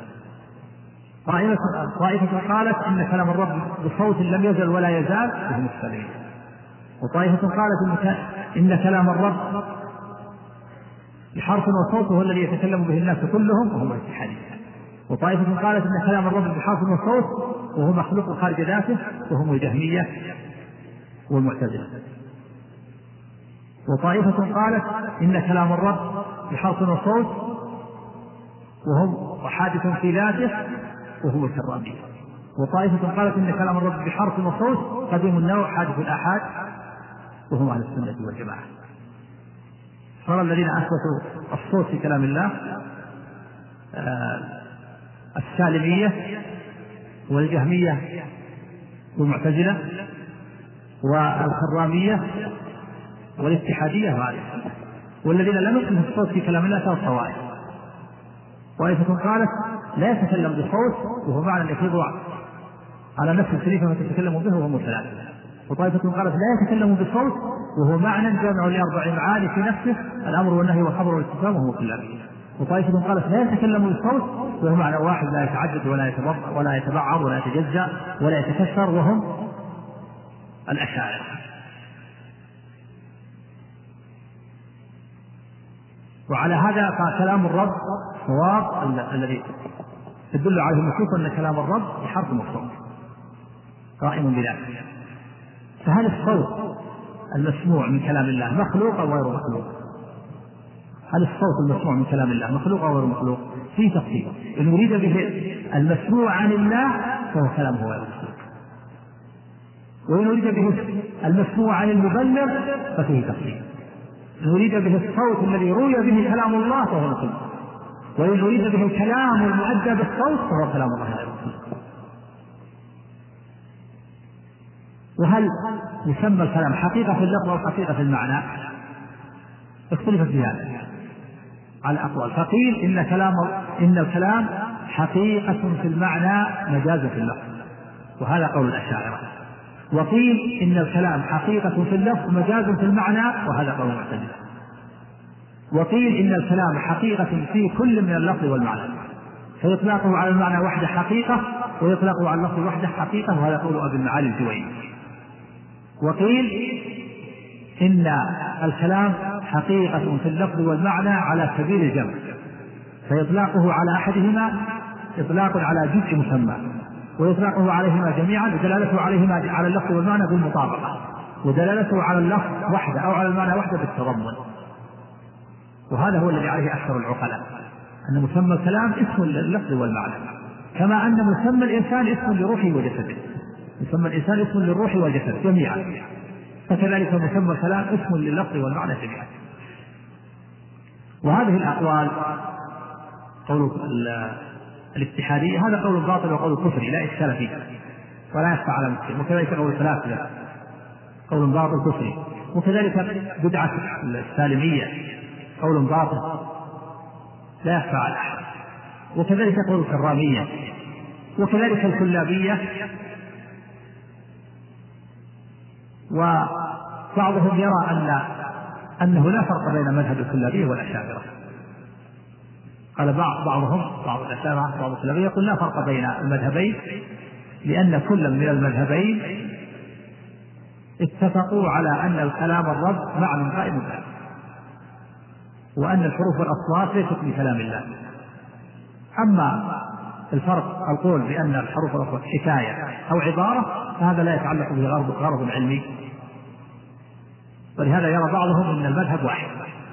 طائفة قالت إن كلام الرب بصوت لم يزل ولا يزال وهم السالمين. وطائفة قالت إن كلام الرب بحرف وصوت هو الذي يتكلم به الناس كلهم وهم الاتحادية. وطائفة قالت إن كلام الرب بحرف وصوت وهو مخلوق خارج ذاته وهم الجهمية والمعتزلة. وطائفة قالت إن كلام الرب بحرف وصوت وهم حادث في ذاته وهو الكرامية. وطائفة قالت إن كلام الرب بحرف وصوت قديم النوع حادث الآحاد وهم أهل السنة والجماعة. صار الذين أثبتوا الصوت في كلام الله آه السالمية والجهمية والمعتزلة والكرامية والاتحادية وعليه. والذين لم يكن الصوت في كلام الله ثلاث طوائف. طائفة قالت لا يتكلم بصوت وهو معنى يفيض على نفس الخليفة فتتكلم به وهو ثلاثة. وطائفة قالت لا يتكلم بصوت وهو معنى جامع لأربع معاني في نفسه الأمر والنهي والخبر والاستفهام وهو كلامية. وطائفة قالت لا يتكلم بصوت وهو معنى واحد لا يتعدد ولا يتبعض ولا يتبعض ولا يتجزأ ولا يتكسر وهم الأشاعرة. وعلى هذا فكلام الرب صواب الذي تدل عليه النصوص أن كلام الرب بحرف وصوت قائم بذلك. فهل الصوت المسموع من كلام الله مخلوق أو غير مخلوق؟ هل الصوت المسموع من كلام الله مخلوق أو غير مخلوق؟ في تفصيل. إن أريد به المسموع عن الله فهو كلامه غير مخلوق، وإن أريد به المسموع عن المبلغ ففيه تفصيل. إن أريد به الصوت الذي روي به كلام الله فهو مخلوق، وإن أريد به الكلام المؤدى بالصوت فهو كلام الله غير مخلوق. وهل يسمى الكلام حقيقة في اللفظ أو حقيقة في المعنى؟ اختلف في هذا على أقوال. فقيل إن كلام إن الكلام حقيقة في المعنى مجازا في اللفظ، وهذا قول الأشاعرة. وقيل إن الكلام حقيقة في اللفظ مجازا في المعنى، وهذا قول المعتزلة. وقيل إن الكلام حقيقة في كل من اللفظ والمعنى، فيطلقه على المعنى وحده حقيقة ويطلقه على اللفظ وحده حقيقة، وهذا قول أبي المعالي الجويني. وقيل إن الكلام حقيقة في اللفظ والمعنى على سبيل الجمع، فيطلقه على أحدهما إطلاق على جزء مسمى، ويطلقه عليهما جميعا، ودلالته عليهما على اللفظ والمعنى بالمطابقة، ودلالته على اللفظ وحده أو على المعنى وحده بالتضمن. وهذا هو الذي عليه أكثر العقلاء، أن مسمى الكلام اسم لللفظ والمعنى، كما أن مسمى الإنسان اسم لروحه وجسده. مسمى الإنسان اسم للروح والجسد جميعا، فكذلك مسمى الكلام اسم لللفظ والمعنى جميعا. وهذه الأقوال قول الاتحادية هذا قول باطل وقول كفري لا إشكال فيه ولا يخفى على المسلم، وكذلك قول الثلاثة قول باطل كفري، وكذلك بدعة السالمية قول باطل لا يخفى على أحد، وكذلك قول الكرامية، وكذلك الكلابية. وبعضهم يرى أن أنه لا فرق بين مذهب الكلابية والأشاعرة. قال بعض بعضهم بعض الأشاعرة بعض الكلابية يقول لا فرق بين المذهبين، لأن كل من المذهبين اتفقوا على أن الكلام الرب معنى قائم به، وأن الحروف والأصوات ليست من كلام الله. أما الفرق القول بأن الحروف والأصوات حكاية أو عبارة فهذا لا يتعلق به غرض علمي، ولهذا يرى بعضهم أن المذهب واحد.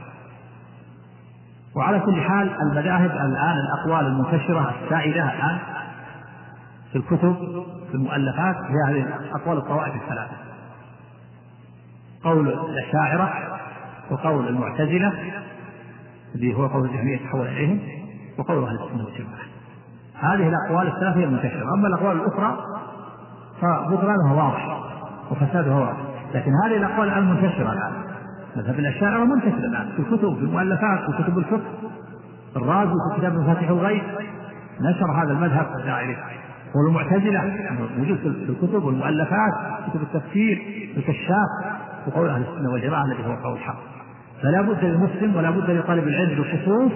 وعلى كل حال المذاهب الآن الأقوال المنتشرة السائدة الآن في الكتب في المؤلفات هي هذه أقوال الطوائف الثلاثة، قول الأشاعرة وقول المعتزلة الذي هو قول الجهمية تحول إليهم، وقول أهل السنة والجماعة. هذه الأقوال الثلاثة هي المنتشرة. أما الأقوال الأخرى فبطلانها واضح وفسادها واضح، لكن هذه الأقوال المنتشرة الآن مذهب الأشاعرة منتشر الآن في الكتب في المؤلفات في كتب الفقه. الرازي في كتاب مفاتيح الغيب نشر هذا المذهب الأشاعري، والمعتزلة موجود في الكتب والمؤلفات كتب التفسير الكشاف، وقول أهل السنة والجماعة الذي هو قول الحق. فلا بد للمسلم ولا بد لطالب العلم بالخصوص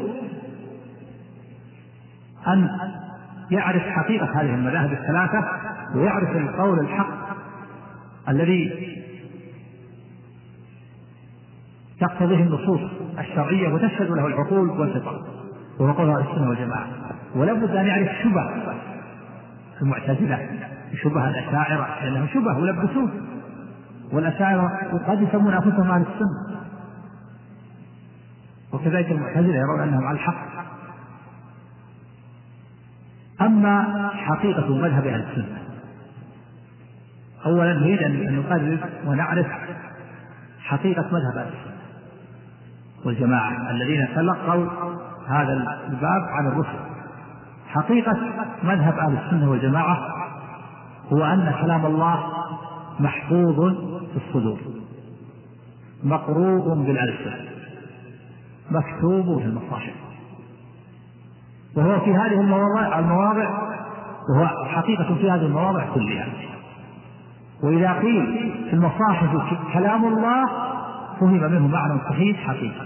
أن يعرف حقيقة هذه المذاهب الثلاثة، ويعرف القول الحق الذي تقتضيه النصوص الشرعية وتشهد له العقول والفطر، وهو قول أهل السنة والجماعة. ولا بد أن يعرف شبه المعتزلة شبه الأشاعرة، لأنهم شبه ولبسوه، والأشاعرة قد يسمون أنفسهم أهل السنة وكذلك المعتزلة يرون أنهم على الحق. أما حقيقة مذهب أهل السنة، أولا نريد أن نقرر ونعرف حقيقة مذهب أهل السنة والجماعة الذين تلقوا هذا الباب عن الرسل. حقيقة مذهب أهل السنة والجماعة هو أن كلام الله محفوظ في الصدور، مقروء بالألسنة، مكتوب في المصاحف، وهو في هذه المواضع المواضع وهو حقيقة في هذه المواضع كلها. وإذا قيل في المصاحف كلام الله فهم منه معنى صحيح حقيقة،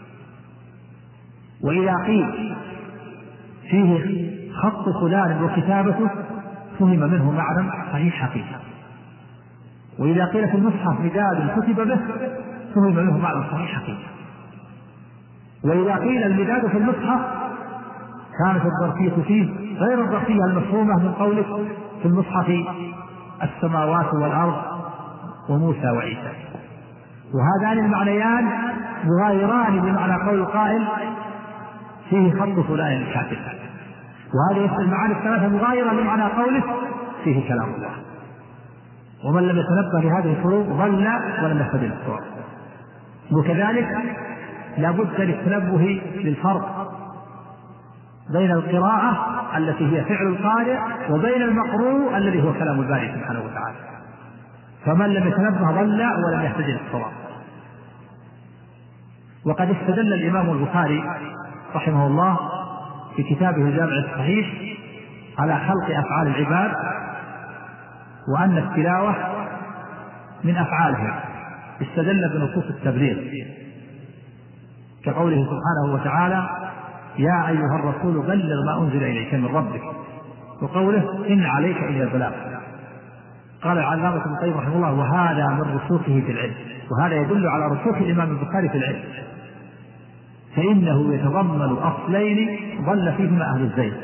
وإذا قيل فيه خط فلان وكتابته فهم منه معنى صحيح حقيقة، وإذا قيل في المصحف مداد كتب به فهم منه معنى صحيح حقيقة، وإذا قيل المداد في المصحف كانت الظرفية فيه غير الظرفية المفهومة من قولك في المصحف السماوات والأرض وموسى وعيسى، وهذان المعنيان مغايران بمعنى قول القائل فيه خط فلان الكاتب، وهذه المعاني الثلاثة مغايرة بمعنى قوله فيه كلام الله. ومن لم يتنبه لهذه الفروق ضل ولم يهتدي للصواب. وكذلك لا بد للتنبه للفرق بين القراءة التي هي فعل القارئ وبين المقروء الذي هو كلام الباري سبحانه وتعالى، فمن لم يتنبه ضل ولم يهتدي للصواب. وقد استدل الإمام البخاري رحمه الله في كتابه الجامع الصحيح على خلق أفعال العباد وأن التلاوة من أفعالهم، استدل بنصوص التبليغ كقوله سبحانه وتعالى يا أيها الرسول بلغ ما أنزل إليك من ربك، وقوله إن عليك إلا البلاغ. قال العلامة ابن القيم رحمه الله وهذا من رسوخه في العلم، وهذا يدل على رسوخ الإمام البخاري في العلم، فإنه يتضمن أصلين ضل فيهما أهل الزيغ.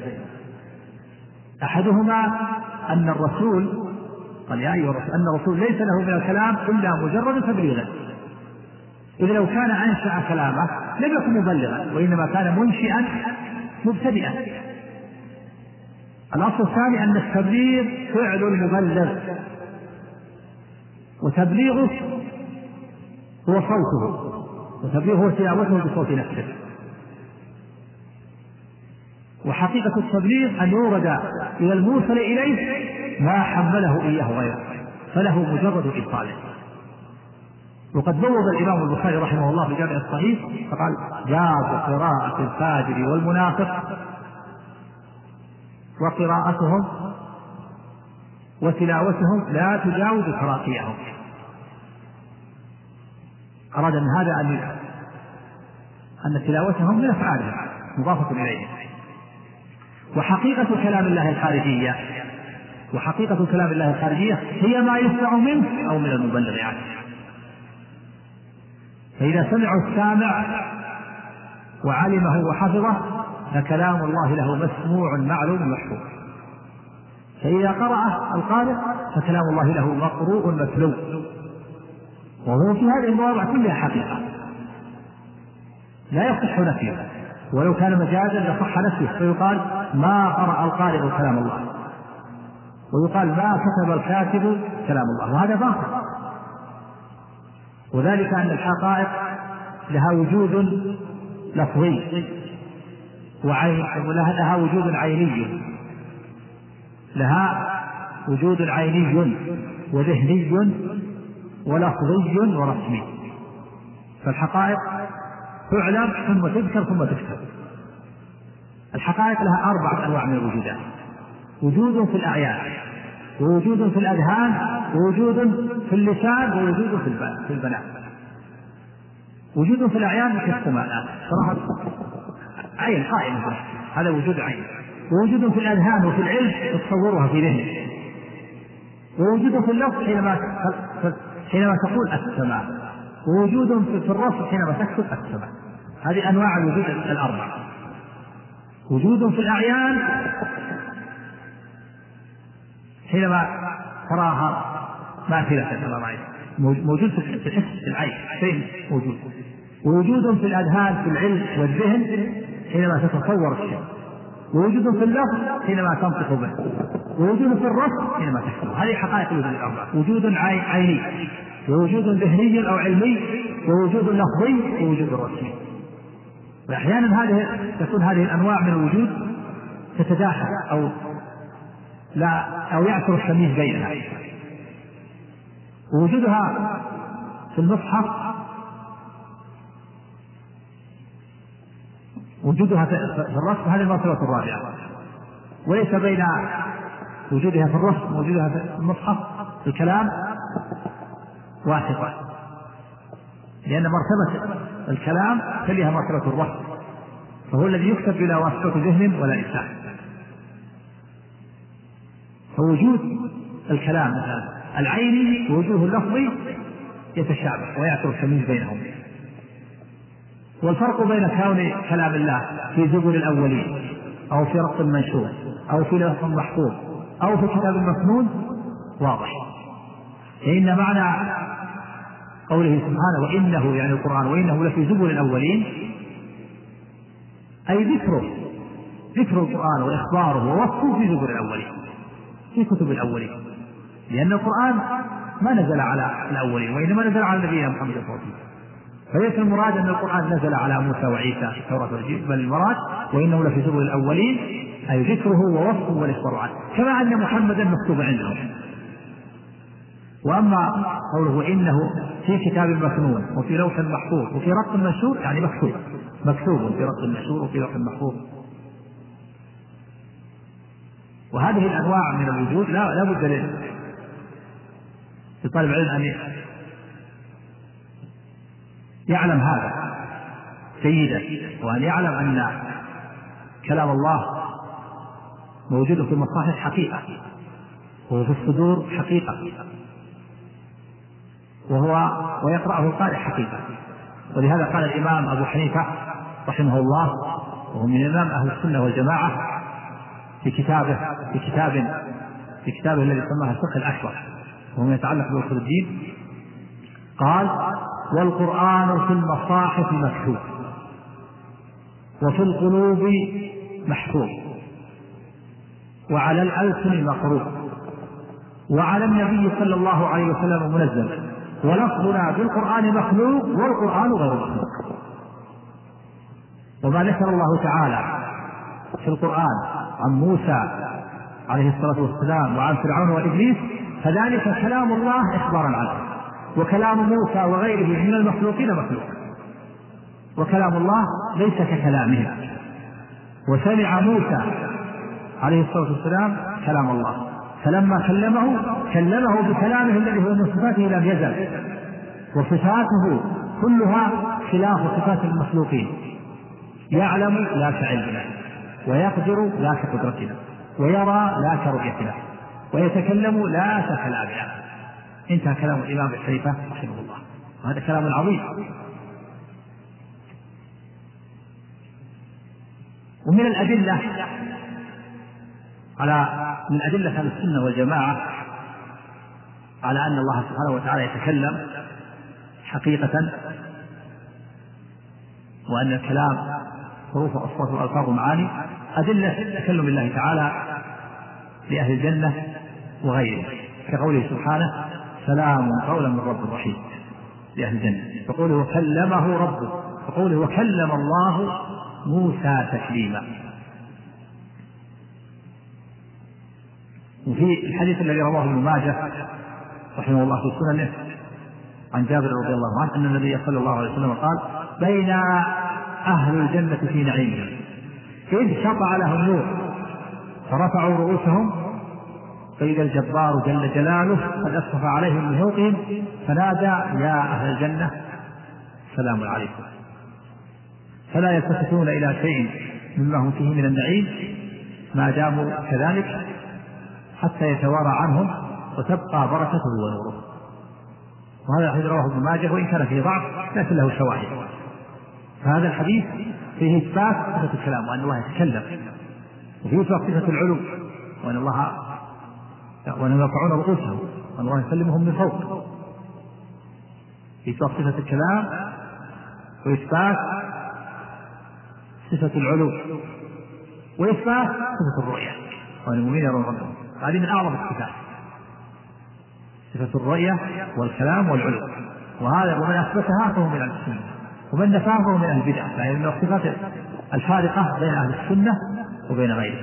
أحدهما أن الرسول قال يا أيها الرسول، أن الرسول ليس له من الكلام إلا مجرد تبليغا، إذا لو كان أنشأ كلامه لم يكن مبلغا، وإنما كان منشئا مبتدئا. الأصل الثاني أن التبليغ فعل المبلغ، وتبليغه هو صوته، وتبليغه تلاوته بصوت نفسه. وحقيقة التبليغ أن يورد إلى الموصل إليه ما حمله إياه غيره، فله مجرد إيصاله. وقد بوّب الإمام البخاري رحمه الله في جامع الصحيح فقال جاز قراءة الفاجر والمنافق وقراءتهم وتلاوتهم لا تجاوز تراقيهم. أراد من هذا أن أن تلاوتهم من أفعالهم مضافة إليهم. وحقيقة كلام الله الخارجية وحقيقة كلام الله الخارجية هي ما يسمع منه أو من المبلغ عنه. فإذا سمعوا السامع وعلمه وحفظه فكلام الله له مسموع معلوم محفوظ، فإذا قرأ القارئ فكلام الله له مقروء متلو، وهو في هذه المواضع كلها حقيقة لا يصح نفيه، ولو كان مجازا لصح نفيه، فيقال ما قرأ القارئ كلام الله، ويقال ما كتب الكاتب كلام الله، وهذا باطل. وذلك أن الحقائق لها وجود لفظي وعين، ولها وجود عيني، لها وجود عيني وذهني ولفظي ورسمي. فالحقائق تعلم ثم تذكر ثم تكتب. الحقائق لها أربعة أنواع من الوجودات: وجود في الأعيان، ووجود في الأذهان، ووجود في اللسان، ووجود في البنات. وجود في الأعيان كالسماء صراحة عين قائمة، هذا وجود عين. ووجود في الأذهان وفي العلم تصورها في ذهنك. ووجود في اللفظ حينما حينما تقول السماء، ووجود في الرفع حينما تكتب السماء. هذه أنواع الوجود الأربعة. وجود في الأعيان حينما تراها ماثلة كما رأيت، موجود في الحس العين، شيء موجود. ووجود في الأذهان في العلم والذهن حينما تتصور الشيء، ووجود في اللفظ حينما تنطق به، ووجود في الرسم حينما تكتب. هذه حقائق الوجود الأربعة: وجود عيني، ووجود ذهني أو علمي، ووجود لفظي، ووجود رسمي. وأحيانا هذه تكون هذه الأنواع من الوجود تتداخل أو لا أو يعثر التمييز بينها. ووجودها في المصحف وجودها في الرسم هذه المرتبة الرابعة، وليس بين وجودها في الرسم ووجودها في المصحف في الكلام واسطة، لأن مرتبة الكلام تليها مرتبة الرسم، فهو الذي يكتب بلا واسطة ذهن ولا لسان. فوجود الكلام مثلا العيني ووجوه اللفظي يتشابه ويعثر التمييز بينهم. والفرق بين كون كلام الله في زبر الأولين أو في رق منشور أو في لوح محفوظ أو في كتاب مكنون واضح. فإن معنى قوله سبحانه وإنه يعني القرآن وإنه لفي زبر الأولين أي ذكره ذكر القرآن وإخباره ووصفه في زبر الأولين في كتب الأولين، لأن القرآن ما نزل على الأولين وإنما نزل على نبينا محمد صلى الله عليه وسلم. فليس المراد أن القرآن نزل على موسى وعيسى في التوراة والإنجيل، بل المراد وإنه لفي زبر الأولين أي ذكره ووصفه والإخبار عنه، كما أن محمدا مكتوب عندهم. وأما قوله إنه في كتاب مكنون وفي لوح محفوظ وفي رق منشور يعني مكتوب مكتوب في رق منشور وفي لوح محفوظ. وهذه الأنواع من الوجود لا لا بد لطالب العلم أن يعلم هذا جيدا، وأن يعلم أن كلام الله موجود في المصاحف حقيقة، وهو في الصدور حقيقة، وهو ويقرأه القارئ حقيقة. ولهذا قال الإمام أبو حنيفة رحمه الله وهو من الإمام أهل السنة والجماعة في كتابه في كتاب في كتابه الذي سماه الفقه الأكبر وهو يتعلق بأصول الدين، قال: والقرآن في المصاحف مكتوب وفي القلوب محفوظ وعلى الألسن مقروء وعلى النبي صلى الله عليه وسلم منزل، ولفظنا بالقرآن مخلوق والقرآن غير مخلوق. وما ذكر الله تعالى في القرآن عن موسى عليه الصلاة والسلام وعن فرعون وإبليس فذلك كلام الله إخبارا عنه، وكلام موسى وغيره من المخلوقين مخلوق، وكلام الله ليس ككلامه. وسمع موسى عليه الصلاة والسلام كلام الله، فلما كلمه كلمه بكلامه الذي هو من صفاته لم يزل، وصفاته كلها خلاف صفات المخلوقين، يعلم لا كعلمنا، ويقدر لا كقدرتنا، ويرى لا كرؤيتنا، ويتكلم لا ككلامنا. انتهى كلام الإمام أبي حنيفة رحمه الله، وهذا كلام عظيم. ومن الأدلة على من أدلة أهل السنة والجماعة على أن الله سبحانه وتعالى يتكلم حقيقة، وأن الكلام حروف وأصوات وألفاظ ومعاني، أدلة تكلم الله تعالى لأهل الجنة وغيره، كقوله سبحانه: سلام قولا من رب رحيم لأهل الجنة، فقوله وكلمه ربه، فقوله وكلم الله موسى تكليما. وفي الحديث الذي رواه ابن ماجه رحمه الله في سننه عن جابر رضي الله عنه أن النبي صلى الله عليه وسلم قال: بين أهل الجنة في نعيمهم إذ شطع لهم نور فرفعوا رؤوسهم فإذا الجبار جل جلاله قد أسخف عليهم من فوقهم فنادى: يا أهل الجنة سلام عليكم، فلا يلتفتون إلى شيء مما هم فيه من النعيم ما داموا كذلك حتى يتوارى عنهم وتبقى بركته ونوره. وهذا الحديث رواه ابن ماجه وإن كان فيه ضعف لكن له شواهد. فهذا الحديث فيه إثبات صفة الكلام وأن الله يتكلم، وفيه إثبات صفة العلو وأن الله وأنهم يرفعون رؤوسهم وأن الله يكلمهم من فوق، إثبات صفة الكلام وإثبات صفة العلو، وإثبات صفة الرؤية، والمؤمنين يرون ربهم. هذه من أعظم الصفات، صفة الرؤية والكلام والعلو. وهذا ومن أثبتها فهو من أهل السنة، ومن نفاها فهو من أهل البدع، فهي من الصفات الفارقة بين أهل السنة وبين غيرهم.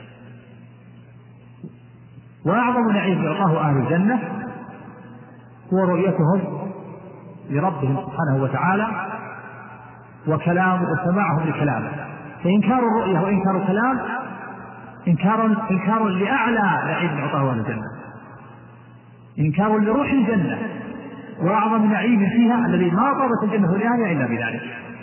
وأعظم نعيم يعطاه أهل الجنة هو رؤيتهم لربهم سبحانه وتعالى وكلام وسماعهم لكلامه. فإنكار الرؤية وإنكار الكلام إنكار إنكار لأعلى نعيم يعطاه أهل الجنة، إنكار لروح الجنة وأعظم نعيم فيها الذي ما طابت الجنة لأهلها إلا بذلك.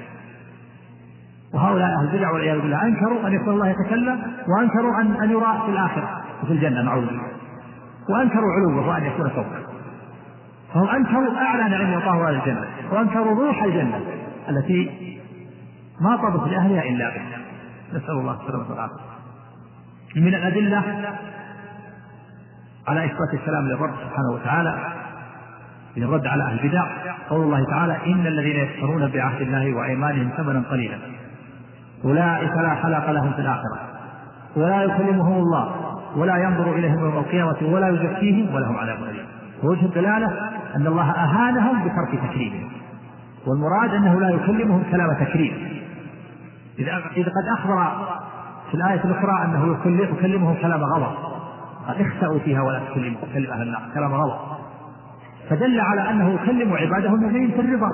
وهؤلاء أهل البدع والعياذ بالله أنكروا أن يكون الله يتكلم، وأنكروا أن أن يرى في الآخرة وفي الجنة نعوذ بالله، وأنكروا علوه وأن يكون فوقه. فهم أنكروا أعلى نعيم يعطاه أهل الجنة، وأنكروا روح الجنة التي ما طابت لأهلها إلا به. نسأل الله السلامة والعافية. من الأدلة على إثبات الكلام للرب سبحانه وتعالى للرد على أهل البدع قول الله تعالى: إن الذين يشترون بعهد الله وأيمانهم ثمنا قليلا أولئك لا خلاق لهم في الآخرة ولا يكلمهم الله ولا ينظر إليهم يوم القيامة ولا يزكيهم ولهم عذاب أليم. ووجه الدلالة أن الله أهانهم بترك تكريمهم، والمراد أنه لا يكلمهم كلام تكريم. إذا قد أخبر في الآية الأخرى أنه يكلمهم كلام غضب، قد اخسأوا فيها ولا تكلمهم كلم أهل النار كلام غضب، فدل على أنه يكلم عباده المؤمنين في الرضا.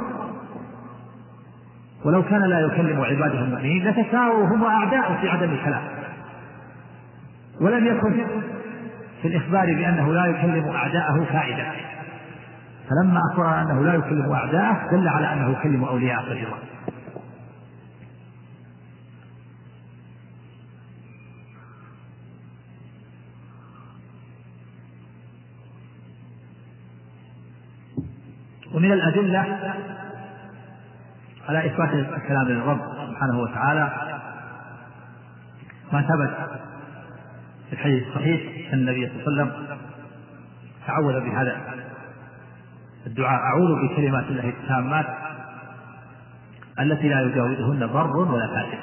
ولو كان لا يكلم عباده المؤمنين لتساووا هم أعداء في عدم الكلام. ولم يكن في الإخبار بأنه لا يكلم أعداءه فائدة، فلما أخبر أنه لا يكلم أعداءه دل على أنه يكلم أولياءه في الرضا. ومن الأدلة على إثبات الكلام للرب سبحانه وتعالى ما ثبت في الحديث الصحيح أن النبي صلى الله عليه وسلم تعوذ بهذا الدعاء: أعوذ بكلمات الله التامات التي لا يجاوزهن بر ولا فاجر.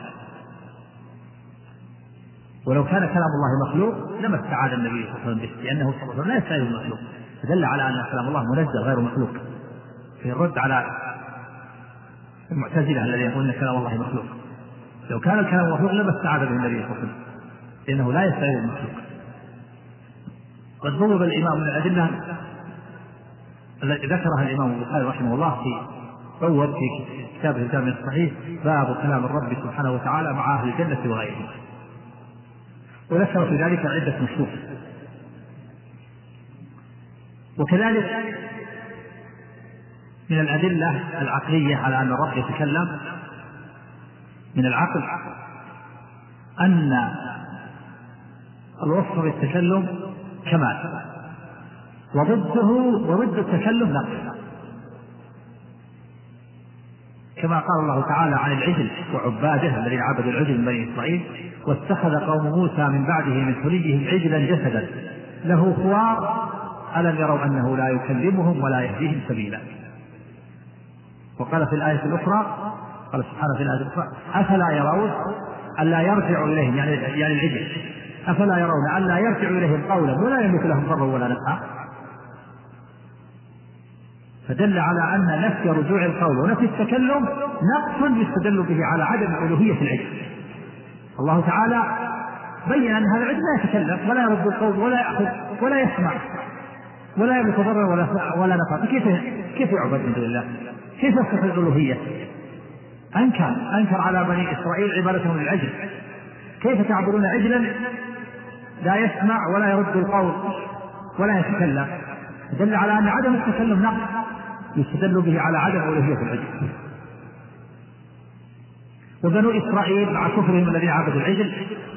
ولو كان كلام الله مخلوق لما استعاذ النبي صلى الله عليه وسلم به، لأنه صلى الله عليه وسلم لا يستعيذ المخلوق، فدل على أن كلام الله منزل غير مخلوق، في الرد على المعتزلة الذين يقولون كلام الله مخلوق. لو كان الكلام مخلوق لما استعاذ به النبي صلى الله عليه وسلم، لأنه لا يستعيذ المخلوق. قد ضرب الإمام من الأدلة التي ذكرها الإمام البخاري رحمه الله في بوب في كتابه الجامع الصحيح باب كلام الرب سبحانه وتعالى مع أهل الجنة وغيرهم، وذكر في ذلك عدة نصوص. وكذلك من الأدلة العقلية على أن الرب يتكلم من العقل أن الوصف بالتكلم كمال، وضده وضد التكلم نقص، كما قال الله تعالى عن العجل وعباده الذين عبدوا العجل من بني إسرائيل: واتخذ قوم موسى من بعده من حليهم عجلا جسدا له خوار ألم يروا أنه لا يكلمهم ولا يهديهم سبيلا. وقال في الآية الأخرى، قال سبحانه في الآية الأخرى: أفلا يرون ألا يرجع إليهم، يعني يعني العجل، أفلا يرون ألا يرجع إليهم قولا ولا يملك لهم ضرا ولا نفعا. فدل على أن نفي رجوع القول ونفي التكلم نقص يستدل به على عدم ألوهية العجل. الله تعالى بين أن هذا العجل لا يتكلم ولا يرد القول ولا يأخذ ولا يسمع ولا يملك ضرا ولا ولا نفعا، فكيف كيف يعبد من دون الله؟ كيف يصح الألوهية؟ أنكر أنكر على بني إسرائيل عبادتهم للعجل. كيف تعبدون عجلا لا يسمع ولا يرد القول ولا يتكلم؟ دل على أن عدم التكلم نقص يستدل به على عدم ألوهية العجل. وبنو إسرائيل مع كفرهم الذين عبدوا العجل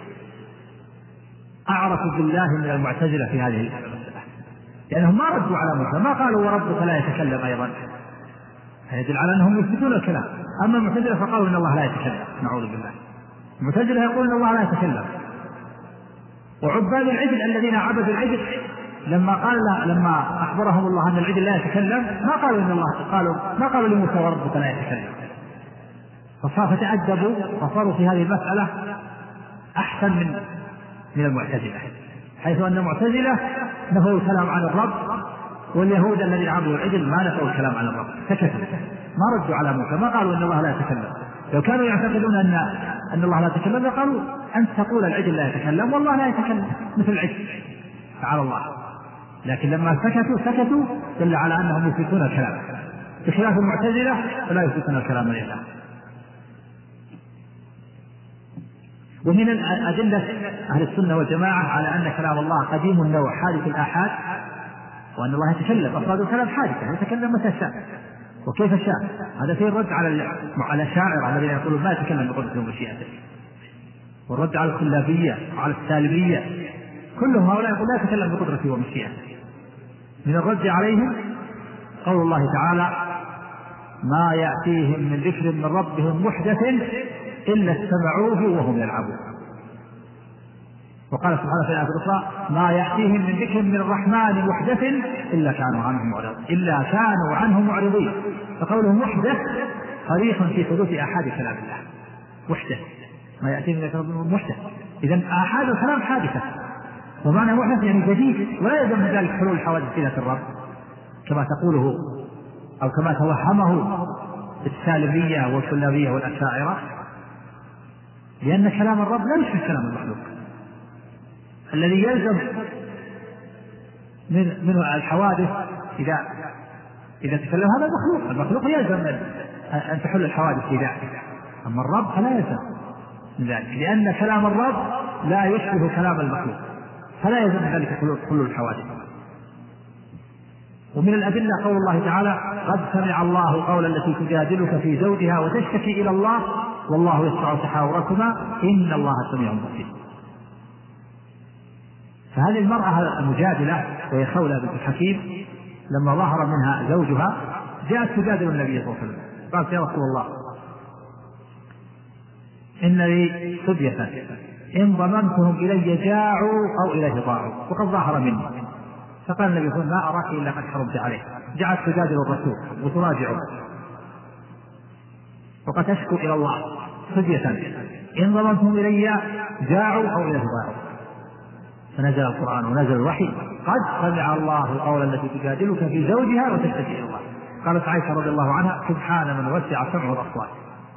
أعرفوا بالله من المعتزلة في هذه المسألة، لأنهم ما ردوا على موسى، ما قالوا وربك لا يتكلم أيضا، يدل على أنهم يثبتون الكلام. أما المعتزلة فقالوا إن الله لا يتكلم، نعوذ بالله. المعتزلة يقولون إن الله لا يتكلم. وعباد العجل الذين عبدوا العجل لما قال لما أخبرهم الله أن العجل لا يتكلم ما قالوا إن الله قالوا ما قالوا لموسى وربك لا يتكلم، فتأدبوا وصاروا في هذه المسألة أحسن من من المعتزلة، حيث أن المعتزلة نفوا الكلام عن الرب، واليهود الذين عبدوا العجل ما نفوا الكلام عن الرب، سكتوا ما ردوا على موسى، ما قالوا إن الله لا يتكلم. لو كانوا يعتقدون أن أن الله لا يتكلم لقالوا أنت تقول العجل لا يتكلم والله لا يتكلم مثل العجل، تعالى الله. لكن لما سكتوا سكتوا دل على أنهم يثبتون الكلام، بخلاف المعتزلة فلا يثبتون الكلام لله. ومن أدلة أهل السنة والجماعة على أن كلام الله قديم النوع حادث الآحاد، وأن الله يتكلم أفراد الكلام حادثة يتكلم متى شاء وكيف شاء. هذا فيه الرد على على الشاعر الذين يقولون ما يتكلم بقدرته ومشيئته، والرد على الكلابية وعلى السالبية، كلهم هؤلاء يقولون لا يتكلم بقدرته ومشيئته. من الرد عليهم قول الله تعالى ما يأتيهم من ذكر من ربهم محدث إلا استمعوه وهم يلعبون. وقال سبحانه في الآية الأخرى ما يأتيهم من ذكر من الرحمن محدث إلا كانوا عنه معرضين إلا كانوا عنه معرضين. فقوله محدث صريح في حدوث آحاد كلام الله، محدث ما يأتيهم من ذكر من محدث، إذن آحاد الكلام حادثة، ومعنى محدث يعني جديد، ولا يلزم من ذلك حلول الحوادث في ذات الرب كما تقوله أو كما توهمه السالبية والكلابية والأشاعرة، لأن كلام الرب لا يشبه كلام المخلوق. الذي يلزم من منه الحوادث إذا إذا تكلم هذا المخلوق، المخلوق يلزم أن تحل الحوادث في ذاته، أما الرب فلا يلزم من ذلك، لأن كلام الرب لا يشبه كلام المخلوق، فلا يلزم من ذلك حلول الحوادث. ومن الأدلة قول الله تعالى قد سمع الله قول التي تجادلك في زوجها وتشتكي إلى الله والله يسمع تحاوركما إن الله سميع بصير. فهذه المرأة المجادلة وهي خولة بنت حكيم لما ظهر منها زوجها جاءت تجادل النبي صلى الله عليه وسلم، قالت يا رسول الله إن لي صبية إن ضممتهم إلي جاعوا أو إليه ضاعوا وقد ظهر مني. فقال النبي صلى الله عليه وسلم ما أراك إلا قد حرمت عليه. جاءت تجادل الرسول وتراجعه وقد تشكو إلى الله صبية إن ضممتهم إلي جاعوا أو إليه ضاعوا. فنزل القرآن ونزل الوحي قد سمع الله قول التي تجادلك في زوجها وتشتكي إلى الله. قالت عائشة رضي الله عنها سبحان من وسع سمعه الأصوات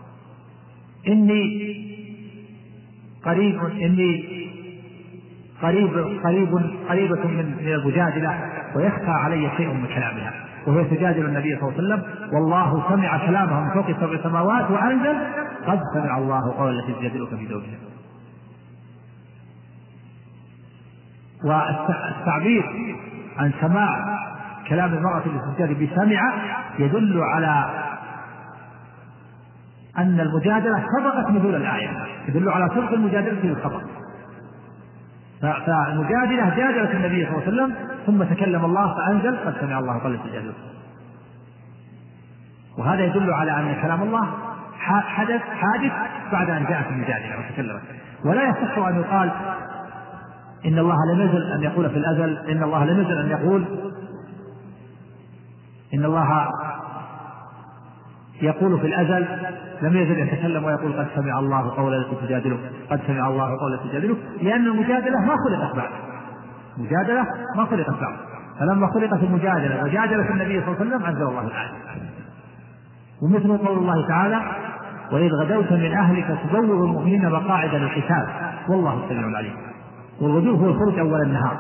إني قريب إني قريب قريب قريبة من المجادلة ويخفى علي شيء من كلامها، وهي تجادل النبي صلى الله عليه وسلم والله سمع كلامها من فوق سبع سماوات وأنزل قد سمع الله قول التي تجادلك في زوجها. والتعبير عن سماع كلام المرأة المجادلة بسمع يدل على أن المجادلة سبقت نزول الآية، يدل على سبق المجادلة في الخبر. فالمجادلة جادلت النبي صلى الله عليه وسلم ثم تكلم الله فأنزل قد سمع الله قول التجادل. وهذا يدل على أن كلام الله حدث حادث بعد أن جاءت المجادلة وتكلمت. ولا يصح أن يقال إن الله لم يزل أن يقول في الأزل إن الله لم يزل أن يقول إن الله يقول في الأزل لم يزل يتكلم ويقول قد سمع الله قول التي تجادلك قد سمع الله قول التي تجادلك، لأن المجادلة ما خلقت بعد، مجادلة ما خلقت بعد. فلما خلقت المجادلة وجادلت النبي صلى الله عليه وسلم أنزل الله الآية. ومثل قول الله تعالى وإذ غدوت من أهلك تبوئ المؤمنين مقاعد للقتال والله سميع عليم. والغدو هو الخروج أول النهار.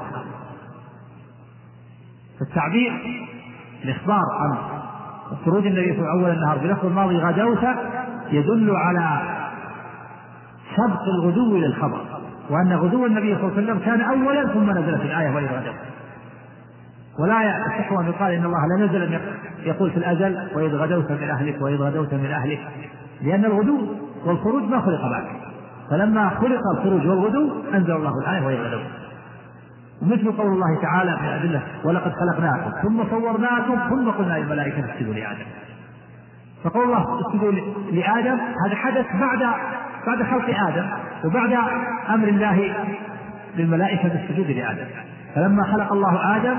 فالتعبير الإخبار عن خروج النبي صلى الله عليه وسلم أول النهار بلفظ الماضي غدوت يدل على سبق الغدو للخبر، وأن غدو النبي صلى الله عليه وسلم كان أولا ثم نزلت الآية وإذ غدوت. ولا يصح أن يقال إن الله لا نزل أن يقول في الأزل وإذ غدوت من أهلك وإذ غدوت من أهلك، لأن الغدو والخروج ما خلق بعد، فلما خلق الخروج والغدو أنزل الله الآية وإذ غدوت. ومثل قول الله تعالى في الأدلة ولقد خلقناكم ثم صورناكم ثم قلنا للملائكة اسجدوا لآدم. فقول الله اسجدوا لآدم هذا حدث بعد بعد خلق آدم وبعد أمر الله للملائكة بالسجود لآدم. فلما خلق الله آدم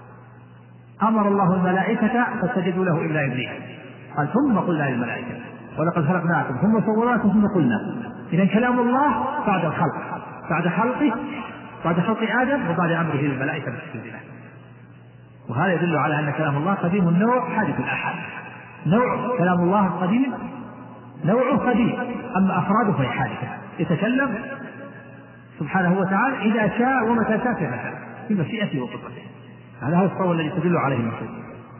أمر الله الملائكة فسجدوا له إلا إبليس، قال ثم قلنا للملائكة. ولقد خلقناكم ثم صورناكم ثم قلنا. إذا كلام الله بعد الخلق، بعد خلقه، بعد خلق آدم وبعد أمره للملائكة بالسجود له. وهذا يدل على أن كلام الله قديم النوع حادث الآحاد. نوع كلام الله القديم نوعه قديم، أما أفراده فهي حادثة، يتكلم سبحانه وتعالى إذا شاء ومتى شاء فعل في مشيئته وقدرته. هذا هو الصور الذي تدل عليه النصوص.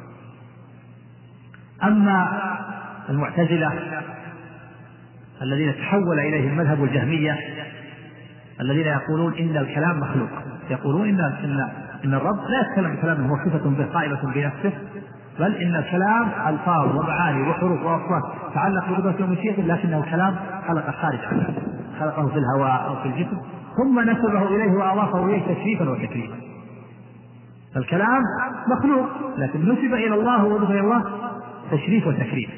أما المعتزلة الذين تحول إليهم مذهب الجهمية الذين يقولون إن الكلام مخلوق، يقولون إن إن إن الرب لا يتكلم بكلام هو صفة به قائمة بنفسه، بل إن الكلام ألفاظ ومعاني وحروف وأصوات تعلق بقدرته ومشيئته، لكنه كلام خلق خارج عنه، خلقه في الهواء أو في الجسم ثم نسبه إليه وأضافه إليه تشريفا وتكريما. فالكلام مخلوق لكن نسب إلى الله وأضيف إلى الله تشريف وتكريم.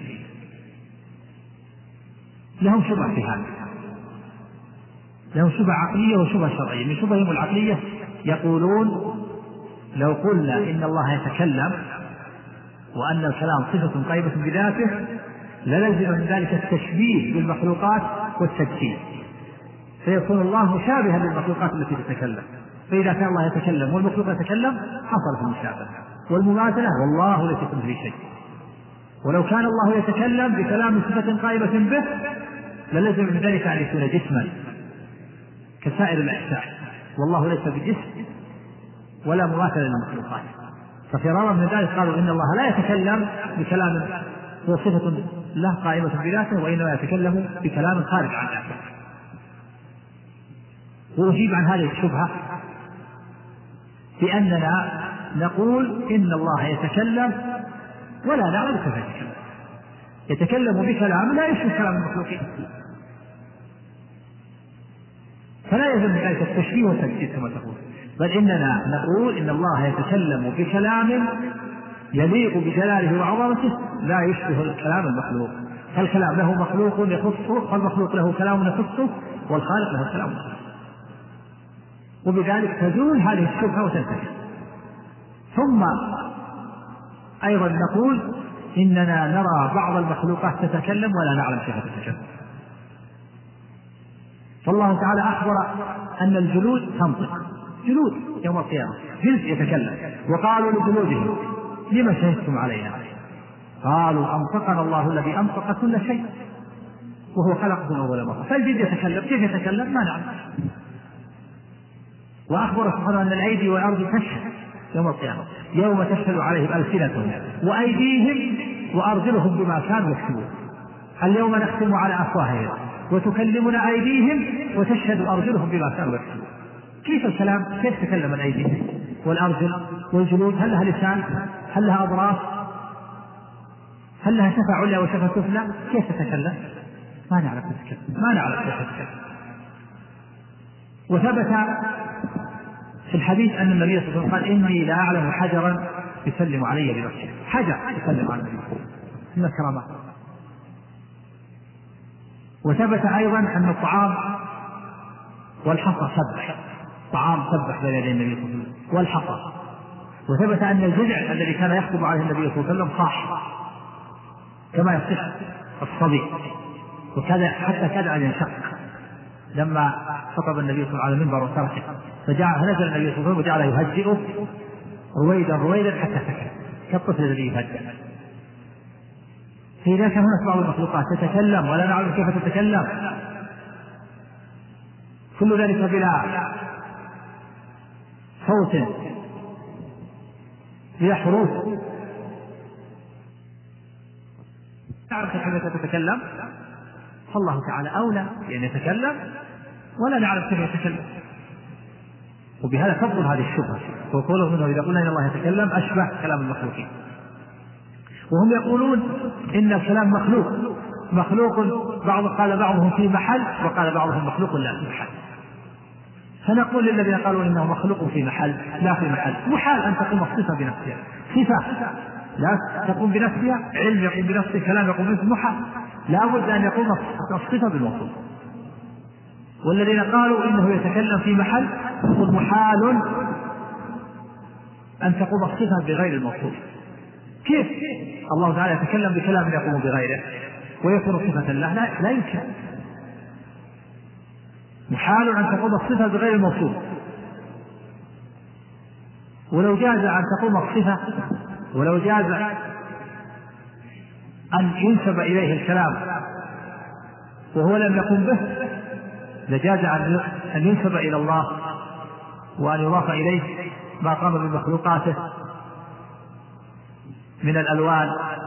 لهم شبهة في هذا، لهم شبهة عقلية وشبهة شرعية. من شبههم العقلية يقولون لو قلنا إن الله يتكلم وأن الكلام صفة قائمة بذاته للزم من ذلك التشبيه بالمخلوقات والتجسيم، فيكون الله مشابها للمخلوقات التي تتكلم. فإذا كان الله يتكلم والمخلوق يتكلم حصلت المشابهة والمماثلة، والله ليس كمثله شيء. ولو كان الله يتكلم بكلام صفة قائمة به للزم من ذلك أن يكون جسما كسائر الأجسام، والله ليس بجسم ولا مماثل للمخلوقات. ففرارا من ذلك قالوا إن الله لا يتكلم بكلام هو صفة له قائمة بذاته، وإنما يتكلم بكلام خارج عن ذاته. وأجيب عن هذه الشبهة بأننا نقول إن الله يتكلم ولا نعلم كيف يتكلم، يتكلم بكلام لا يشبه كلام المخلوقين، فلا يلزم ذلك التشبيه والتجسيد كما تقول، بل إننا نقول إن الله يتكلم بكلام يليق بجلاله وعظمته لا يشبه الكلام المخلوق. فالكلام له مخلوق يخصه، والمخلوق له كلام يخصه، والخالق له كلام يخصه. وبذلك تزول هذه الشبهة وتنتهي. ثم أيضا نقول إننا نرى بعض المخلوقات تتكلم ولا نعلم كيف تتكلم. فالله تعالى أخبر أن الجلود تنطق، جلود يوم القيامة جلد يتكلم، وقالوا لجلودهم لما شهدتم علينا؟ قالوا أنطقنا الله الذي أنطق كل شيء وهو خلقكم أول مرة. فالجلد يتكلم، كيف يتكلم؟ ما نعلم. وأخبر سبحانه أن الأيدي والأرض تشهد يوم القيامة، يوم تشهد عليهم ألسنتهم وأيديهم وأرجلهم بما كانوا يكسبون. اليوم نختم على أفواههم وتكلمنا أيديهم وتشهد أرجلهم بما كانوا يكسبون. كيف الكلام؟ كيف تكلم الأيدي والأرجل والجلود؟ هل لها لسان؟ هل لها أضراس؟ هل لها شفة عليا وشفة سفلى؟ كيف تتكلم؟ ما نعرف تتكلم، ما نعرف كيف تتكلم. وثبت في الحديث أن النبي صلى الله عليه وسلم قال إني لا أعلم حجرا يسلم علي بنفسه، حجر يسلم على النبي من الكرامات. وثبت أيضا أن الطعام والحصى سبح، طعام سبح بين يدي النبي صلى الله عليه وسلم والحصى. وثبت أن الجذع الذي كان يخطب عليه النبي صلى الله عليه وسلم صاح كما يصح الصبي، وكذا حتى كاد أن ينشق لما خطب النبي صلى الله عليه وسلم على المنبر وتركه، فجاء نزل النبي صلى الله عليه وسلم وجعل يهجئه رويدا رويدا حتى سكت كالطفل الذي يهجئ. فإذا كان هناك بعض المخلوقات تتكلم ولا نعلم كيف تتكلم، كل ذلك بلا صوت بلا حروف، تعرف كيف تتكلم، فالله تعالى أولى بأن يتكلم ولا نعلم كيف يتكلم. وبهذا تبطل هذه الشبهة، وقوله منه إذا قلنا إن الله يتكلم أشبه كلام المخلوقين. وهم يقولون إن الكلام مخلوق مخلوق بعض قال بعضهم في محل وقال بعضهم مخلوق لا في محل. فنقول للذين قالوا إنه مخلوق في محل لا في محل، محال أن تقوم الصفة بنفسها، صفة لا تقوم بنفسها، علم يقوم بنفسه، كلام يقوم بنفسه، محال، لا بد أن يقوم الصفة بالموصوف. والذين قالوا إنه يتكلم في محل يقول محال أن تقوم الصفة بغير الموصوف. كيف الله تعالى يتكلم بكلام يقوم بغيره؟ ويكون صفة الله لا, لا يمكن. محال أن تقوم الصفة بغير الموصوف. ولو جاز أن تقوم الصفة ولو جاز أن ينسب إليه الكلام وهو لم يقم به لجاز أن ينسب إلى الله وأن يضاف إليه ما قام بمخلوقاته من الألوان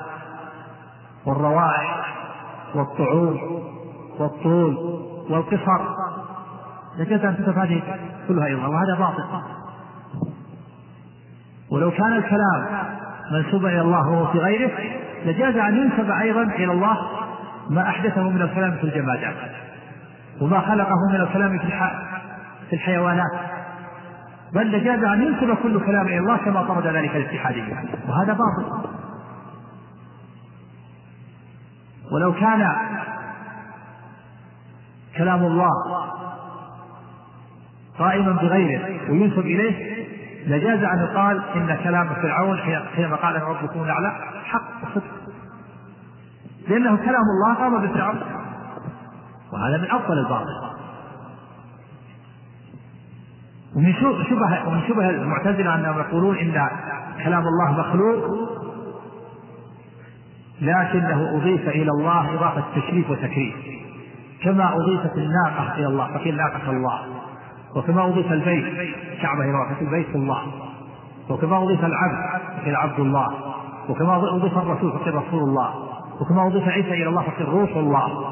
والروائح والطعوم والطول والقصر، لجاز أن تنسب هذه كلها إلى الله، وهذا باطل. ولو كان الكلام منسوبا إلى الله وهو في غيره لجاز أن ينسب أيضا إلى الله ما أحدثه من الكلام في الجمادات وما خلقه من الكلام في الحيوانات، بل لجاز أن ينسب كل كلام إلى الله كما طرد ذلك الاتحادية، وهذا باطل. ولو كان كلام الله قائما بغيره وينسب إليه لجاز أن يقال إن كلام فرعون حينما قال ربكم الأعلى حق وصدق، لأنه كلام الله قام بفرعون، وهذا من أفضل الباطل. ومن شبه ومن شبه المعتزلة أنهم يقولون إن كلام الله مخلوق لكنه أضيف إلى الله إضافة تشريف وتكريم، كما أضيفت الناقة إلى الله فقيل ناقة الله، وكما أضيف البيت كعبة إلى الله فقيل بيت الله، وكما أضيف العبد فقيل عبد الله، وكما أضيف الرسول فقيل رسول الله، وكما أضيف عيسى إلى الله فقيل روح الله.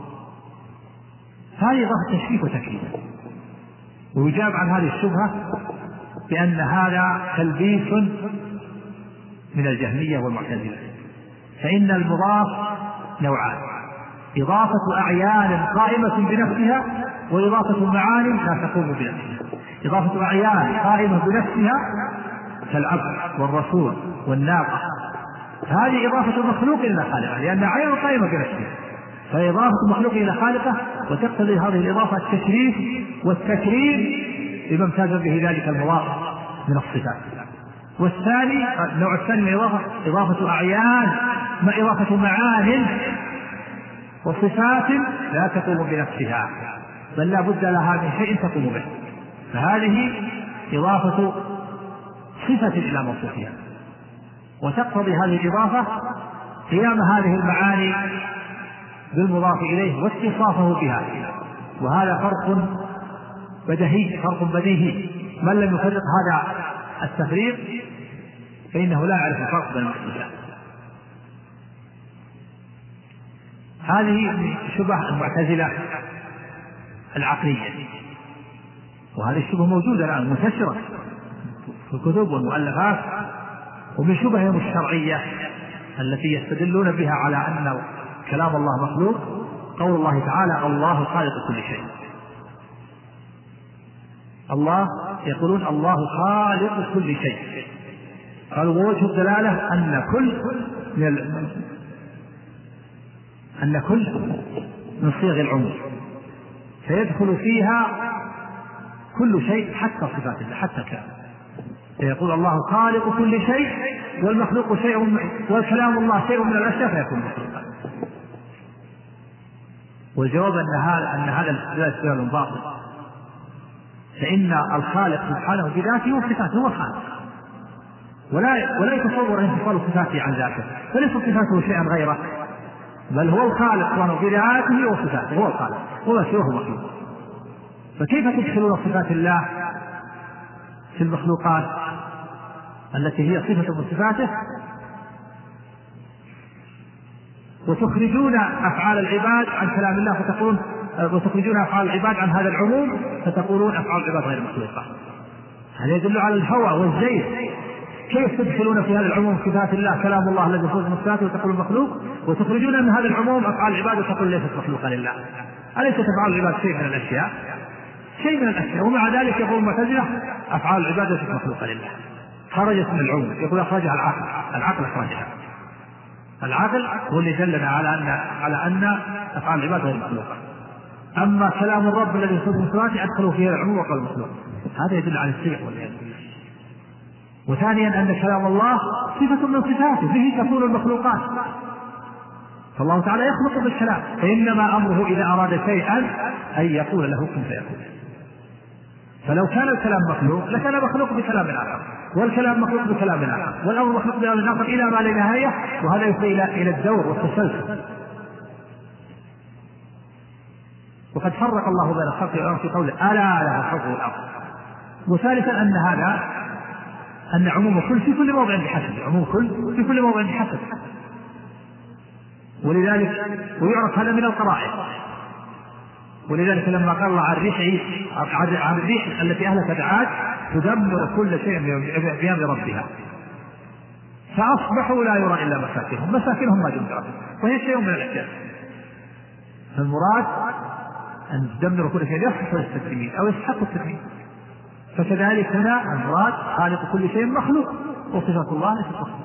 هذه إضافة تشريف وتكريم. ويجاب عن هذه الشبهة بأن هذا تلبيس من الجهمية والمعتزلة، فإن المضاف نوعان: إضافة أعيان قائمة بنفسها وإضافة معاني لا تقوم بنفسها. إضافة أعيان قائمة بنفسها كالعبد والرسول والناقة هذه إضافة مخلوق إلى خالقه لأن عين قائمة بنفسها، فإضافة مخلوق إلى خالقه وتقتضي هذه الإضافة التشريف والتكريم لما امتاز به ذلك المضاف من الصفات. والثاني النوع الثاني من الإضافة إضافة أعيان مع إضافة معان وصفات لا تقوم بنفسها بل لا بد لها من شيء تقوم به، فهذه إضافة صفة إلى موصوفها، وتقتضي هذه الإضافة قيام هذه المعاني بالمضاف إليه واتصافه بها، وهذا فرق بديهي فرق بديهي من لم يفرق هذا التفريق فإنه لا يعرف الفرق بين المصطلحات. هذه شبه المعتزلة العقلية، وهذه الشبه موجودة الآن منتشرة في الكتب والمؤلفات. ومن شبههم الشرعية التي يستدلون بها على أن كلام الله مخلوق قول الله تعالى الله خالق كل شيء. الله يقولون الله خالق كل شيء، قالوا ووجه الدلالة أن كل من أن كل من صيغ العموم فيدخل فيها كل شيء حتى صفات الله حتى الكلام، فيقول الله خالق كل شيء والمخلوق شيء والكلام الله شيء من الأشياء فيكون مخلوقا. والجواب أن هذا أن هذا الاستدلال باطل، فإن الخالق سبحانه بذاته وصفاته هو خالق، ولا ولا يتصور انفصال صفاته عن ذاته، فليس صفاته شيئا غيره، بل هو الخالق سبحانه بذاته وصفاته، هو الخالق وما سواه مخلوق. فكيف تدخلون صفات الله في المخلوقات التي هي صفة من صفاته وتخرجون أفعال العباد عن كلام الله فتقولون وتخرجون أفعال العباد عن هذا العموم فتقولون أفعال العباد غير مخلوقة؟ هذا يدل على الهوى والزيف. كيف تدخلون في هذا العموم صفات الله كلام الله الذي فوق صفاته وتقولون مخلوق، وتخرجون من هذا العموم أفعال العباد وتقول ليست مخلوقة لله؟ أليست أفعال العباد شيء من الأشياء شيء من الأشياء ومع ذلك يقول المعتزلة أفعال العباد ليست مخلوقة لله، خرجت من العموم. يقول أخرجها العقل العقل أخرجها العقل هو اللي دلنا على أن على أن أفعال العباد غير مخلوقة. أما كلام الرب الذي فوق صفاته أدخلوا فيه العموم وقال مخلوق، هذا يدل على السيق والعياذ بالله. وثانيا أن كلام الله صفة من صفاته به تكون المخلوقات، فالله تعالى يخلق بالكلام، فإنما أمره إذا أراد شيئا أن يقول له كن فيكون. فلو كان الكلام مخلوق لكان مخلوق بكلام آخر، والكلام مخلوق بكلام آخر، والأمر مخلوق بكلام آخر إلى ما لا نهاية، وهذا يفضي إلى الدور والتسلسل. وقد فرق الله بين الخلق والأمر في قوله ألا له الخلق والأمر. وثالثا أن هذا أن عموم كل في كل موضع بحسب، عموم كل في كل موضع بحسب، ولذلك ويعرف هذا من القرائن. ولذلك لما قال الله عن الريح عن الريح التي أهلكت عاد تدمر كل شيء بأمر ربها فأصبحوا لا يرى إلا مساكنهم، مساكنهم ما دمرت وهي شيء من الاحتياج. فالمراد أن تدمر كل شيء يحصل التكريم أو يستحق التكريم. فكذلك هنا المراد خالق كل شيء مخلوق، وصفة الله ليست مخلوق.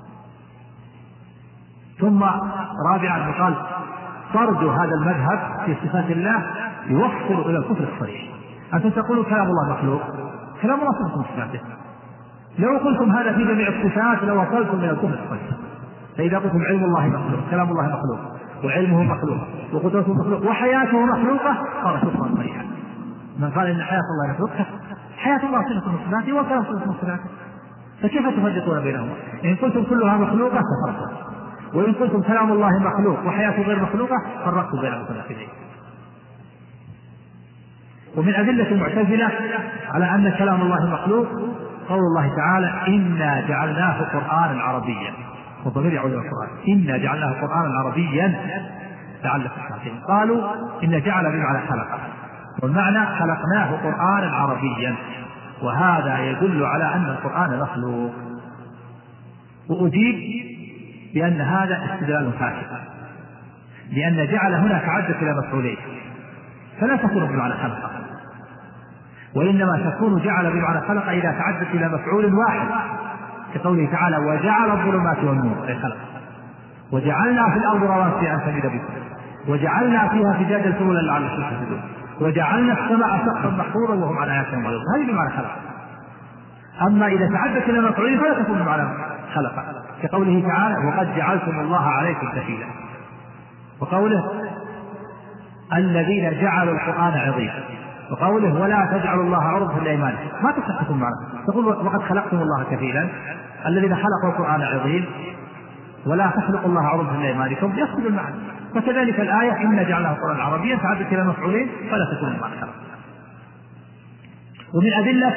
ثم رابعا قال طرد هذا المذهب في صفات الله يوصل إلى الكفر الصريح. أنتم تقولوا كلام الله مخلوق، كلام الله صفة صفاته، لو قلتم هذا في جميع الصفات لو وصلتم إلى الكفر الصريح. فإذا قلتم علم الله مخلوق، كلام الله مخلوق، وعلمه مخلوق، وقدرته مخلوق، وحياته مخلوقة، صار كفرا صريحا. من قال إن حياة الله مخلوق، حياة الله صفة من صفاته وكلام صفة من صفاته، فكيف تفرقون بينهما؟ إن قلتم كلها مخلوقة ففرقوا، وإن قلتم كلام الله مخلوق وحياته غير مخلوقة فرقتوا بين المتناقضين. ومن أدلة المعتزلة على أن كلام الله مخلوق قول الله تعالى إنا جعلناه قرآنا عربيا، والضمير يعود إلى القرآن، إنا جعلناه قرآنا عربيا لعلكم تعقلون. قالوا إن جعل بمعنى خلقه، والمعنى خلقناه قرآنا عربيا، وهذا يدل على أن القرآن مخلوق. وأجيب بأن هذا استدلال فاسد، لأن جعل هنا تعدت إلى مفعولين، فلا تكون بمعنى خلقه، وإنما تكون جعل بمعنى خلق إذا تعدت إلى مفعول واحد، كقوله تعالى وجعل الظلمات والنور أي خلق، وجعلنا في الأرض رواسي أن تميد بكم، وجعلنا فيها فجاجا سبلا لعلكم تهتدون، وجعلنا السماء سقفا محفوظا وهم عن آياتنا معرضون. هذه بمعنى خلق. أما إذا تعدت إلى مفعول فلا تكون بمعنى خلق، كقوله تعالى وقد جعلتم الله عليكم كفيلا، وقوله الذين جعلوا القرآن عظيما، وقوله ولا تجعلوا الله عرضا لأيمانكم، ما تصحكم معنا. تقول وقد خلقتم الله كفيلا، الذين خلقوا القرآن عظيم، ولا تخلقوا الله عرضا لأيمانكم، يصل المعنى. وكذلك الآية إنا جعلناه قرآنا عربيا تعدت إلى مفعولين فلا تكون بمعنى خلق. ومن أدلة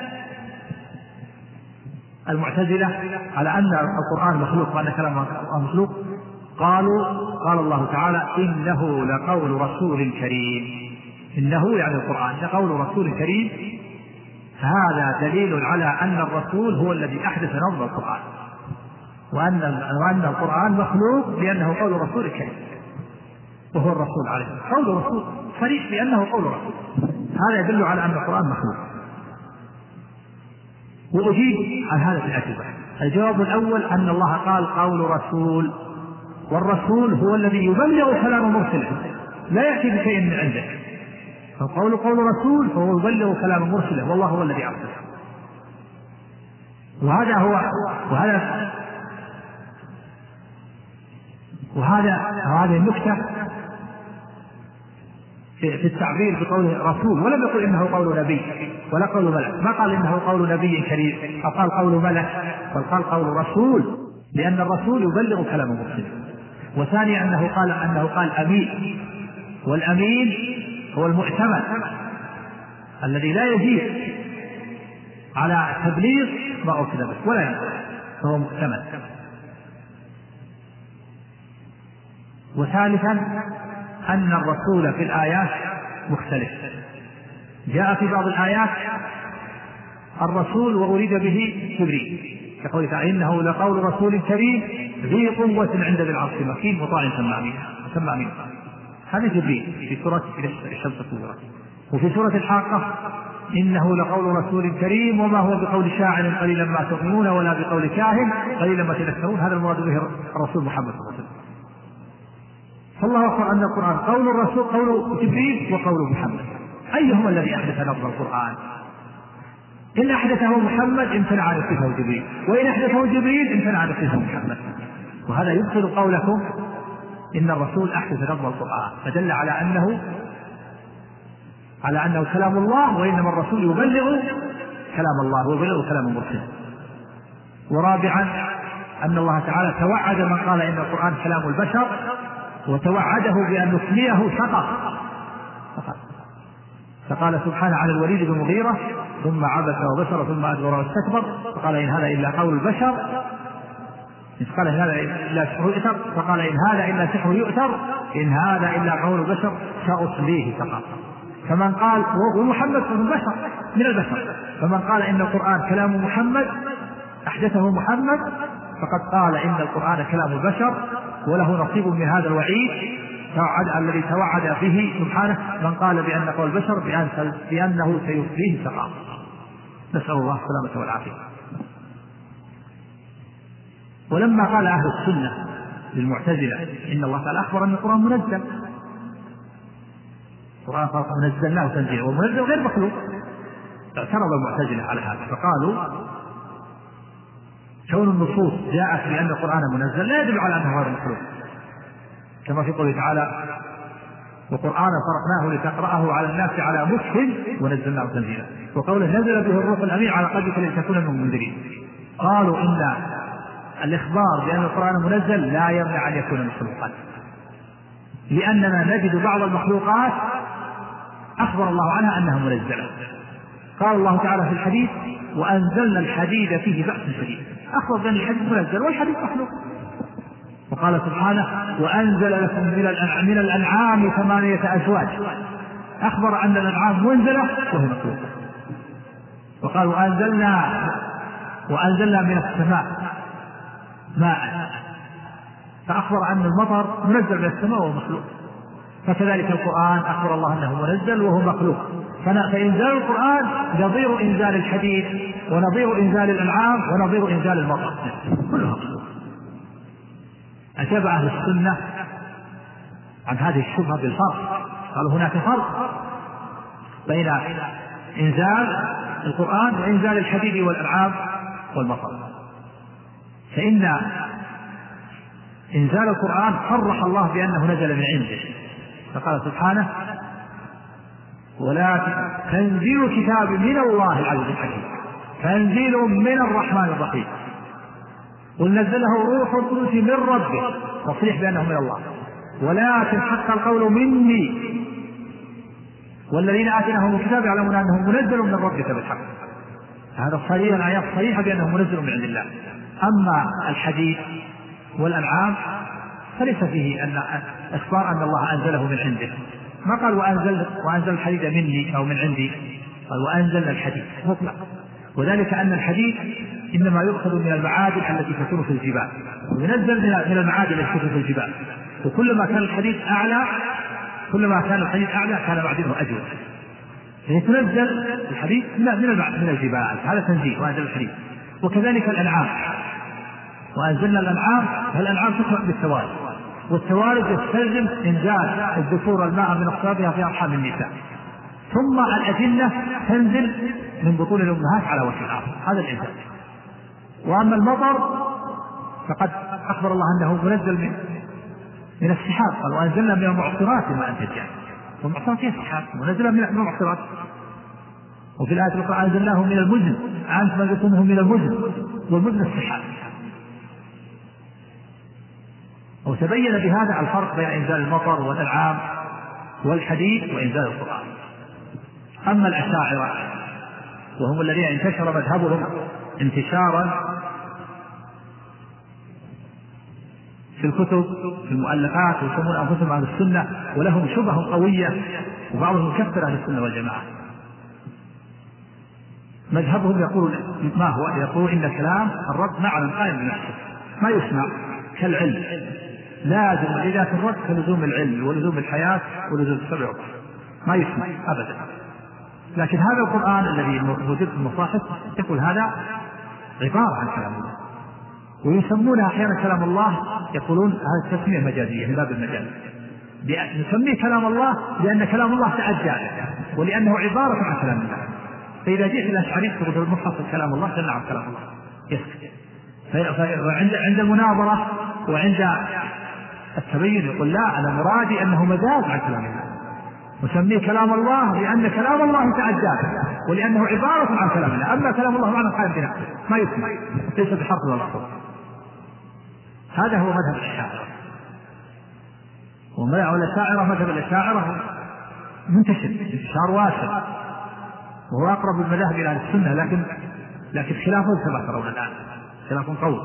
المعتزلة على أن القرآن مخلوق وأن كلام مخلوق قالوا قال الله تعالى إنه لقول رسول كريم، إنه يعني القرآن لقول رسول كريم، هذا دليل على أن الرسول هو الذي أحدث نظم القرآن، وأن وأن القرآن مخلوق لأنه قول رسول كريم، وهو الرسول عليه قول رسول صريح بأنه قول رسول، هذا يدل على أن القرآن مخلوق. وأجيب عن هذا في الأجوبة. الجواب الأول أن الله قال قول رسول، والرسول هو الذي يبلغ كلام مرسله، لا يأتي بشيء من عنده، فقول قول رسول فهو يبلغ كلام مرسله، والله هو الذي أرسله. وهذا هو وهذا وهذا هذه النكتة في التعبير بقوله رسول، ولم يقل إنه قول نبي ولا قول ملك، ما قال إنه قول نبي كريم أو قال قول ملك، بل قال قول رسول، لأن الرسول يبلغ كلام مرسله. وثانيا أنه قال أنه قال أمين، والأمين هو المؤتمن الذي لا يزيد على تبليغ ما أرسل به ولا ينقص، فهو مؤتمن. وثالثا أن الرسول في الآيات مختلف، جاء في بعض الآيات الرسول وأريد به جبريل، كقوله تعالى إنه لقول رسول كريم ذي قوة عند ذي العرش مكين مطاع ثم أمين، هذا جبريل في سورة الشمس الكبرى. وفي سورة الحاقة إنه لقول رسول كريم وما هو بقول شاعر قليلا ما تؤمنون ولا بقول كاهن قليلا ما تذكرون، هذا المراد به الرسول محمد صلى الله عليه وسلم. فالله أخبر أن القرآن قول الرسول قول جبريل وقول محمد، أيهما الذي أحدث نظم القرآن؟ إن أحدثه محمد امتنع عن صفه جبريل، وإن أحدثه جبريل امتنع عن صفه محمد. وهذا يبطل قولكم إن الرسول أحدث نظم القرآن، فدل على أنه على أنه كلام الله، وإنما الرسول يبلغ كلام الله ويبلغ كلام المرسل. ورابعا أن الله تعالى توعد من قال إن القرآن كلام البشر، وتوعده بأن نسميه سقط، فقال سبحانه عن الوليد بن المغيرة ثم عبس وبشر ثم أدبر واستكبر فقال إن هذا إلا قول البشر، قال إن هذا إلا سحر يؤثر، فقال إن هذا إلا سحر يؤثر، إن هذا إلا قول البشر سأصليه سقط. فمن قال ومحمد فهو بشر من البشر، فمن قال إن القرآن كلام محمد أحدثه محمد فقد قال إن القرآن كلام البشر، وله نصيب من هذا الوعيد توعد الذي توعد به سبحانه من قال بأن قول البشر بأنه سيصليه سقط. نسأل الله السلامة والعافية. ولما قال أهل السنة للمعتزلة إن الله تعالى أخبر أن القرآن منزل، القرآن نزلناه تنزيلا ومنزل غير مخلوق، اعترض المعتزلة على هذا فقالوا كون النصوص جاءت بأن القرآن منزل لا يدل على أنه غير مخلوق، كما في قوله تعالى وقرآن فرقناه لتقرأه على الناس على مكث ونزلناه تنزيلا، وقوله نزل به الروح الأمين على قلبك لتكون من المنذرين. قالوا إن الإخبار بأن القرآن منزل لا يمنع أن يكون مخلوقا، لأننا نجد بعض المخلوقات أخبر الله عنها أنها منزلة. قال الله تعالى في الحديث وأنزلنا الحديد فيه بأس شديد، أخبر بأن الحديد منزل والحديد مخلوق. وقال سبحانه وأنزل لكم من الأنعام ثمانية أزواج، أخبر أن الأنعام منزلة وهي مخلوقة. وقال وأنزلنا وأنزلنا من السماء ماء، فأخبر أن المطر منزل من السماء وهو مخلوق. فكذلك القرآن أخبر الله أنه منزل وهو مخلوق، فإنزال القرآن نظير إنزال الحديد ونظير إنزال الأنعام ونظير إنزال المطر كلها مخلوق. أجاب أهل السنة عن هذه الشبهة بالفرق، قالوا هناك فرق بين إنزال القرآن وإنزال الحديد والأنعام والمطر. فإن إنزال القرآن صرح الله بأنه نزل من عنده، فقال سبحانه ولا تنزيل كتاب من الله العزيز الحكيم تنزيل من الرحمن الرحيم قل نزله روح القدس من ربه، تصريح بأنه من الله. ولكن حق القول مني والذين آتيناهم الكتاب يعلمون أنه منزل من ربك بالحق. هذا صريح، الآيات صريحة بأنه منزل من عند الله. أما الحديث والأنعام فليس فيه أن إخبار أن الله أنزله من عنده، ما قال وأنزل, وأنزل الحديد مني أو من عندي، قال وأنزلنا الحديد مطلق، وذلك أن الحديد إنما يؤخذ من المعادن التي تكون في الجبال، وينزل من المعادن التي تكون في الجبال، وكلما كان الحديد أعلى كلما كان الحديد أعلى كان معدنه أجود، يعني تنزل الحديد من الجبال، هذا تنزيل وأنزل الحديد. وكذلك الأنعام وأنزلنا الأنعام، فالأنعام تقرأ بالتوالد، والتوالد يستلزم إنزال الذكور الماء من أصلابها في أرحام النساء، ثم الأجنة تنزل من بطون الأمهات على وجه الأرض، هذا الإنزال. وأما المطر فقد أخبر الله أنه منزل من من السحاب، قال وأنزلنا من المعصرات ماء ثجاجا، والمعصرات هي السحاب ونزلنا من المعصرات. وفي الآية الأخرى أنزلناه من المزن، أنتم أنزلتموه من المزن، والمزن السحاب. وتبين بهذا الفرق بين إنزال المطر والأنعام والحديد وإنزال القرآن. أما الأشاعرة وهم الذين انتشر مذهبهم انتشارا في الكتب في المؤلفات ويسمون أنفسهم أهل السنة، ولهم شبه قوية وبعضهم يكفر أهل السنة والجماعة. مذهبهم يقول ما هو؟ يقول إن كلام الرب معنى قائم بنفسه ما يسمع كالعلم، لازم لذات الرب كلزوم العلم ولزوم الحياة ولزوم السبع ما يسمع أبدا. لكن هذا القرآن الذي موجود في المصاحف يقول هذا عبارة عن كلام الله، ويسمونها أحيانا كلام الله، يقولون هذه تسمية مجازية من باب المجاز، نسميه كلام الله لأن كلام الله تعدى ولأنه عبارة عن كلام الله. فإذا جئت الأشعري تقول المصحف كلام الله قال نعم كلام الله يسكت. فعند عند المناظرة وعند التبين يقول لا، أنا مرادي أنه مجاز عن كلام الله، وسميه كلام الله لأن كلام الله تعدى ولأنه عبارة عن كلام الله. أما كلام الله معنى قائم بنفسه ما يسمع، ليس بحرف ولا صوت. هذا هو مذهب الأشاعرة. والأشاعرة مذهب الأشاعرة منتشر انتشار واسع، وهو أقرب المذاهب إلى السنة، لكن لكن خلافه كما ترون الآن خلاف قوي.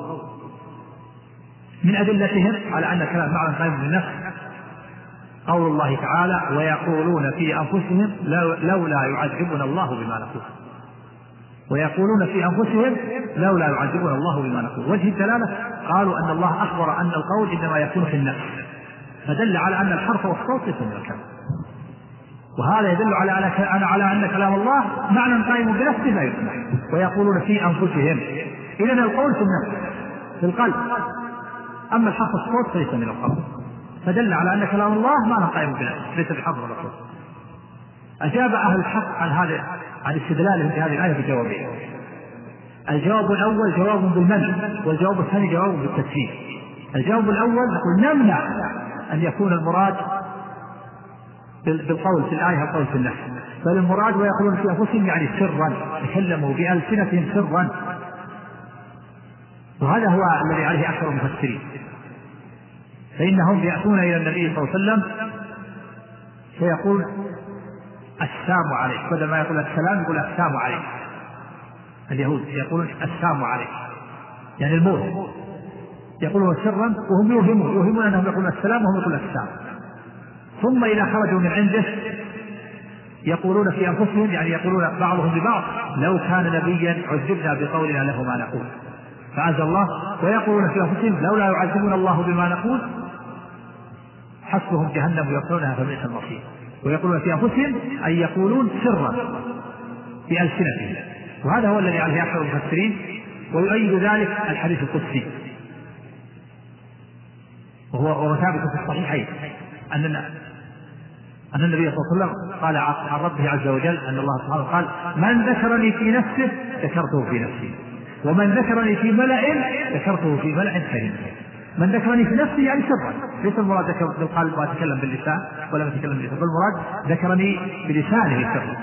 من أدلتهم على أن كلام معنى قائم بالنفس قول الله تعالى: ويقولون في أنفسهم لولا يعذبنا الله بما نقول. ويقولون في أنفسهم لولا يعذبنا الله بما نقول. وجه الدلالة قالوا أن الله أخبر أن القول إنما يكون في النفس، فدل على أن الحرف والصوت ليس من الكلام، وهذا يدل على أن على أن كلام الله معنى قائم بنفسه لا يسمع. ويقولون في أنفسهم، إذن القول في النفس في القلب، أما الحرف والصوت فليس من القلب، فدل على أن كلام الله معنى قائم بنفسه ليس بحرف ولا صوت. أجاب أهل الحق عن هذا عن استدلالهم في هذه الآية بجوابين. الجواب الأول جواب بالمنع، والجواب الثاني جواب بالتكفير. الجواب الأول نقول نمنع أن يكون المراد بالقول في الآية القول في النفس، بل المراد ويقولون في أنفسهم يعني سرا، تكلموا بألسنتهم سرا، وهذا هو الذي عليه أكثر المفسرين. فإنهم يأتون إلى النبي صلى الله عليه وسلم فيقول السلام عليك، بدل ما يقول السلام يقول السلام عليك. اليهود يقولون السلام عليك يعني الموت، يقولون سرا وهم يوهمون يوهمون أنهم يقولون السلام وهم يقولون السلام. ثم إذا خرجوا من عنده يقولون في أنفسهم يعني يقولون بعضهم لبعض لو كان نبيا عذبنا بقولنا له ما نقول. فعز الله ويقولون في أنفسهم لولا يعذبنا الله بما نقول حسبهم جهنم يصلونها فبئس المصير. ويقولون في أنفسهم أي يقولون سرا بألسنتهم، وهذا هو الذي عليه أكثر المفسرين. ويؤيد ذلك الحديث القدسي وهو ثابت في الصحيحين أن أن النبي صلى الله عليه وسلم قال عن ربه عز وجل أن الله سبحانه قال: من ذكرني في نفسه ذكرته في نفسي، ومن ذكرني في ملأ ذكرته في ملأ خير. من ذكرني في نفسي يعني سرا، ليس المراد ذكر بالقلب وأتكلم باللسان ولا أتكلم باللسان، بل المراد ذكرني بلسانه سرا.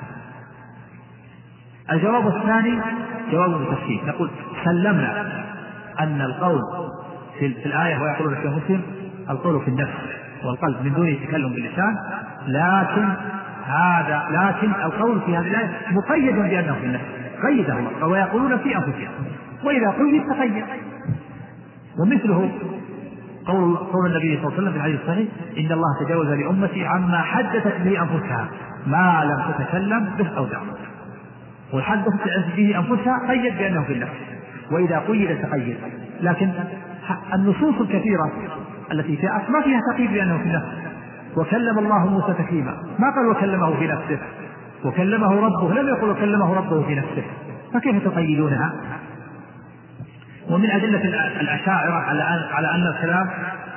الجواب الثاني جواب التفسير، نقول سلمنا أن القول في الآية ويقولون في مسلم القول في النفس والقلب من دون تكلم باللسان، لكن هذا لكن القول في هذه الآية مقيد بأنه في النفس، قيده الله ويقولون في أنفسهم، وإذا قيد تقيد. ومثله قول قول النبي صلى الله عليه وسلم في الحديث الصحيح: إن الله تجاوز لأمتي عما حدثت به أنفسها ما لم تتكلم به أو تعمل. وحدثت به أنفسها قيد بأنه في النفس، وإذا قيد تقيد. لكن النصوص الكثيرة التي جاءت ما فيها تقييد بأنه في النفس. وكلم الله موسى تكليما، ما قال وكلمه في نفسه، وكلمه ربه لم يقل وكلمه ربه في نفسه، فكيف تقيدونها؟ ومن أدلة الأشاعرة على أن الكلام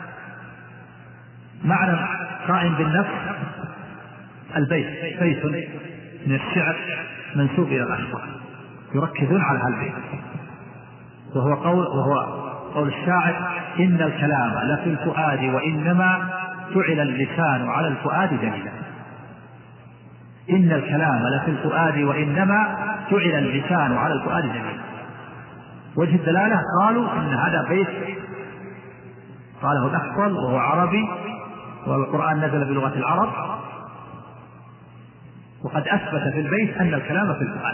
معنى قائم بالنفس البيت، بيت من الشعر منسوب إلى الأشخاص يركزون على هالبيت، وهو قول وهو قول الشاعر: إن الكلام لفي الفؤاد وإنما جعل اللسان على الفؤاد دليلا. إن الكلام لفي الفؤاد وإنما جعل اللسان على الفؤاد دليلا. وجه الدلالة قالوا إن هذا بيت قاله الأخطل وهو عربي، والقرآن نزل بلغة العرب، وقد أثبت في البيت أن الكلام في الفؤاد،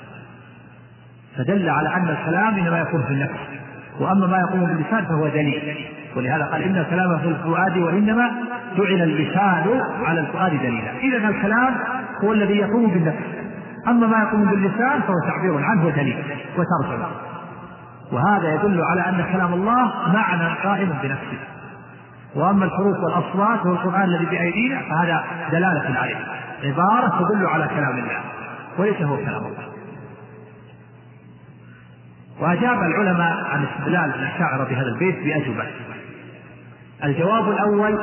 فدل على أن الكلام إنما يكون في النفس، وأما ما يقوم باللسان فهو دليل. ولهذا قال: إن الكلام في الفؤاد وإنما جعل اللسان على الفؤاد دليلا. إذن الكلام هو الذي يقوم بالنفس، أما ما يقوم باللسان فهو تعبير عنه ودليل وترجمة. وهذا يدل على أن كلام الله معنى قائم بنفسه. وأما الحروف والأصوات والقرآن الذي بأيدينا فهذا دلالة عليه، عبارة تدل على كلام الله وليس هو كلام الله. وأجاب العلماء عن استدلال الأشاعرة بهذا البيت بأجوبة. الجواب الأول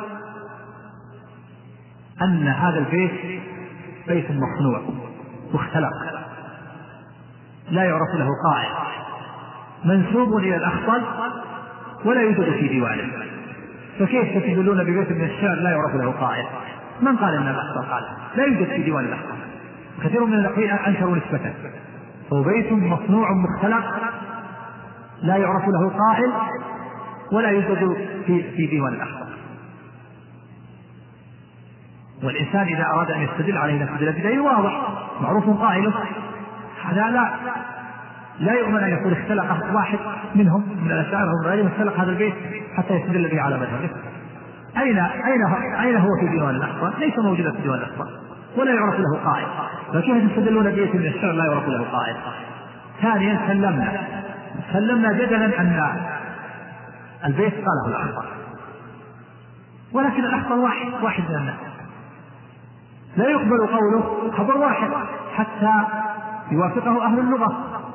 أن هذا البيت بيت مصنوع مختلق لا يعرف له قائل، منسوب إلى الأخطل ولا يوجد في ديوانه، فكيف تستدلون ببيت من الشعر لا يعرف له قائل؟ من قال ان الأخطر قال؟ لا يوجد في ديوان الأخطر. كثير من الأخوين أنكروا نسبته، هو بيت مصنوع مختلق لا يعرف له قائل ولا يوجد في في ديوان الأخطر. والإنسان إذا أراد أن يستدل عليه يستدل بدليل واضح معروف قائله، هذا لا لا يؤمن أن يكون اختلق واحد منهم من الأشاعرة غيرهم اختلق هذا البيت حتى يستدل به على مذهبه. أين أين أين هو في ديوان الأخطر؟ ليس موجودا في ديوان الأخطر ولا يعرف له قائل، فكيف تستدلون ببيت من الشعر لا يعرف له قائل؟ ثانيا سلمنا سلمنا جدلا أن البيت قاله الأخطر، ولكن الأخطر واحد واحد من الناس، لا يقبل قوله خبر واحد حتى يوافقه أهل اللغة.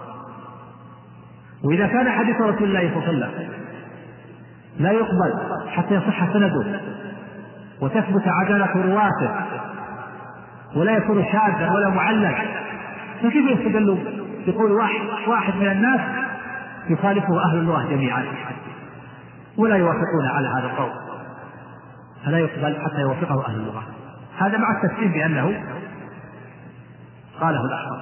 وإذا كان حديث رسول الله صلى الله عليه وسلم لا يقبل حتى يصح سنده وتثبت عدالة رواته ولا يكون شاذا ولا معلق، فكيف يستدل بقول واحد واحد من الناس يخالفه أهل اللغة جميعا ولا يوافقون على هذا القول؟ فلا يقبل حتى يوافقه أهل اللغة. هذا مع التسليم بأنه قاله الأخطر.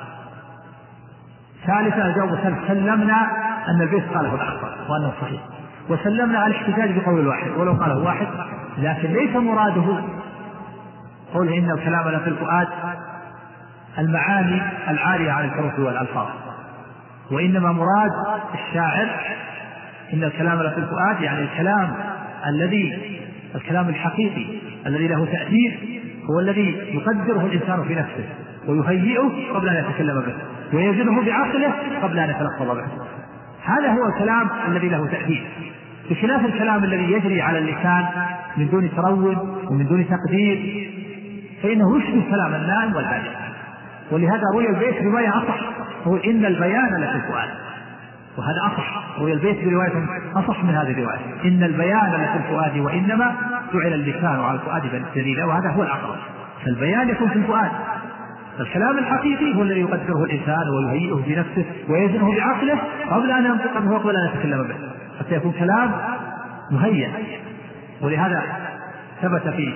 ثالثا الجواب سلمنا أن البيت قاله الأخطر وأنه صحيح، وسلمنا على الاحتجاج بقول الواحد ولو قاله واحد، لكن ليس مراده قوله إن الكلام لفي الفؤاد المعاني العالية عن الحروف والألفاظ، وإنما مراد الشاعر إن الكلام لفي الفؤاد يعني الكلام الذي الكلام الحقيقي الذي له تأثير هو الذي يقدره الإنسان في نفسه ويهيئه قبل أن يتكلم به ويزنه بعقله قبل أن يتلفظ به. هذا هو الكلام الذي له تأثير، بخلاف الكلام الذي يجري على اللسان من دون تروي ومن دون تقدير، فإنه يشبه كلام النائم والعالم. ولهذا روي البيت رواية أصح، هو إن البيان لفي الفؤاد، وهذا أصح، روي البيت برواية أصح من هذه الرواية إن البيان لفي الفؤاد وإنما جعل اللسان على الفؤاد دليلا، وهذا هو الأقرب. فالبيان يكون في الفؤاد، الكلام الحقيقي هو الذي يقدره الإنسان ويهيئه بنفسه ويزنه بعقله قبل أن ينطق به وقبل أن يتكلم به حتى يكون كلام مهيئ. ولهذا ثبت فيه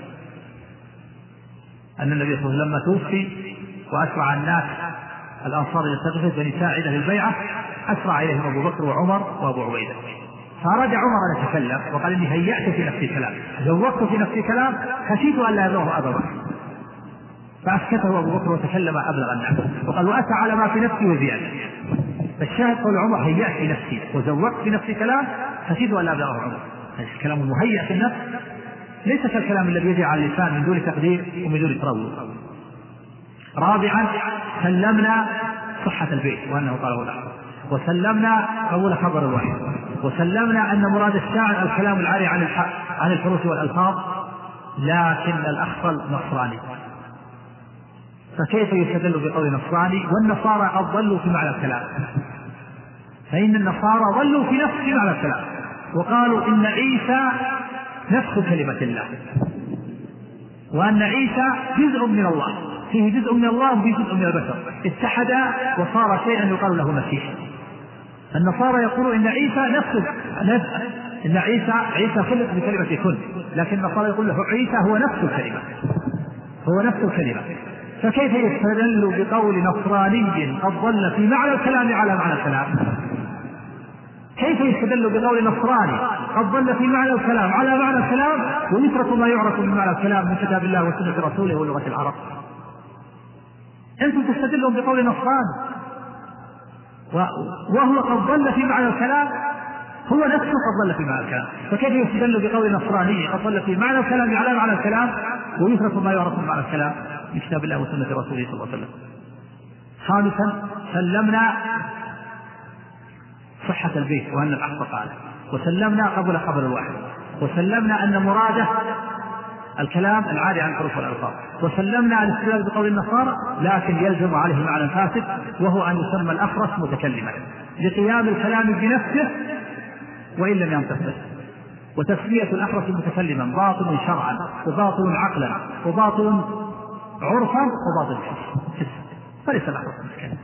أن النبي صلى الله عليه وسلم لما توفي وأسرع الناس الأنصار يستغفر بني ساعدة للبيعة أسرع إليهم أبو بكر وعمر وأبو عبيدة، فأراد عمر أن يتكلم وقال إني هيأت في نفسي كلام زوقت في نفسي كلام خشيت أن لا يبلغه أبا بكر، فأسكته أبو بكر وتكلم أبلغ الناس وقال وأتى على ما في نفسي وزيادة. فالشاهد قول عمر هيأت في نفسي وزوقت في نفسي كلام خشيت أن لا يبلغه عمر. الكلام المهيأ في النفس ليس كالكلام الذي يجري على اللسان من دون تقدير ومن دون تروي. رابعا سلمنا صحة البيت وأنه قاله الأخطر، وسلمنا قول خبر الواحد، وسلمنا أن مراد الشاعر الكلام العالي عن عن الحروف والألفاظ، لكن الأخطر نصراني. فكيف يستدل بقول نصراني والنصارى قد ضلوا في معنى الكلام؟ فإن النصارى ضلوا في نفس معنى الكلام وقالوا إن عيسى نفس كلمة الله، وأن عيسى جزء من الله، فيه جزء من الله وفيه جزء من البشر اتحدا وصار شيئا يقال له مسيح. النصارى يقولون إن عيسى نفس نفس إن عيسى عيسى خلق بكلمة كن، لكن النصارى يقول له عيسى هو نفس الكلمة هو نفس الكلمة. فكيف يستدل بقول نصراني قد ضل في معنى الكلام على معنى الكلام؟ كيف يستدل بقول نصراني قد ضل في معنى الكلام على معنى الكلام ويترك ما يعرف من معنى الكلام من كتاب الله وسنة رسوله ولغة العرب؟ أنتم تستدلون بقول نصراني وهو قد ضل في معنى الكلام، هو نفسه قد ضل في معنى الكلام، فكيف يستدل بقول نصراني قد ضل في معنى الكلام على معنى الكلام ويترك ما يعرف من معنى الكلام من كتاب الله وسنة رسوله صلى الله عليه وسلم؟ خامسا سلمنا صحة البيت وأن الأخطر قال، وسلمنا قبل خبر الواحد، وسلمنا أن مراده الكلام العالي عن الحروف والألفاظ، وسلمنا على الاستدلال بقول النصارى لكن يلزم عليه معنى فاسد وهو أن يسمى الأخرس متكلما لقيام الكلام بنفسه وإن لم ينطق به، وتسمية الأخرس متكلما باطل شرعا وباطل عقلا وباطل عرفا وباطل حس، فليس الأخرس متكلما.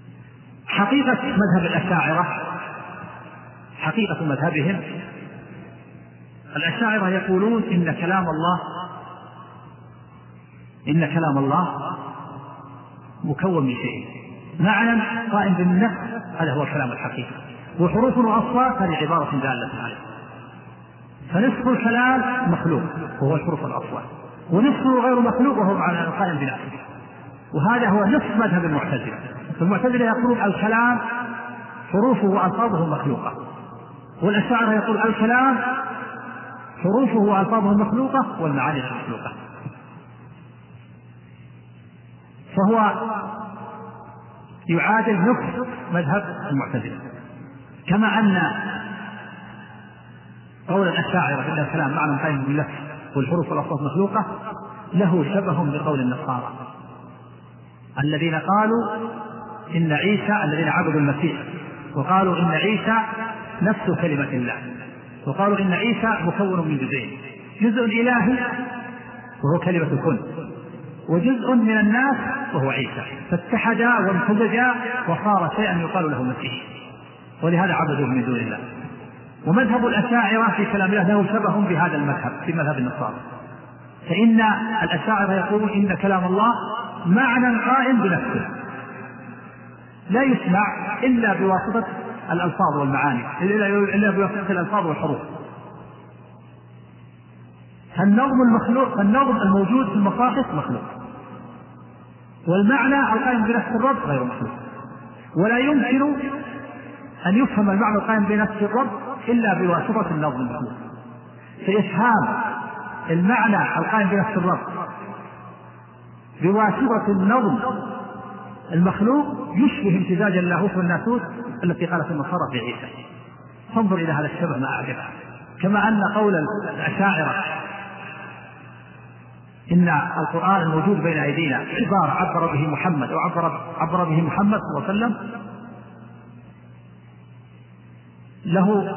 حقيقة مذهب الأشاعرة حقيقة مذهبهم الأشاعرة يقولون إن كلام الله إن كلام الله مكون من شيء، معنى قائم بالنفس هذا هو الكلام الحقيقي، وحروف وأصوات هذه عبارة دالة عليه. فنصف الكلام مخلوق وهو الحروف والأصوات، ونصفه غير مخلوق وهو معنى قائم بنفسه، وهذا هو نصف مذهب المعتزلة. المعتزلة يقولون الكلام حروفه وألفاظه مخلوقة، والأشاعرة يقول الكلام حروفه وألفاظه مخلوقة والمعاني مخلوقة. فهو يعادل نصف مذهب المعتزلة. كما أن قول الأشاعرة إن الكلام معنى قائم بالنفس والحروف والأصوات مخلوقة له شبه بقول النصارى الذين قالوا إن عيسى، الذين عبدوا المسيح وقالوا إن عيسى نفس كلمة الله، وقالوا إن عيسى مكون من جزئين، جزء إلهي وهو كلمة كن، وجزء من الناس وهو عيسى، فاتحدا وامتزجا وصار شيئا يقال له مسيح، ولهذا عبدوه من دون الله. ومذهب الأشاعرة في كلام الله له شبه بهذا المذهب في مذهب النصارى، فإن الأشاعرة يقولون إن كلام الله معنى قائم بنفسه لا يسمع إلا بواسطة الألفاظ والمعاني، إلا بواسطة الألفاظ والحروف. فالنظم المخلوق، فالنظم الموجود في المصاحف مخلوق، والمعنى القائم بنفس الرب غير مخلوق، ولا يمكن أن يفهم المعنى القائم بنفس الرب إلا بواسطة النظم المخلوق. فإفهام المعنى القائم بنفس الرب بواسطة النظم المخلوق يشبه امتزاج اللاهوت والناسوت التي قالت النصارى في عيسى. فانظر إلى هذا الشبه ما أعجبه. كما أن قول الأشاعرة إن القرآن الموجود بين أيدينا عبارة عبر به محمد أو عبر, عبر به محمد صلى الله عليه وسلم له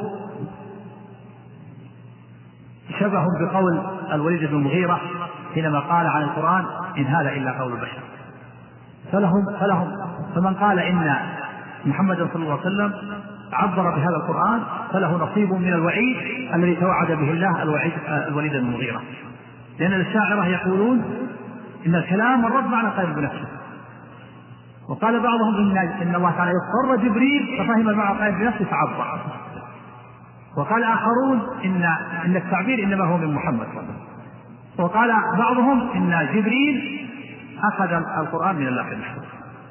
شبه بقول الوليد بن المغيرة حينما قال عن القرآن إن هذا إلا قول البشر. فلهم, فلهم فمن قال إن محمد صلى الله عليه وسلم عبر بهذا القرآن فله نصيب من الوعيد الذي توعد به الله الوعيد الوليد بن المغيرة، لأن الأشاعرة يقولون إن الكلام الرب معنى قائم بنفسه. وقال بعضهم إن, إن الله تعالى يضطر جبريل ففهم المعنى قائم بنفسه فعبر. وقال آخرون إن, إن التعبير إنما هو من محمد صلى الله عليه وسلم. وقال بعضهم إن جبريل أخذ القرآن من الله المحفوظ.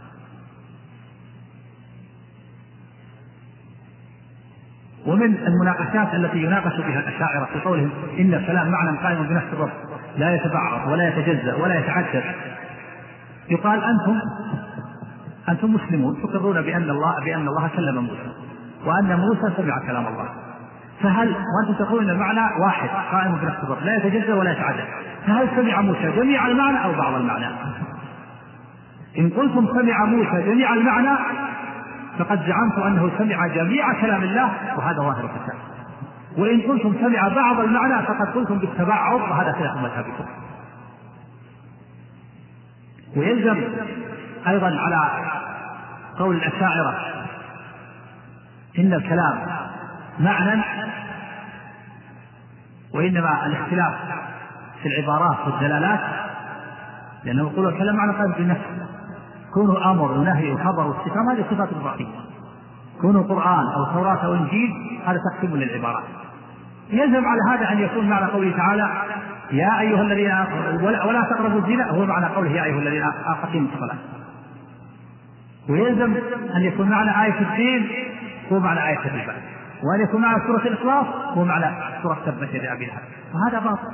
ومن المناقشات التي يناقش بها الأشاعرة في قولهم إن الكلام معنى قائم بنفس الرب لا يتبعض ولا يتجزأ ولا يتعدد، يقال أنتم أنتم مسلمون تقرون بأن الله بأن الله كلم موسى وأن موسى سمع كلام الله، فهل وأنتم تقولون المعنى واحد قائم بنفس الرب لا يتجزأ ولا يتعدد، فهل سمع موسى جميع المعنى أو بعض المعنى؟ إن قلتم سمع موسى جميع المعنى فقد زعمت أنه سمع جميع كلام الله وهذا ظاهر الكتاب، وإن قلتم سمع بعض المعنى فقد قلتم بالتبعض وهذا خلاف مذهبكم. ويلزم أيضا على قول الأشاعرة إن الكلام معنى، وإنما الاختلاف في العبارات والدلالات، لأنه يقول الكلام معنى قائم بالنفس، كونه أمر ونهي وخبر واستفهام هذه صفات إضافية، كونه قرآن أو توراة أو إنجيل هذا تقسيم للعبارات. يلزم على هذا أن يكون معنى قوله تعالى يا أيها الذين ولا تقربوا الزنا هو معنى قوله يا أيها الذين أقيموا الصلاة، ويلزم أن يكون معنى آية الدين هو معنى آية الربا، وأن يكون معنى سورة الإخلاص هو معنى سورة تبت يدا أبي لهب، وهذا باطل.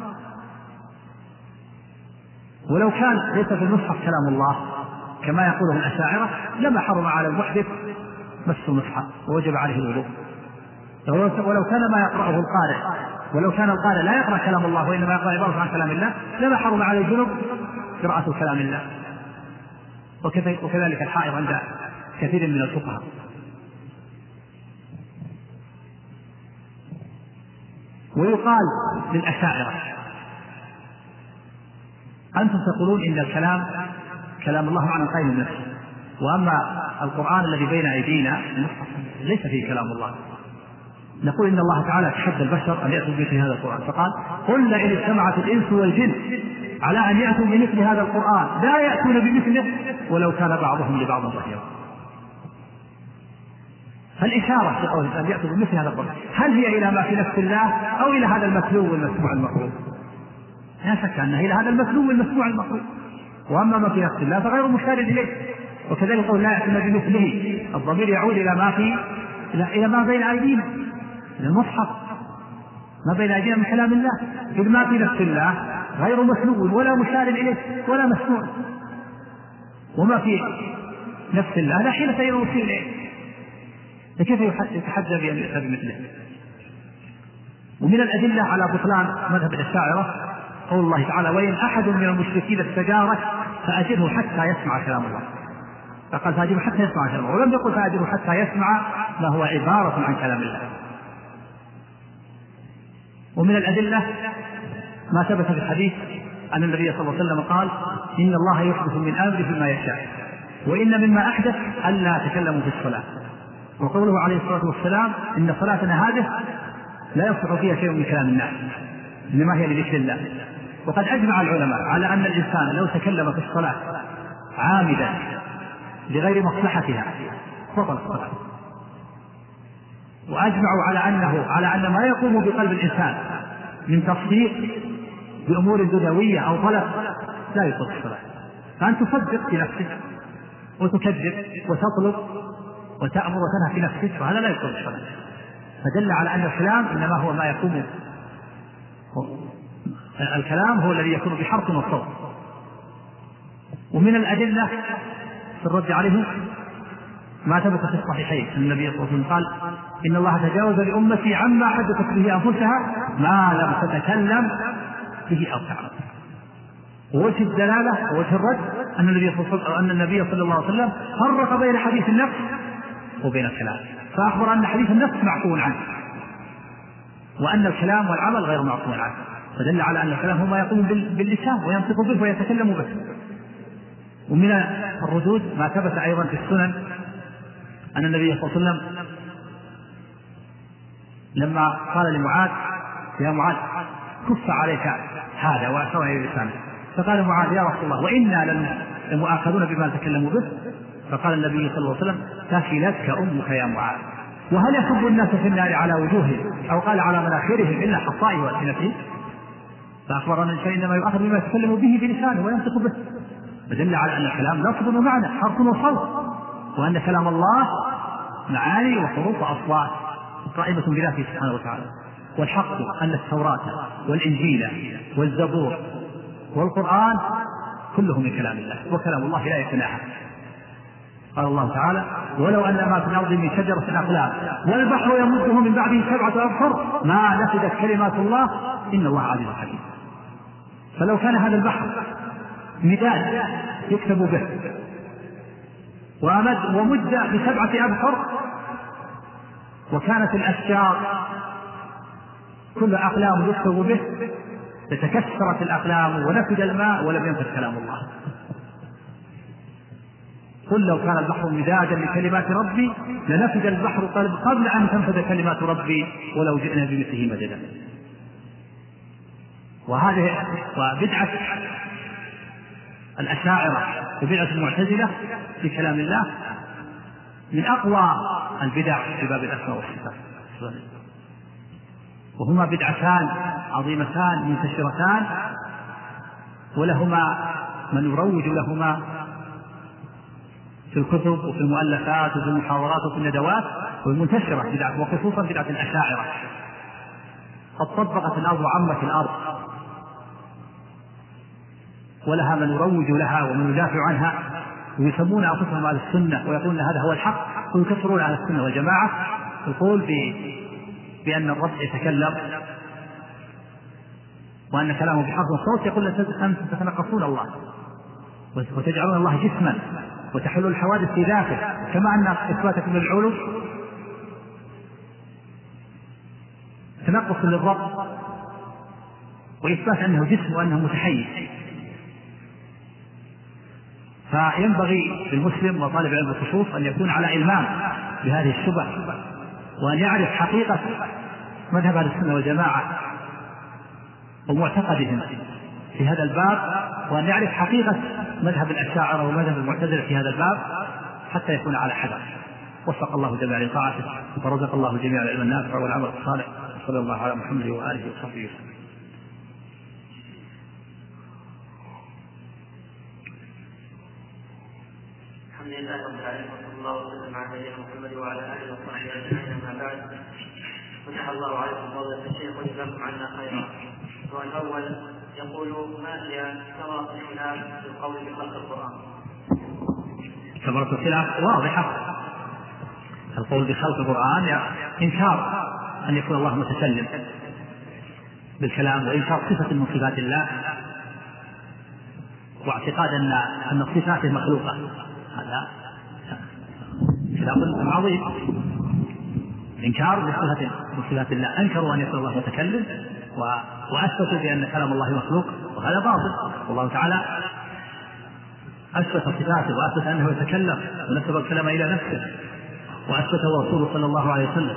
ولو كان ليس في المصحف كلام الله كما يقوله الأشاعرة لما حرم على المحدث مس المصحف ووجب عليه الوضوء. ولو كان ما يقرأه القارئ ولو كان القارئ لا يقرأ كلام الله وإنما يقرأ عبارة عن كلام الله لما حرم على الجنب قراءة كلام الله. وكذلك الحائض عند كثير من الفقهاء. ويقال للأشاعرة أنتم تقولون إن الكلام كلام الله معنى قائم بنفسه، وأما القرآن الذي بين أيدينا ليس فيه كلام الله، نقول إن الله تعالى تحدى البشر أن يأتوا بمثل هذا القرآن، فقال قل لئن اجتمعت الإنس والجن على أن يأتوا بمثل هذا القرآن لا يأتون بمثله ولو كان بعضهم لبعض ظهيرا. فالإشارة في قوله أن يأتوا بمثل هذا القرآن هل هي إلى ما في نفس الله أو إلى هذا المتلو والمسموع المقروء؟ لا شك أنها إلى هذا المتلو والمسموع المقروء، وأما ما في نفس الله فغير مشار إليه. وكذلك قول لا يأتون بمثله الضمير يعود إلى ما في إلى ما بين أيدينا، إلى المصحف ما بين أيدينا من كلام الله، إذ ما في نفس الله غير مسلوب ولا مشار إليه ولا مسموع، وما في نفس الله لا حيلة يوصل إليه، فكيف يتحدى بأن يأتى بمثله؟ ومن الأدلة على بطلان مذهب الأشاعرة قول الله تعالى وإن أحد من المشركين استجارك فأجره حتى يسمع كلام الله، فقال فأجره حتى يسمع كلام الله، ولم يقل فأجره حتى يسمع ما هو عبارة عن كلام الله. ومن الأدلة ما ثبت في الحديث أن النبي صلى الله عليه وسلم قال إن الله يحدث من أمره ما يشاء، وإن مما أحدث ألا تكلموا في الصلاة، وقوله عليه الصلاة والسلام إن صلاتنا هذه لا يصح فيها شيء من كلام الناس إنما هي لذكر الله. وقد أجمع العلماء على أن الإنسان لو تكلم في الصلاة عامدا لغير مصلحتها بطل الصلاة، وأجمعوا على أنه على أن ما يقوم بقلب الإنسان من تصديق بأمور دنيوية أو طلب لا يبطل الصلاة، فأن تصدق في نفسك وتكذب وتطلب وتأمر وتنهى في نفسك وهذا لا يبطل الصلاة. فدل على أن الكلام إنما هو ما يقوم، الكلام هو الذي يكون بحرف وصوت. ومن الأدلة في الرد عليه ما ثبت في الصحيحين أن النبي صلى الله عليه وسلم قال إن الله تجاوز لأمتي عما حدثت به أنفسها ما لم تتكلم به أو تعمل. ووجه الدلالة ووجه الرد أن النبي صلى الله عليه وسلم أن النبي صلى الله عليه وسلم فرق بين حديث النفس وبين الكلام، فأخبر أن حديث النفس معفو عنه وأن الكلام والعمل غير معفو عنه، فدل على أن الكلام هو ما يقوم باللسان وينطق به ويتكلم به. ومن الردود ما ثبت أيضا في السنن أن النبي صلى الله عليه وسلم لما قال لمعاذ يا معاذ كف عليك هذا وأشار إلى لسانه، فقال معاذ يا رسول الله وإنا لمؤاخذون بما تكلموا به، فقال النبي صلى الله عليه وسلم ثكلتك أمك يا معاذ، وهل يصب الناس في النار على وجوههم أو قال على مناخرهم إلا حصائهم وألسنتهم؟ فأخبر أن الشيء إنما يؤخذ بما يتكلم به بلسانه وينطق به، فدل على أن الكلام لفظ ومعنى حرف وصوت، وأن كلام الله معاني وحروف وأصوات قائمة بذاته سبحانه وتعالى. والحق أن التوراة والإنجيل والزبور والقرآن كلهم من كلام الله، وكلام الله لا يتناهى. قال الله تعالى ولو أن ما في الأرض من شجرة أقلام والبحر يمده من بعده سبعة أبحر ما نفدت كلمات الله إن الله عزيز حكيم. فلو كان هذا البحر مداد يكتب به ومد ومد بسبعة أبحر وكانت الأشجار كل أقلام يكتب به لتكسرت الأقلام ونفد الماء ولم ينفد كلام الله. قل لو كان البحر مدادا لكلمات ربي لنفد البحر قبل أن تنفد كلمات ربي ولو جئنا بمثله مددا. وهذه وبدعة الأشاعرة وبدعة المعتزلة في كلام الله من أقوى البدع في باب الأسماء والصفات، وهما بدعتان عظيمتان منتشرتان ولهما من يروج لهما في الكتب وفي المؤلفات وفي المحاضرات وفي الندوات والمنتشرة بدعة، وخصوصا بدعة الأشاعرة قد طبقت الأرض وعمت الأرض، ولها من يروج لها ومن يدافع عنها ويسمون أنفسهم على السنة ويقولون هذا هو الحق ويكفرون على السنة والجماعة، يقول بأن الرب يتكلم وأن كلامه بحرف وصوت، يقول أنتم تتنقصون الله وتجعلون الله جسما وتحلوا الحوادث في ذاته، كما أن إثباتكم للعلو تنقص للرب وإثبات أنه جسم وأنه متحيز. فينبغي للمسلم وطالب علم الخصوص أن يكون على إلمام بهذه الشبه وأن يعرف حقيقة مذهب أهل السنة والجماعة ومعتقدهم في هذا الباب، وأن يعرف حقيقة مذهب الأشاعرة ومذهب المعتزلة في هذا الباب حتى يكون على حذر. وفق الله جميعا لطاعته ورزق الله جميعا العلم النافع والعمل الصالح. صلى الله على محمد وآله وصحبه وسلم. الحمد لله رب العالمين وصلى الله وسلم على نبينا محمد وعلى اله وصحبه اجمعين. اما بعد، فتح الله عليكم فضيلة الشيخ وجزاكم عنا خيرا. السؤال الاول يقول: ما هي ثمرة الخلاف في القول بخلق القرآن؟ ثمرة الخلاف واضحة. القول بخلق القرآن إنكار أن يكون الله متكلم بالكلام، وإنكار صفة من صفات الله، واعتقاد أن أن صفاته مخلوقة. هذا خلاف عظيم. إنكار بصفة من صفات الله، أنكروا أن يكون الله متكلم وأثبتوا بأن كلام الله مخلوق، وهذا باطل. والله تعالى أثبت صفاته وأثبت أنه يتكلم ونسب الكلام إلى نفسه، وأثبته رسوله صلى الله عليه وسلم.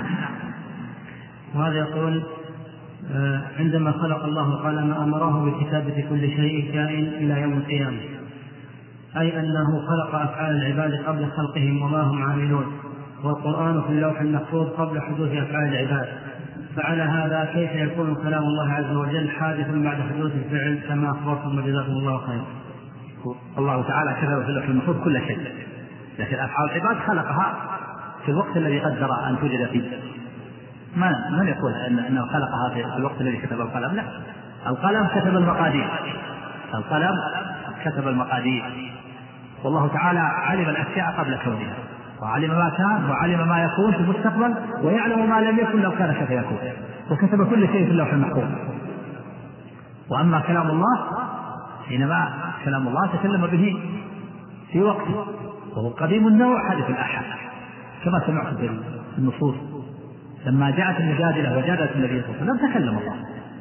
وهذا يقول: عندما خلق الله القلم أمره بكتابة كل شيء كائن إلى يوم القيامة، أي أنه خلق أفعال العباد قبل خلقهم وما هم عاملون، والقرآن في اللوح المحفوظ قبل حدوث أفعال العباد. فعلى هذا كيف يكون كلام الله عز وجل حادثا بعد حدوث الفعل كما أخبركم وجزاكم الله خيرا؟ الله تعالى كتب في اللوح المحفوظ كل شيء، لكن أفعال العباد خلقها في الوقت الذي قدر أن توجد فيه. ما من يقول إن أنه خلقها في الوقت الذي كتب القلم؟ لا، القلم كتب المقادير، القلم كتب المقادير، والله تعالى علم الأشياء قبل كونها، وعلم ما كان وعلم ما يكون في المستقبل، ويعلم ما لم يكن لو كان كيف يكون، وكتب كل شيء في اللوح المحفوظ. وأما كلام الله، حينما كلام الله تكلم به في وقته، وهو قديم النوع حادث الآحاد، كما سمعت في النصوص لما جاءت المجادلة وجادت النبي صلى الله عليه وسلم تكلم الله.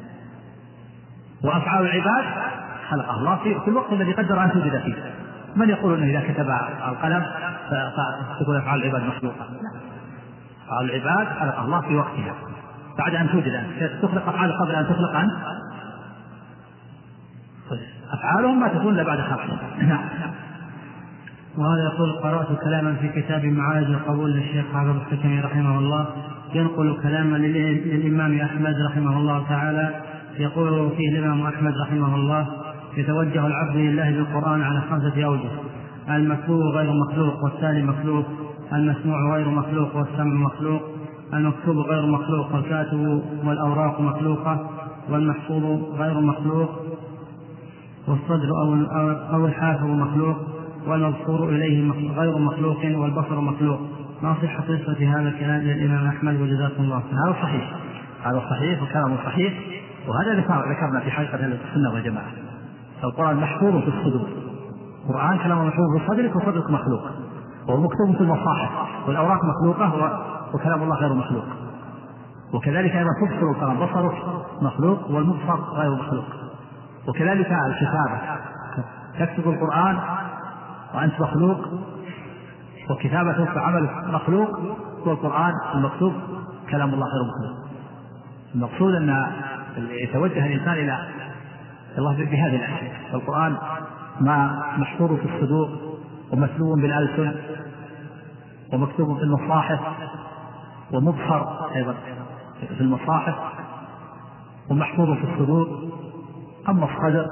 وأفعال العباد خلقها الله في الوقت الذي قدر أن توجد فيه. من يقول أنه إذا كتب القلم فتكون أفعال العباد مخلوقة؟ لا، أفعال العباد خلقها الله في وقتها بعد أن توجد أنت. تخلق أفعال قبل أن تخلق أنت، أفعالهم ما تكون إلا بعد خلقها. نعم. وهذا يقول: قرأت كلاما في كتاب معارج القبول للشيخ حافظ الحكمي رحمه الله، ينقل كلاما للإمام أحمد رحمه الله تعالى، يقول فيه الإمام أحمد رحمه الله: يتوجه العبد لله بالقرآن على خمسة أوجه: المكتوب غير مخلوق والتالي مخلوق، المسموع غير مخلوق والسمع مخلوق، المكتوب غير مخلوق والكاتب والأوراق مخلوقة، والمحفوظ غير مخلوق والصدر أو الحافظ مخلوق، والمبصور إليه غير مخلوق والبصر مخلوق. ما صحة نسبة هذا الكلام للإمام أحمد وجزاكم الله خيرا؟ هذا صحيح، هذا صحيح وكلامه صحيح، وهذا ذكرنا في حلقة السنة والجماعة. القرآن محفوظ في الصدور، القرآن كلامه محفوظ في صدرك وصدرك مخلوق، ومكتوب في المصاحف، والأوراق مخلوقة وكلام الله غير مخلوق. وكذلك أيضا تبصر القرآن، بصرك مخلوق والمبصر غير مخلوق. وكذلك الكتابة، تكتب القرآن وأنت مخلوق، وكتابتك عمل مخلوق، والقرآن المكتوب كلام الله غير مخلوق. المقصود أن يتوجه الإنسان إلى الله بهذه الأشياء. القرآن ما محفوظ في الصدور ومتلو بالألسن ومكتوب في المصاحف ومبصر أيضا في المصاحف ومحفوظ في الصدور. أما الصدر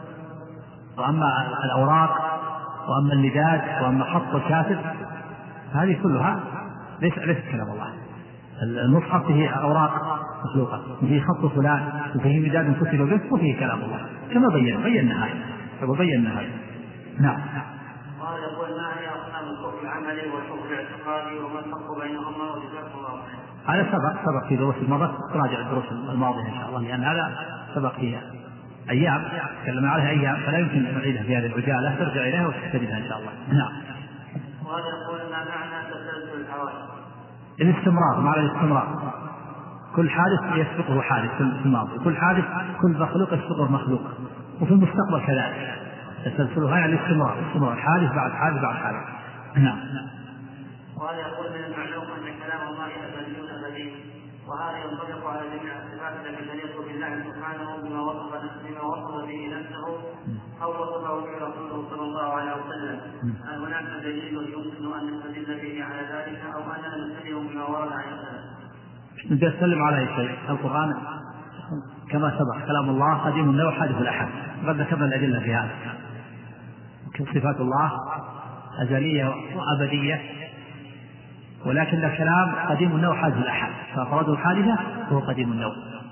وأما الأوراق وأما اللداد وأما خط الكاتب، هذه كلها ليس ليس كلام الله. المصحف فيه أوراق مخلوقة، وفيه خط فلان، وفيه مداد كتب به، وفيه كلام الله كما بين بينا هذا وبينا هذا. نعم. قال: يقول: ما هي أقسام الكفر العملي والكفر الاعتقادي وما الفرق بينهما وجزاكم الله خيرا؟ هذا سبق سبق في دروس الماضية، تراجع الدروس الماضية إن شاء الله، لأن هذا سبق فيها أيام تكلمنا عليها أيام، فلا يمكن نعيدها في هذه العجالة، ترجع إليها وتستجدها إن شاء الله. نعم. وهذا يقول: ما معنى تسلسل الحوادث؟ الاستمرار، مع الاستمرار، كل حادث يسبقه حادث في الماضي، كل حادث كل مخلوق يسبقه مخلوق، وفي المستقبل كذلك. تسلسلها يعني الاستمرار، استمرار حادث بعد حادث بعد حادث. نعم. وهذا يقول: من المعلوم أن كلام كلام الله أبدي أبدي، وهذا ينطبق على جميع الصفات التي تليق بالله سبحانه بما وصف بما وصف به نفسه أو وصفه به رسوله صلى الله عليه وسلم. هل هناك دليل يمكن أن نستدل به على ذلك أو أننا نستدل بما ورد عن السلف؟ بدي أسلم على شيء. القرآن كما سبق كلام الله قديم النوع حادث الأحد، قد ذكرنا الأدلة في هذا. صفات الله أزلية وأبدية، ولكن الكلام قديم النوع حادث الأحد، فأفراده الحادثة هو قديم النوع.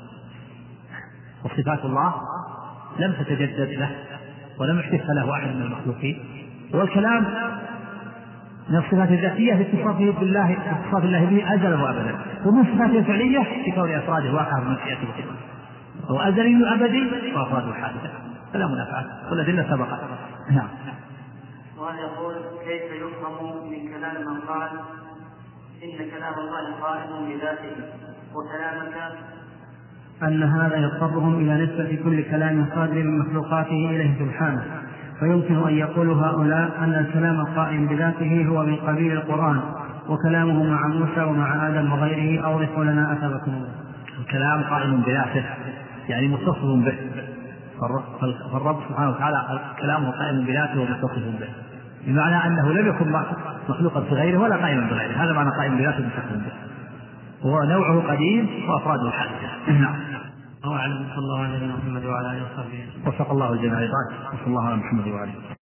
وصفات الله لم تتجدد له ولم يحدث له أحد من المخلوقين، والكلام من الصفات الذاتية في اتصافه بالله اتصاف الله به أزلا وأبدا، ومن صفاته الفعلية في كون أفراده واقعة من مشيئته وصفاته، هو أزلي وأبدي وأفراده الحادثة. كلام أفعال والأدلة سبقت. نعم. وهل يقول كيف يفهم من كلام من قال إن كلام الله قائم بذاته وكلامك أن هذا يضطرهم إلى نسبة كل كلام صادر من مخلوقاته إليه سبحانه، فيمكن أن يقول هؤلاء أن الكلام القائم بذاته هو من قبيل القرآن وكلامه مع موسى ومع آدم وغيره أوضحوا لنا أثبتنا. الكلام قائم بذاته يعني متصف به، فالرب سبحانه وتعالى كلامه قائم بذاته ومتصف به، بمعنى أنه لم يكن مخلوقا في غيره ولا قائما بغيره، هذا معنى قائم بذاته ومتصف به، هو نوعه قديم وأفراده حادثة. نعم. أعلم. صلى الله عليه وسلم محمد وعلى آله وصحبه. وفق الله الجميع. وصلى الله على محمد وعلى آله.